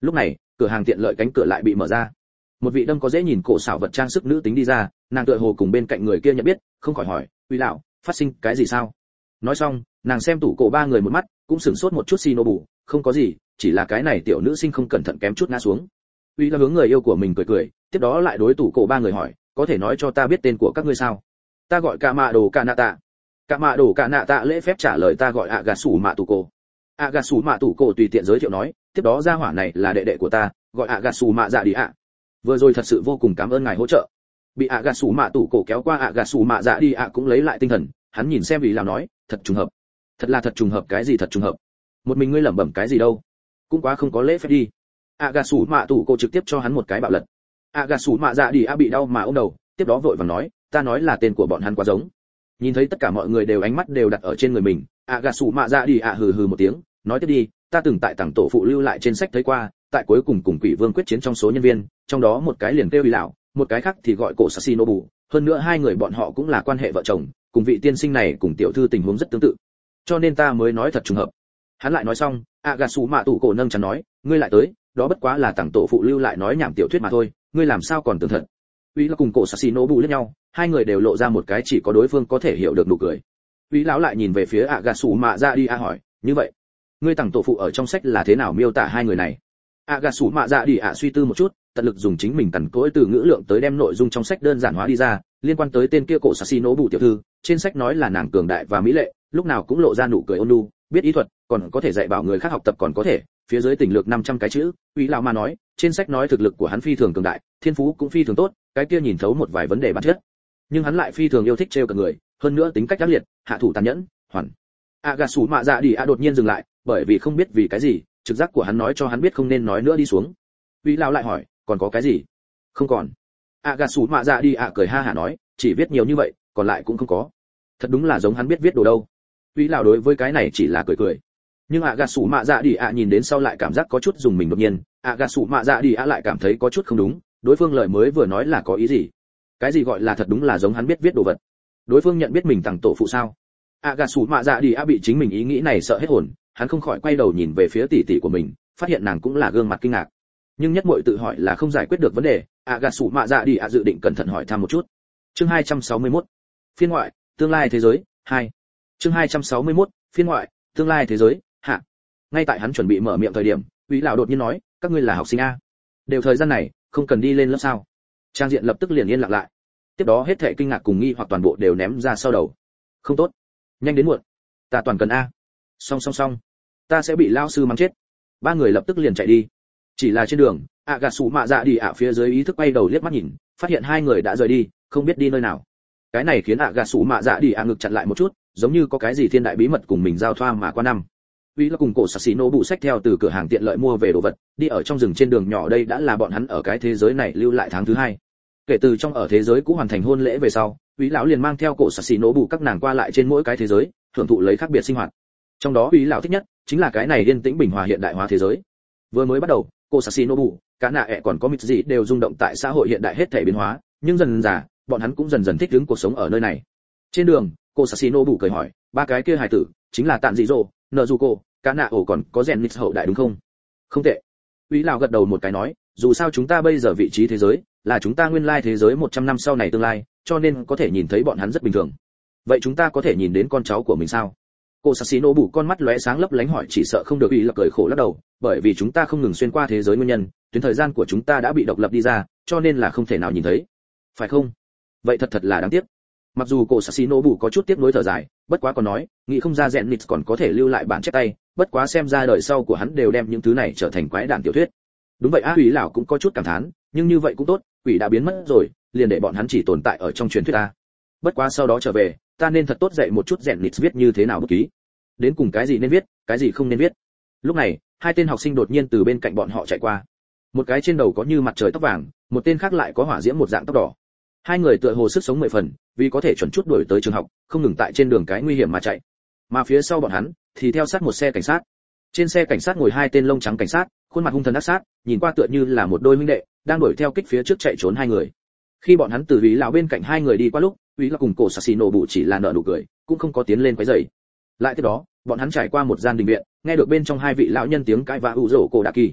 Lúc này cửa hàng tiện lợi cánh cửa lại bị mở ra, một vị đâm có dễ nhìn cổ xảo vật trang sức nữ tính đi ra, nàng tựa hồ cùng bên cạnh người kia nhận biết, không khỏi hỏi, uy lão, phát sinh cái gì sao? Nói xong nàng xem tủ cổ ba người một mắt, cũng sửng sốt một chút. Shinobu, không có gì, chỉ là cái này tiểu nữ sinh không cẩn thận kém chút ngã xuống. Uy lão hướng người yêu của mình cười cười, tiếp đó lại đối tủ cổ ba người hỏi, có thể nói cho ta biết tên của các ngươi sao? Ta gọi Cả Mạ Đồ Cả Nạ Tạ. Cả Mạ Đồ Cả Nạ Tạ lễ phép trả lời, ta gọi ạ gà sủ mạ tủ cổ. ạ gà sủ mạ tủ cổ tùy tiện giới thiệu nói, tiếp đó gia hỏa này là đệ đệ của ta, gọi ạ gà sủ mạ dạ đi ạ. Vừa rồi thật sự vô cùng cảm ơn ngài hỗ trợ. Bị ạ gà sủ mạ tủ cổ kéo qua, ạ gà sủ mạ dạ đi ạ cũng lấy lại tinh thần, hắn nhìn xem Uy lão nói, thật trùng hợp. Thật là thật trùng hợp. Cái gì thật trùng hợp? Một mình ngươi lẩm bẩm cái gì đâu? Cũng quá không có lễ phép đi. ạ gà sủ mạ tủ cổ trực tiếp cho hắn một cái bạo lật. ạ gà sủ mạ dạ đi ạ bị đau mà ôm đầu, tiếp đó vội vàng nói, ta nói là tên của bọn hắn quá giống. Nhìn thấy tất cả mọi người đều ánh mắt đều đặt ở trên người mình, ạ gà sủ mạ dạ đi ạ hừ hừ một tiếng, nói tiếp đi, ta từng tại tàng tổ phụ lưu lại trên sách thấy qua, tại cuối cùng cùng quỷ vương quyết chiến trong số nhân viên, trong đó một cái liền kêu Uy lão, một cái khác thì gọi cổ Sashinobu, hơn nữa hai người bọn họ cũng là quan hệ vợ chồng, cùng vị tiên sinh này cùng tiểu thư tình huống rất tương tự, cho nên ta mới nói thật trùng hợp. Hắn lại nói xong, ạ gà sủ mạ tủ cổ nâng chắn nói, ngươi lại tới, đó bất quá là tàng tổ phụ lưu lại nói nhảm tiểu thuyết mà thôi, ngươi làm sao còn tưởng thật? Uy lão cùng cổ Sashinobu liếc nhau, hai người đều lộ ra một cái chỉ có đối phương có thể hiểu được nụ cười. Uy lão lại nhìn về phía ạ gà sủ mạ dạ đi ạ hỏi, như vậy ngươi tàng tổ phụ ở trong sách là thế nào miêu tả hai người này? ạ gà sủ mạ dạ đi ạ suy tư một chút, tận lực dùng chính mình tần cỗi từ ngữ lượng tới đem nội dung trong sách đơn giản hóa đi ra. Liên quan tới tên kia cổ Sashinobu tiểu thư, trên sách nói là nàng cường đại và mỹ lệ, lúc nào cũng lộ ra nụ cười ôn nhu, biết ý thuật, còn có thể dạy bảo người khác học tập, còn có thể phía dưới tình lược 500 cái chữ. Uy lão mà nói, trên sách nói thực lực của hắn phi thường cường đại, thiên phú cũng phi thường tốt, cái kia nhìn thấu một vài vấn đề bản chất, nhưng hắn lại phi thường yêu thích trêu cả người, hơn nữa tính cách ác liệt, hạ thủ tàn nhẫn, hoàn. ạ gà sủ mạ dạ đi ạ đột nhiên dừng lại, bởi vì không biết vì cái gì, trực giác của hắn nói cho hắn biết không nên nói nữa đi xuống. Uy lão lại hỏi, còn có cái gì? Không còn. ạ gà sủ mạ dạ đi ạ cười ha hả nói, chỉ viết nhiều như vậy, còn lại cũng không có. Thật đúng là giống hắn biết viết đồ đâu. Uy lão đối với cái này chỉ là cười cười, nhưng ạ gà sủ mạ dạ đi ạ nhìn đến sau lại cảm giác có chút dùng mình. Đột nhiên ạ gà sủ mạ dạ đi ạ lại cảm thấy có chút không đúng, đối phương lời mới vừa nói là có ý gì? Cái gì gọi là thật đúng là giống hắn biết viết đồ vật? Đối phương nhận biết mình tặng tổ phụ sao? ạ gà sủ mạ dạ đi ạ bị chính mình ý nghĩ này sợ hết hồn, hắn không khỏi quay đầu nhìn về phía tỷ tỷ của mình, phát hiện nàng cũng là gương mặt kinh ngạc, nhưng nhất muội tự hỏi là không giải quyết được vấn đề. ạ gà sủ mạ dạ đi ạ dự định cẩn thận hỏi thăm một chút. Chương 261, phiên ngoại, tương lai thế giới 2. Chương 261, phiên ngoại, tương lai thế giới hạ. Ngay tại hắn chuẩn bị mở miệng thời điểm, Uy lão đột nhiên nói, các ngươi là học sinh a? Đều thời gian này, không cần đi lên lớp sao? Trang diện lập tức liền yên lặng lại. Tiếp đó hết thảy kinh ngạc cùng nghi hoặc toàn bộ đều ném ra sau đầu. Không tốt, nhanh đến muộn, ta toàn cần a. Song, ta sẽ bị lao sư mắng chết. Ba người lập tức liền chạy đi. Chỉ là trên đường, ạ gà sủ mạ dạ đi ạ phía dưới ý thức quay đầu liếc mắt nhìn, phát hiện hai người đã rời đi, không biết đi nơi nào. Cái này khiến ạ gà sủ mạ dạ đi ạ ngực chặn lại một chút, giống như có cái gì thiên đại bí mật cùng mình giao thoa mà qua năm. Uy là cùng cổ Sashinobu sách theo từ cửa hàng tiện lợi mua về đồ vật, đi ở trong rừng trên đường nhỏ, đây đã là bọn hắn ở cái thế giới này lưu lại tháng thứ hai. Kể từ trong ở thế giới cũ hoàn thành hôn lễ về sau, Uy lão liền mang theo cổ Sashinobu các nàng qua lại trên mỗi cái thế giới, hưởng thụ lấy khác biệt sinh hoạt. Trong đó Uy lão thích nhất chính là cái này yên tĩnh bình hòa hiện đại hóa thế giới. Vừa mới bắt đầu, cô Sashinobu, cả nạ ẹ còn có mịt gì đều rung động tại xã hội hiện đại hết thảy biến hóa, nhưng dần dần bọn hắn cũng dần dần thích ứng cuộc sống ở nơi này. Trên đường, cô Sashinobu cười hỏi, ba cái kia hài tử chính là Tạn Dị Dỗ, Nezuko, cả nạ ổ còn có rèn mịt hậu đại đúng không? Không tệ. Uy lão gật đầu một cái nói, dù sao chúng ta bây giờ vị trí thế giới là chúng ta nguyên lai thế giới 100 năm sau này tương lai, cho nên có thể nhìn thấy bọn hắn rất bình thường. Vậy chúng ta có thể nhìn đến con cháu của mình sao? Cô Sashinobu con mắt lóe sáng lấp lánh hỏi, chỉ sợ không được. Uy là cười khổ lắc đầu, bởi vì chúng ta không ngừng xuyên qua thế giới nguyên nhân, tuyến thời gian của chúng ta đã bị độc lập đi ra, cho nên là không thể nào nhìn thấy. Phải không? Vậy thật là đáng tiếc. Mặc dù cô Sashinobu có chút tiếc nuối thở dài, bất quá còn nói, nghĩ không ra rèn nịt còn có thể lưu lại bản chép tay, bất quá xem ra đời sau của hắn đều đem những thứ này trở thành quái đản tiểu thuyết. Đúng vậy, Uy lão cũng có chút cảm thán, nhưng như vậy cũng tốt, quỷ đã biến mất rồi, liền để bọn hắn chỉ tồn tại ở trong truyền thuyết ta. Bất quá sau đó trở về, ta nên thật tốt dạy một chút rèn nịt viết như thế nào bút ký, đến cùng cái gì nên viết, cái gì không nên viết. Lúc này, hai tên học sinh đột nhiên từ bên cạnh bọn họ chạy qua, một cái trên đầu có như mặt trời tóc vàng, một tên khác lại có hỏa diễm một dạng tóc đỏ. Hai người tựa hồ sức sống 10 phần, vì có thể chuẩn chút đuổi tới trường học, không ngừng tại trên đường cái nguy hiểm mà chạy. Mà phía sau bọn hắn thì theo sát một xe cảnh sát. Trên xe cảnh sát ngồi hai tên lông trắng cảnh sát, khuôn mặt hung thần ác sát, nhìn qua tựa như là một đôi huynh đệ đang đuổi theo kích phía trước chạy trốn hai người. Khi bọn hắn từ Úy lão bên cạnh hai người đi qua lúc, Úy lão cùng cổ Sashinobu chỉ là nở nụ cười, cũng không có tiến lên quấy rầy. Lại tiếp đó, bọn hắn trải qua một gian đình viện, nghe được bên trong hai vị lão nhân tiếng cãi vã ủ rổ cổ đạ kỳ.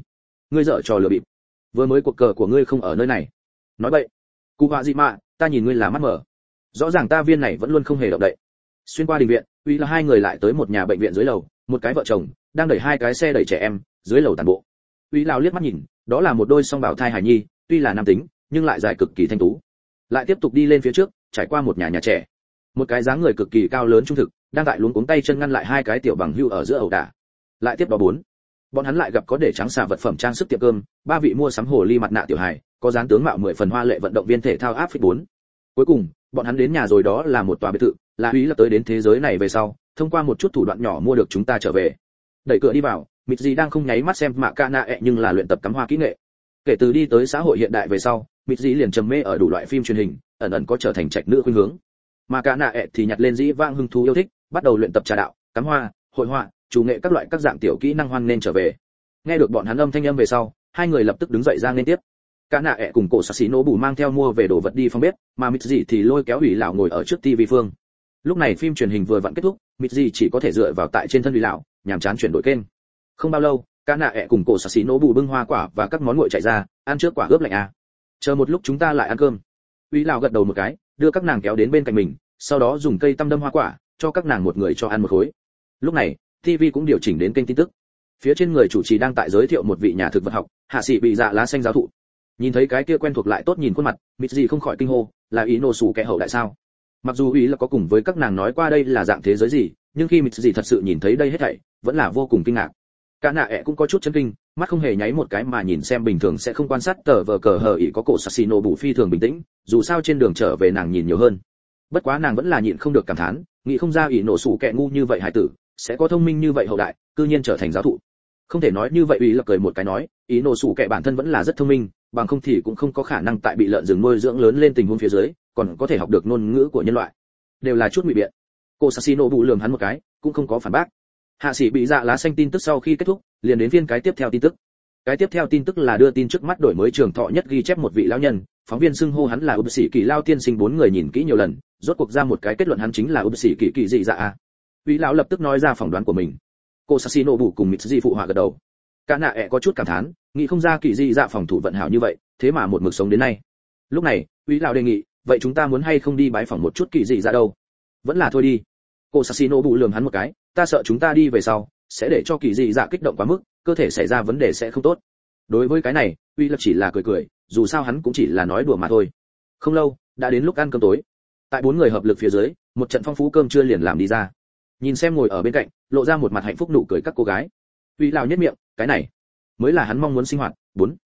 ngươi dở trò lừa bịp. Vừa mới cuộc cờ của ngươi không ở nơi này. Nói bậy. Cụ Họa Dị Mạ, ta nhìn ngươi là mắt mở. Rõ ràng ta viên này vẫn luôn không hề động đậy. Xuyên qua đình viện, uy là hai người lại tới một nhà bệnh viện dưới lầu, một cái vợ chồng đang đẩy hai cái xe đẩy trẻ em dưới lầu tàn bộ. Uy lão liếc mắt nhìn, đó là một đôi song bảo thai hài nhi, tuy là nam tính, nhưng lại dài cực kỳ thanh tú. Lại tiếp tục đi lên phía trước, trải qua một nhà trẻ. Một cái dáng người cực kỳ cao lớn trung thực, đang tại luống cuống tay chân ngăn lại hai cái tiểu bằng hưu ở giữa ẩu đả. Lại tiếp đó bốn. Bọn hắn lại gặp có để trắng xà vật phẩm trang sức tiệm cơm, ba vị mua sắm hồ ly mặt nạ tiểu hài, có dáng tướng mạo 10 phần hoa lệ vận động viên thể thao áp phích 4. Cuối cùng, bọn hắn đến nhà rồi, đó là một tòa biệt thự, là Úy lập tới đến thế giới này về sau, thông qua một chút thủ đoạn nhỏ mua được chúng ta trở về. Đẩy cửa đi vào, Mịt Dị đang không nháy mắt xem Mạ Ca Nạ ẹ nhưng là luyện tập cắm hoa kỹ nghệ. Kể từ đi tới xã hội hiện đại về sau, Mịt Dị liền trầm mê ở đủ loại phim truyền hình, ẩn ẩn có trở thành trạch nữ khuynh hướng. Mạ Ca Nạ ẹ thì nhặt lên dĩ vãng hứng thú yêu thích, bắt đầu luyện tập trà đạo, cắm hoa, hội họa, chủ nghệ các loại các dạng tiểu kỹ năng hoan nên trở về. Nghe được bọn hắn âm thanh âm về sau, hai người lập tức đứng dậy ra nên tiếp. Cả nạ ẹ cùng cổ xạ xí nổ bù mang theo mua về đồ vật đi phòng bếp, mà Mịt Dị thì lôi kéo Hủy lão ngồi ở trước tivi phương. Lúc này phim truyền hình vừa vặn kết thúc, Mịt Dị chỉ có thể dựa vào tại trên thân Hủy lão, nhàm chán chuyển đổi kênh. Không bao lâu, cả nạ ẹ cùng cổ xạ xí nổ bù bưng hoa quả và các món nguội chạy ra, ăn trước quả ướp lạnh à. Chờ một lúc chúng ta lại ăn cơm. Hủy lão gật đầu một cái, đưa các nàng kéo đến bên cạnh mình, sau đó dùng cây tăm đâm hoa quả, cho các nàng một người cho ăn một khối. Lúc này, TV cũng điều chỉnh đến kênh tin tức. Phía trên người chủ trì đang tại giới thiệu một vị nhà thực vật học, hạ sĩ bị dạ lá xanh giáo thụ. Nhìn thấy cái kia quen thuộc lại tốt nhìn khuôn mặt, Mịt Dị không khỏi kinh hô, là ý nổ sủ kẻ hậu đại sao? Mặc dù ý là có cùng với các nàng nói qua đây là dạng thế giới gì, nhưng khi Mịt Dị thật sự nhìn thấy đây hết thảy, vẫn là vô cùng kinh ngạc. Cả nạ ẹ cũng có chút chấn kinh, mắt không hề nháy một cái mà nhìn xem bình thường sẽ không quan sát tờ vờ cờ hờ ý có cổ Sasino bù phi thường bình tĩnh, dù sao trên đường trở về nàng nhìn nhiều hơn. Bất quá nàng vẫn là nhịn không được cảm thán, nghĩ không ra ý nổ sủ kẻ ngu như vậy hải tử, sẽ có thông minh như vậy hậu đại, cư nhiên trở thành giáo thụ. Không thể nói như vậy, ý là cười một cái nói, ý nổ sủ kẻ bản thân vẫn là rất thông minh, bằng không thì cũng không có khả năng tại bị lợn rừng nuôi dưỡng lớn lên tình huống phía dưới, còn có thể học được ngôn ngữ của nhân loại. Đều là chút ngụy biện. Cô Sasino bù lườm hắn một cái, cũng không có phản bác. Hạ sĩ bị dạ lá xanh tin tức sau khi kết thúc, liền đến phiên cái tiếp theo tin tức. Cái tiếp theo tin tức là đưa tin trước mắt đổi mới trường thọ nhất ghi chép một vị lão nhân, phóng viên xưng hô hắn là Ub sĩ Kỳ Lao tiên sinh, bốn người nhìn kỹ nhiều lần, rốt cuộc ra một cái kết luận hắn chính là Ub sĩ Kỳ Kỳ dị dạ a. Uy lão lập tức nói ra phỏng đoán của mình. Cô Sasino bù cùng Mịt Dị phụ họa gật đầu. Cả nạ ẹ có chút cảm thán, nghĩ không ra Kỳ dị dạ phòng thủ vận hảo như vậy, thế mà một mực sống đến nay. Lúc này, Uy lão đề nghị, vậy chúng ta muốn hay không đi bái phỏng một chút Kỳ dị dạ đâu? Vẫn là thôi đi. Cô Sasino bù lườm hắn một cái, ta sợ chúng ta đi về sau sẽ để cho Kỳ dị dạ kích động quá mức, cơ thể xảy ra vấn đề sẽ không tốt. Đối với cái này, Uy lập chỉ là cười cười, dù sao hắn cũng chỉ là nói đùa mà thôi. Không lâu, đã đến lúc ăn cơm tối. Tại bốn người hợp lực phía dưới, một trận phong phú cơm trưa liền làm đi ra. Nhìn xem ngồi ở bên cạnh, lộ ra một mặt hạnh phúc nụ cười các cô gái. Uy lão nhếch miệng, cái này mới là hắn mong muốn sinh hoạt. 4.